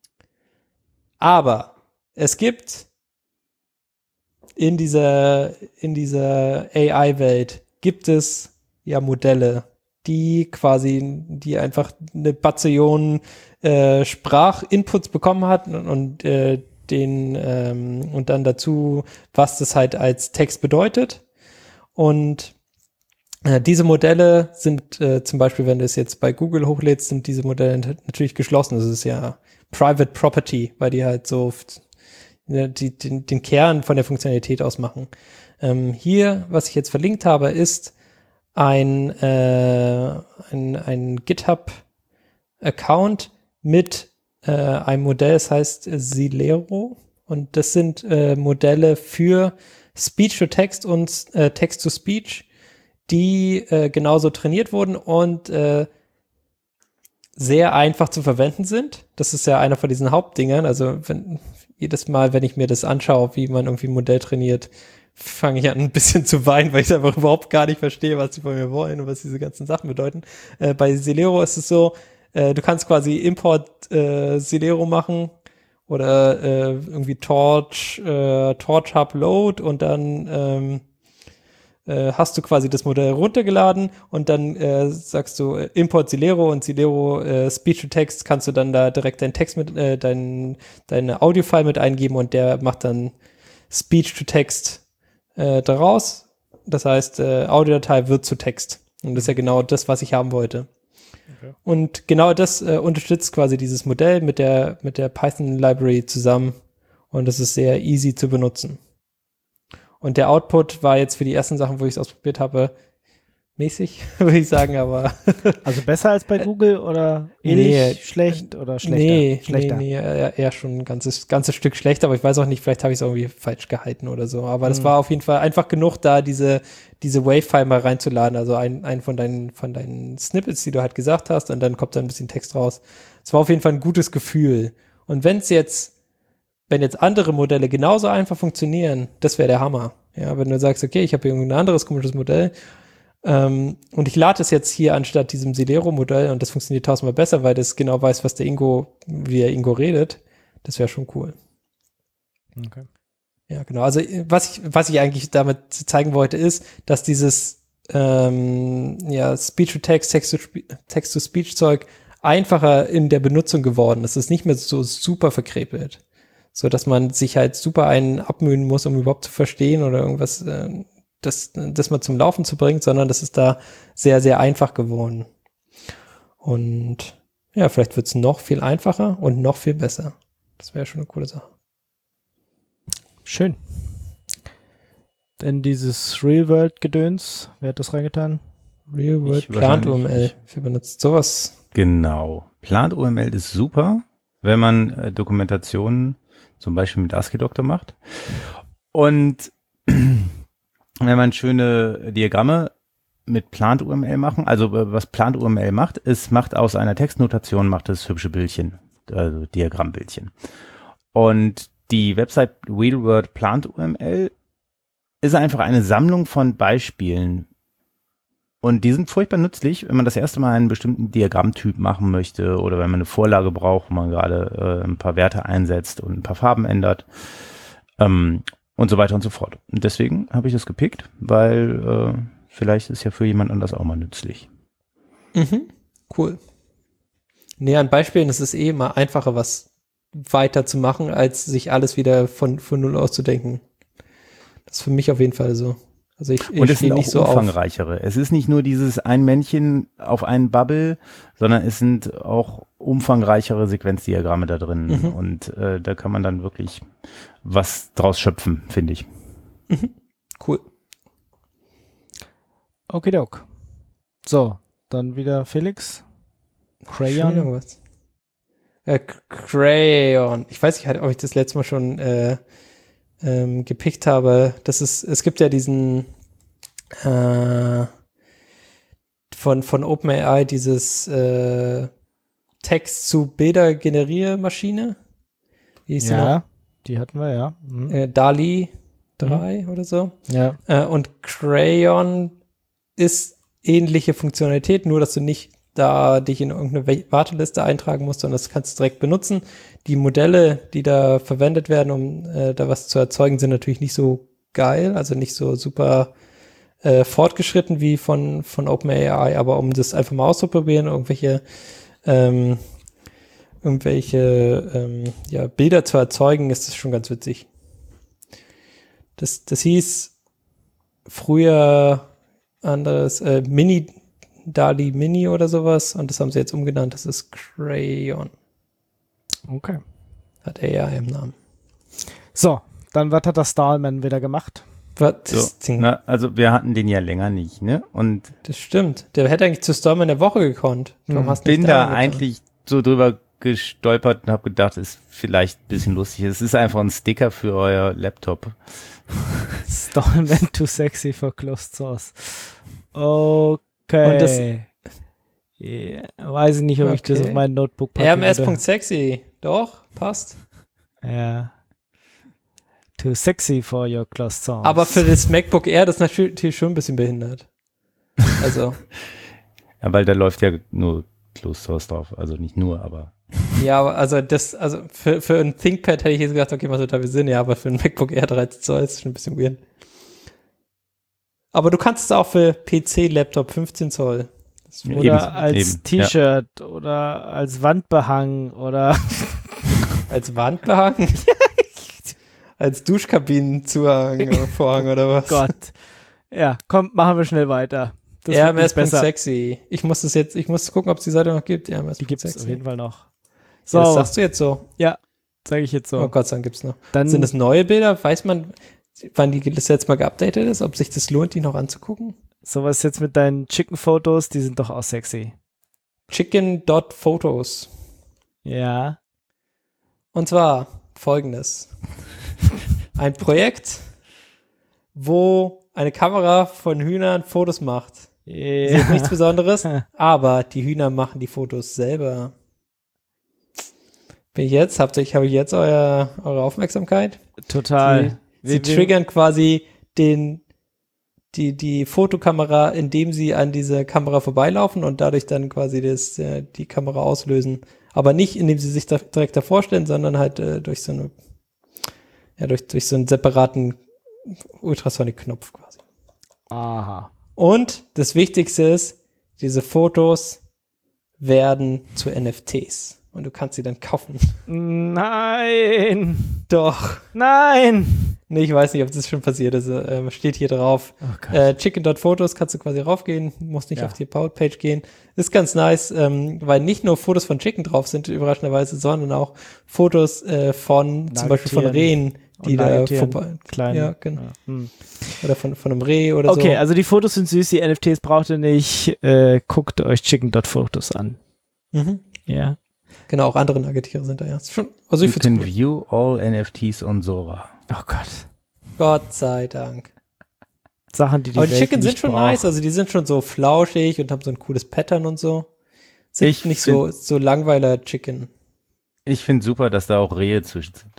aber es gibt in dieser, in dieser A I-Welt gibt es ja Modelle, die quasi, die einfach eine Bazillion äh, Sprachinputs bekommen hat und, und äh, den ähm, und dann dazu, was das halt als Text bedeutet. Und äh, diese Modelle sind äh, zum Beispiel, wenn du es jetzt bei Google hochlädst, sind diese Modelle natürlich geschlossen. Das ist ja Private Property, weil die halt so ja, die, den, den Kern von der Funktionalität ausmachen. Ähm, hier, was ich jetzt verlinkt habe, ist ein, äh, ein, ein GitHub-Account mit äh, einem Modell, das heißt Zilero. Und das sind äh, Modelle für Speech-to-Text und äh, Text-to-Speech, die äh, genauso trainiert wurden und äh, sehr einfach zu verwenden sind. Das ist ja einer von diesen Hauptdingern. Also wenn, jedes Mal, wenn ich mir das anschaue, wie man irgendwie ein Modell trainiert, fange ich an, ein bisschen zu weinen, weil ich einfach überhaupt gar nicht verstehe, was sie von mir wollen und was diese ganzen Sachen bedeuten. Äh, bei Zilero ist es so, äh, du kannst quasi Import äh, Zilero machen oder äh, irgendwie Torch, äh, Torch Hub Load und dann ähm, äh, hast du quasi das Modell runtergeladen und dann äh, sagst du äh, Import Celero und Celero äh, Speech to Text kannst du dann da direkt deinen Text mit, äh, dein, deine Audio-File mit eingeben und der macht dann Speech to Text äh, daraus. Das heißt, äh, Audiodatei wird zu Text. Und das ist ja genau das, was ich haben wollte. Okay. Und genau das äh, unterstützt quasi dieses Modell mit der, mit der Python-Library zusammen. Und das ist sehr easy zu benutzen. Und der Output war jetzt für die ersten Sachen, wo ich es ausprobiert habe, mäßig, würde ich sagen, aber also besser als bei Google oder ähnlich nee, schlecht oder schlechter? Nee, schlechter. nee, nee, eher, eher schon ein ganzes, ganzes Stück schlechter, aber ich weiß auch nicht, vielleicht habe ich es irgendwie falsch gehalten oder so. Aber das hm. war auf jeden Fall einfach genug, da diese, diese Wave-File mal reinzuladen, also ein, ein von deinen, von deinen Snippets, die du halt gesagt hast, und dann kommt da ein bisschen Text raus. Es war auf jeden Fall ein gutes Gefühl. Und wenn es jetzt, wenn jetzt andere Modelle genauso einfach funktionieren, das wäre der Hammer. Ja, wenn du sagst, okay, ich habe hier irgendein anderes komisches Modell, Ähm, und ich lade es jetzt hier anstatt diesem Celero-Modell und das funktioniert tausendmal besser, weil das genau weiß, was der Ingo, wie er Ingo redet. Das wäre schon cool. Okay. Ja, genau. Also was ich, was ich eigentlich damit zeigen wollte, ist, dass dieses ähm, ja, Speech-to-Text, Text-to-Speech-Zeug einfacher in der Benutzung geworden ist. Es ist nicht mehr so super verkrepelt. So, dass man sich halt super einen abmühen muss, um überhaupt zu verstehen oder irgendwas äh, das, das mal zum Laufen zu bringen, sondern das ist da sehr, sehr einfach geworden. Und ja, vielleicht wird es noch viel einfacher und noch viel besser. Das wäre schon eine coole Sache. Schön. Denn dieses Real-World-Gedöns, wer hat das reingetan? Real-World Plant-O M L. Wer benutzt sowas? Genau. Plant-O M L ist super, wenn man äh, Dokumentationen zum Beispiel mit ASCII-Doctor macht. Und wenn man schöne Diagramme mit Plant-O M L machen, also was Plant-O M L macht, es macht aus einer Textnotation, macht es hübsche Bildchen, also Diagrammbildchen. Und die Website Real-World Plant-O M L ist einfach eine Sammlung von Beispielen. Und die sind furchtbar nützlich, wenn man das erste Mal einen bestimmten Diagrammtyp machen möchte oder wenn man eine Vorlage braucht, wo man gerade äh, ein paar Werte einsetzt und ein paar Farben ändert. Ähm, Und so weiter und so fort. Und deswegen habe ich das gepickt, weil äh, vielleicht ist ja für jemand anders auch mal nützlich. Mhm. Cool. Nee, an Beispielen ist es eh immer einfacher, was weiter zu machen, als sich alles wieder von, von null auszudenken. Das ist für mich auf jeden Fall so. Also ich, ich und es sind nicht auch so umfangreichere. Auf. Es ist nicht nur dieses ein Männchen auf einen Bubble, sondern es sind auch umfangreichere Sequenzdiagramme da drin. Mhm. Und äh, da kann man dann wirklich was draus schöpfen, finde ich. Mhm. Cool. Okidok. So, dann wieder Felix. Crayon. Was. Äh, Crayon. Ich weiß nicht, ob ich das letzte Mal schon äh, ähm, gepickt habe. Das ist, es gibt ja diesen äh, von, von OpenAI dieses äh, Text zu Bilder Generiermaschine. Wie hieß ja, die noch? Die hatten wir, ja. Mhm. Äh, DALL-E drei mhm. oder so. Ja. Äh, und Crayon ist ähnliche Funktionalität, nur dass du nicht da dich in irgendeine Warteliste eintragen musst, sondern das kannst du direkt benutzen. Die Modelle, die da verwendet werden, um äh, da was zu erzeugen, sind natürlich nicht so geil, also nicht so super äh, fortgeschritten wie von, von OpenAI, aber um das einfach mal auszuprobieren, irgendwelche ähm, irgendwelche ähm, ja, Bilder zu erzeugen, ist das schon ganz witzig. Das, das hieß früher anderes äh, Mini DALL-E Mini oder sowas und das haben sie jetzt umgenannt, das ist Crayon. Okay. Hat A I im Namen. So, dann was hat der Stallman wieder gemacht? Was? So, na, also wir hatten den ja länger nicht, ne? Und das stimmt. Der hätte eigentlich zu Stallman der Woche gekonnt. Warum hast du bin da eigentlich so drüber gestolpert und habe gedacht, ist vielleicht ein bisschen lustig. Es ist einfach ein Sticker für euer Laptop. Stallman too sexy for closed source. Okay. Und das, yeah, weiß ich nicht, ob okay. ich das auf mein Notebook packe. R M S.sexy. Doch, passt. Ja. Too sexy for your closed source. Aber für das MacBook Air, das ist natürlich schon ein bisschen behindert. Also. Ja, weil da läuft ja nur Closed Source drauf. Also nicht nur, aber Ja, aber also das, also für, für ein ThinkPad hätte ich jetzt gedacht, okay, macht total Sinn, ja, aber für ein MacBook Air dreizehn Zoll ist schon ein bisschen weird. Aber du kannst es auch für P C, Laptop fünfzehn Zoll. Oder Eben, als eben, T-Shirt ja. oder als Wandbehang oder als Wandbehang? Als Duschkabinenzuhang oder Vorhang oder was? Gott. Ja, komm, machen wir schnell weiter. Das R wird M S nicht besser. Sexy. Ich muss das jetzt, ich muss gucken, ob es die Seite noch gibt. R M S Die gibt es auf jeden Fall noch. So, So, ja, das sagst du jetzt so. ja, sage ich jetzt so. Oh Gott sei Dank gibt's noch. Dann Sind das neue Bilder? Weiß man, wann die das jetzt mal geupdatet ist? Ob sich das lohnt, die noch anzugucken? sowas jetzt mit deinen Chicken-Fotos, die sind doch auch sexy. chicken dot photos. Ja. Und zwar folgendes. Ein Projekt, wo eine Kamera von Hühnern Fotos macht. Ja. Das ist nichts Besonderes, aber die Hühner machen die Fotos selber. Bin ich jetzt, habt ihr, habe ich jetzt euer, eure Aufmerksamkeit? Total. Sie, sie triggern quasi den, die, die Fotokamera, indem sie an diese Kamera vorbeilaufen und dadurch dann quasi das, äh, die Kamera auslösen. Aber nicht, indem sie sich da direkt davor stellen, sondern halt äh, durch so eine, ja, durch, durch so einen separaten Ultrasonic-Knopf quasi. Aha. Und das Wichtigste ist, diese Fotos werden zu N F Ts. Und du kannst sie dann kaufen. Nein. Doch. Nein. Nee, ich weiß nicht, ob das schon passiert ist. Äh, steht hier drauf. Oh äh, chicken dot photos kannst du quasi raufgehen, musst nicht Ja. auf die About-Page gehen. Ist ganz nice, ähm, weil nicht nur Fotos von Chicken drauf sind, überraschenderweise, sondern auch Fotos äh, von, zum Beispiel von Rehen, die Und da Nagetieren, vorbei, klein. ja, genau. Ja. Hm. Oder von, von einem Reh oder so. Okay, also die Fotos sind süß, die N F Ts braucht ihr nicht. Äh, guckt euch chicken dot photos an. Mhm. Ja. Genau, auch andere Nagetiere sind da, ja. Ist schon, also ich You find's can cool. view all N F Ts on Sora. Oh Gott. Gott sei Dank. Sachen, die die Aber die Welt Chicken sind nicht schon braucht. nice, also die sind schon so flauschig und haben so ein cooles Pattern und so. Sind Ich nicht so, so langweiler Chicken. Ich finde super, dass da auch Rehe zwischen sind.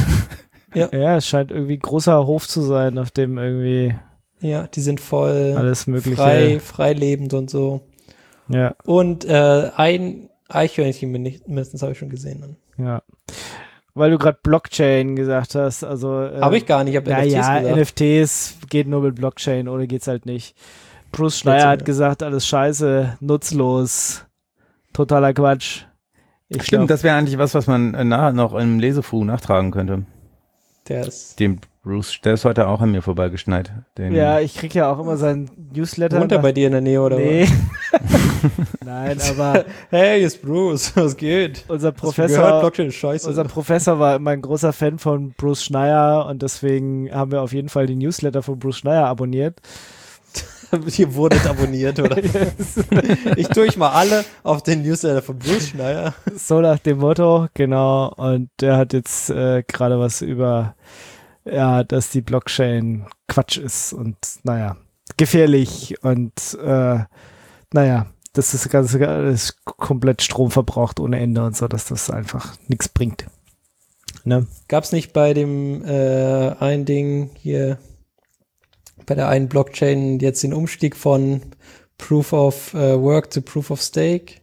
Ja, es scheint irgendwie ein großer Hof zu sein, auf dem irgendwie Ja, die sind voll alles Mögliche. frei, frei lebend und so. Ja, Und äh, ein Eichhörnchen mindest- mindestens habe ich schon gesehen. ja. Weil du gerade Blockchain gesagt hast, also äh, Habe ich gar nicht, ich habe ja, N F Ts ja, gesagt. N F Ts geht nur mit Blockchain, ohne geht's halt nicht. Bruce Schneier hat ja. gesagt, alles scheiße, nutzlos, totaler Quatsch. Ich Stimmt, glaub, das wäre eigentlich was, was man äh, nachher noch im Lesefu nachtragen könnte. Der ist Dem Bruce, der ist heute auch an mir vorbeigeschneit. Den, ja, ich krieg ja auch immer seinen Newsletter. wohnt er bei dir in der Nähe oder Nee. Nein, aber was? Hey, hier ist Bruce, was geht? unser Hast du gehört, Professor, Blockchain ist scheiße. unser Professor war immer ein großer Fan von Bruce Schneier und deswegen haben wir auf jeden Fall die Newsletter von Bruce Schneier abonniert. Ihr wurdet abonniert, oder? Ich tue ich mal alle auf den Newsletter von Bruce Schneier. So nach dem Motto, genau. Und der hat jetzt äh, gerade was über, ja, dass die Blockchain Quatsch ist und naja, gefährlich und äh, naja, dass das Ganze alles komplett Strom verbraucht ohne Ende und so, dass das einfach nichts bringt. Ne? Gab es nicht bei dem äh, einen Ding hier, bei der einen Blockchain jetzt den Umstieg von Proof of äh, Work zu Proof of Stake?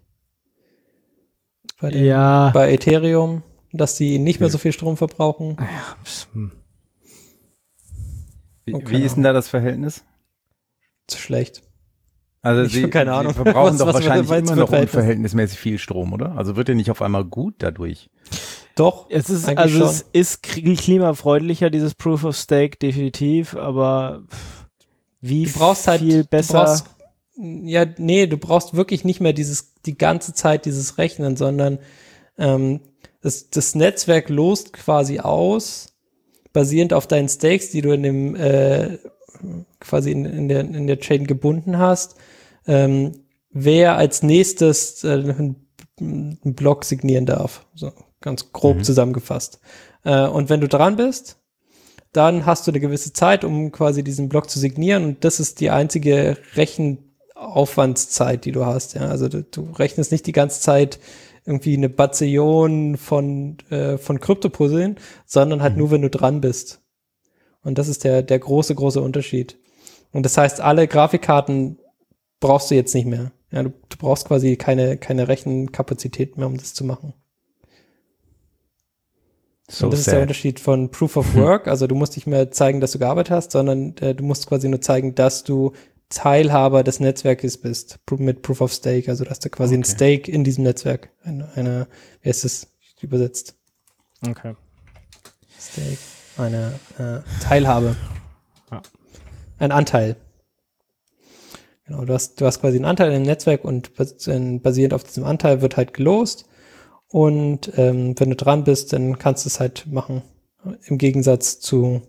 Bei, dem, Ja. bei Ethereum, dass die nicht mehr so viel Strom verbrauchen? Hm. Wie, Okay. wie ist denn da das Verhältnis? Zu schlecht. Also Ich sie, hab keine Ahnung. sie verbrauchen Was- doch was wahrscheinlich meinst du immer für noch Verhältnis? unverhältnismäßig viel Strom, oder? Also wird der nicht auf einmal gut dadurch? Doch, Es ist, eigentlich also schon. es ist kli- klimafreundlicher, dieses Proof of Stake, definitiv, aber wie Du brauchst halt, viel du besser. brauchst, ja, nee, du brauchst wirklich nicht mehr dieses, die ganze Zeit dieses Rechnen, sondern ähm, das, das Netzwerk lost quasi aus, basierend auf deinen Stakes, die du in dem äh, quasi in, in, der, in der Chain gebunden hast, ähm, wer als nächstes äh, einen, einen Block signieren darf. So ganz grob Mhm. zusammengefasst. Äh, und wenn du dran bist, dann hast du eine gewisse Zeit, um quasi diesen Block zu signieren und das ist die einzige Rechenaufwandszeit, die du hast. Ja? Also du, du rechnest nicht die ganze Zeit irgendwie eine Bazillion von, äh, von Kryptopuzzeln, sondern halt Mhm. nur, wenn du dran bist. Und das ist der, der große, große Unterschied. Und das heißt, alle Grafikkarten brauchst du jetzt nicht mehr. Ja, du, du brauchst quasi keine, keine Rechenkapazität mehr, um das zu machen. So und das sad. ist der Unterschied von Proof of Work. Also du musst nicht mehr zeigen, dass du gearbeitet hast, sondern äh, du musst quasi nur zeigen, dass du Teilhaber des Netzwerkes bist, mit Proof of Stake. Also dass du quasi Okay. ein Stake in diesem Netzwerk, eine, eine wie heißt es übersetzt? Okay. Stake, eine äh, Teilhabe. Ja. Ein Anteil. Genau, du hast, du hast quasi einen Anteil im Netzwerk und bas- äh, basierend auf diesem Anteil wird halt gelost. Und ähm, wenn du dran bist, dann kannst du es halt machen. Im Gegensatz zu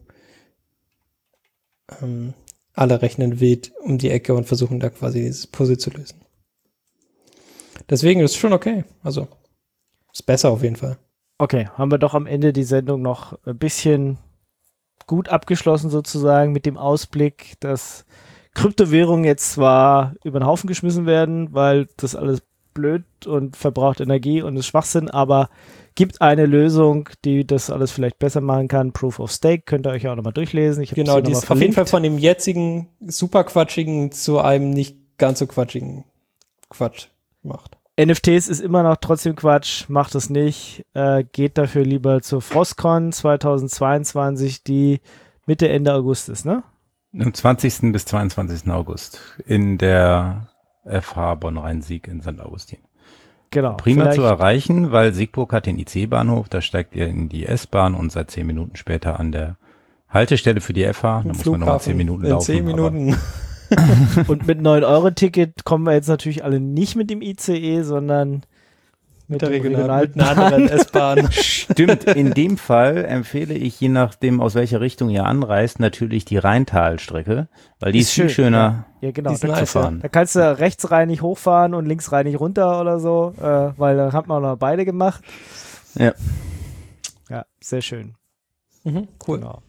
ähm, alle rechnen wild um die Ecke und versuchen da quasi dieses Puzzle zu lösen. Deswegen ist es schon okay. Also ist besser auf jeden Fall. Okay, haben wir doch am Ende die Sendung noch ein bisschen gut abgeschlossen sozusagen mit dem Ausblick, dass Kryptowährungen jetzt zwar über den Haufen geschmissen werden, weil das alles blöd und verbraucht Energie und ist Schwachsinn, aber gibt eine Lösung, die das alles vielleicht besser machen kann. Proof of Stake, könnt ihr euch auch nochmal durchlesen. Ich habe Genau, das die hier ist nochmal auf jeden Fall verlinkt. von dem jetzigen super quatschigen zu einem nicht ganz so quatschigen Quatsch gemacht. N F Ts ist immer noch trotzdem Quatsch, macht es nicht. Äh, geht dafür lieber zur Frostcon zweitausendzweiundzwanzig, die Mitte, Ende August ist, ne? Am zwanzigsten bis zweiundzwanzigsten August in der F H Bonn-Rhein-Sieg in Sankt Augustin. Genau. Prima vielleicht- zu erreichen, weil Siegburg hat den I C-Bahnhof, da steigt ihr in die S-Bahn und seid zehn Minuten später an der Haltestelle für die F H. Da muss man nochmal zehn Minuten in laufen. zehn Minuten. Und mit neun Euro Ticket kommen wir jetzt natürlich alle nicht mit dem I C E, sondern mit, Mit der dem Regional, mit Regionalbahn. einer anderen S-Bahn. Stimmt, in dem Fall empfehle ich, je nachdem, aus welcher Richtung ihr anreist, natürlich die Rheintalstrecke, weil die ist, Ist viel schön, schöner Ja, genau. Die ist Da, nice, zu fahren. da kannst du rechtsreinig hochfahren und linksreinig runter oder so, äh, weil dann hat man noch beide gemacht. Ja. Ja, sehr schön. Mhm, cool. Genau.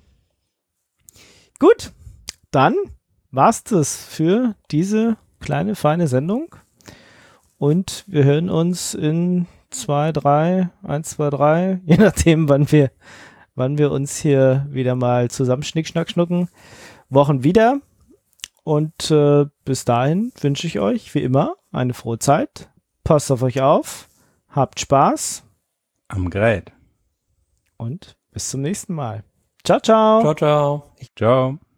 Gut, dann war's das für diese kleine, feine Sendung. Und wir hören uns in zwei, drei, eins, zwei, drei, je nachdem, wann wir, wann wir uns hier wieder mal zusammen schnick, schnack, schnucken, Wochen wieder. Und äh, bis dahin wünsche ich euch, wie immer, eine frohe Zeit. Passt auf euch auf, habt Spaß Am Gerät. und bis zum nächsten Mal. Ciao, ciao. Ciao, ciao. Ciao.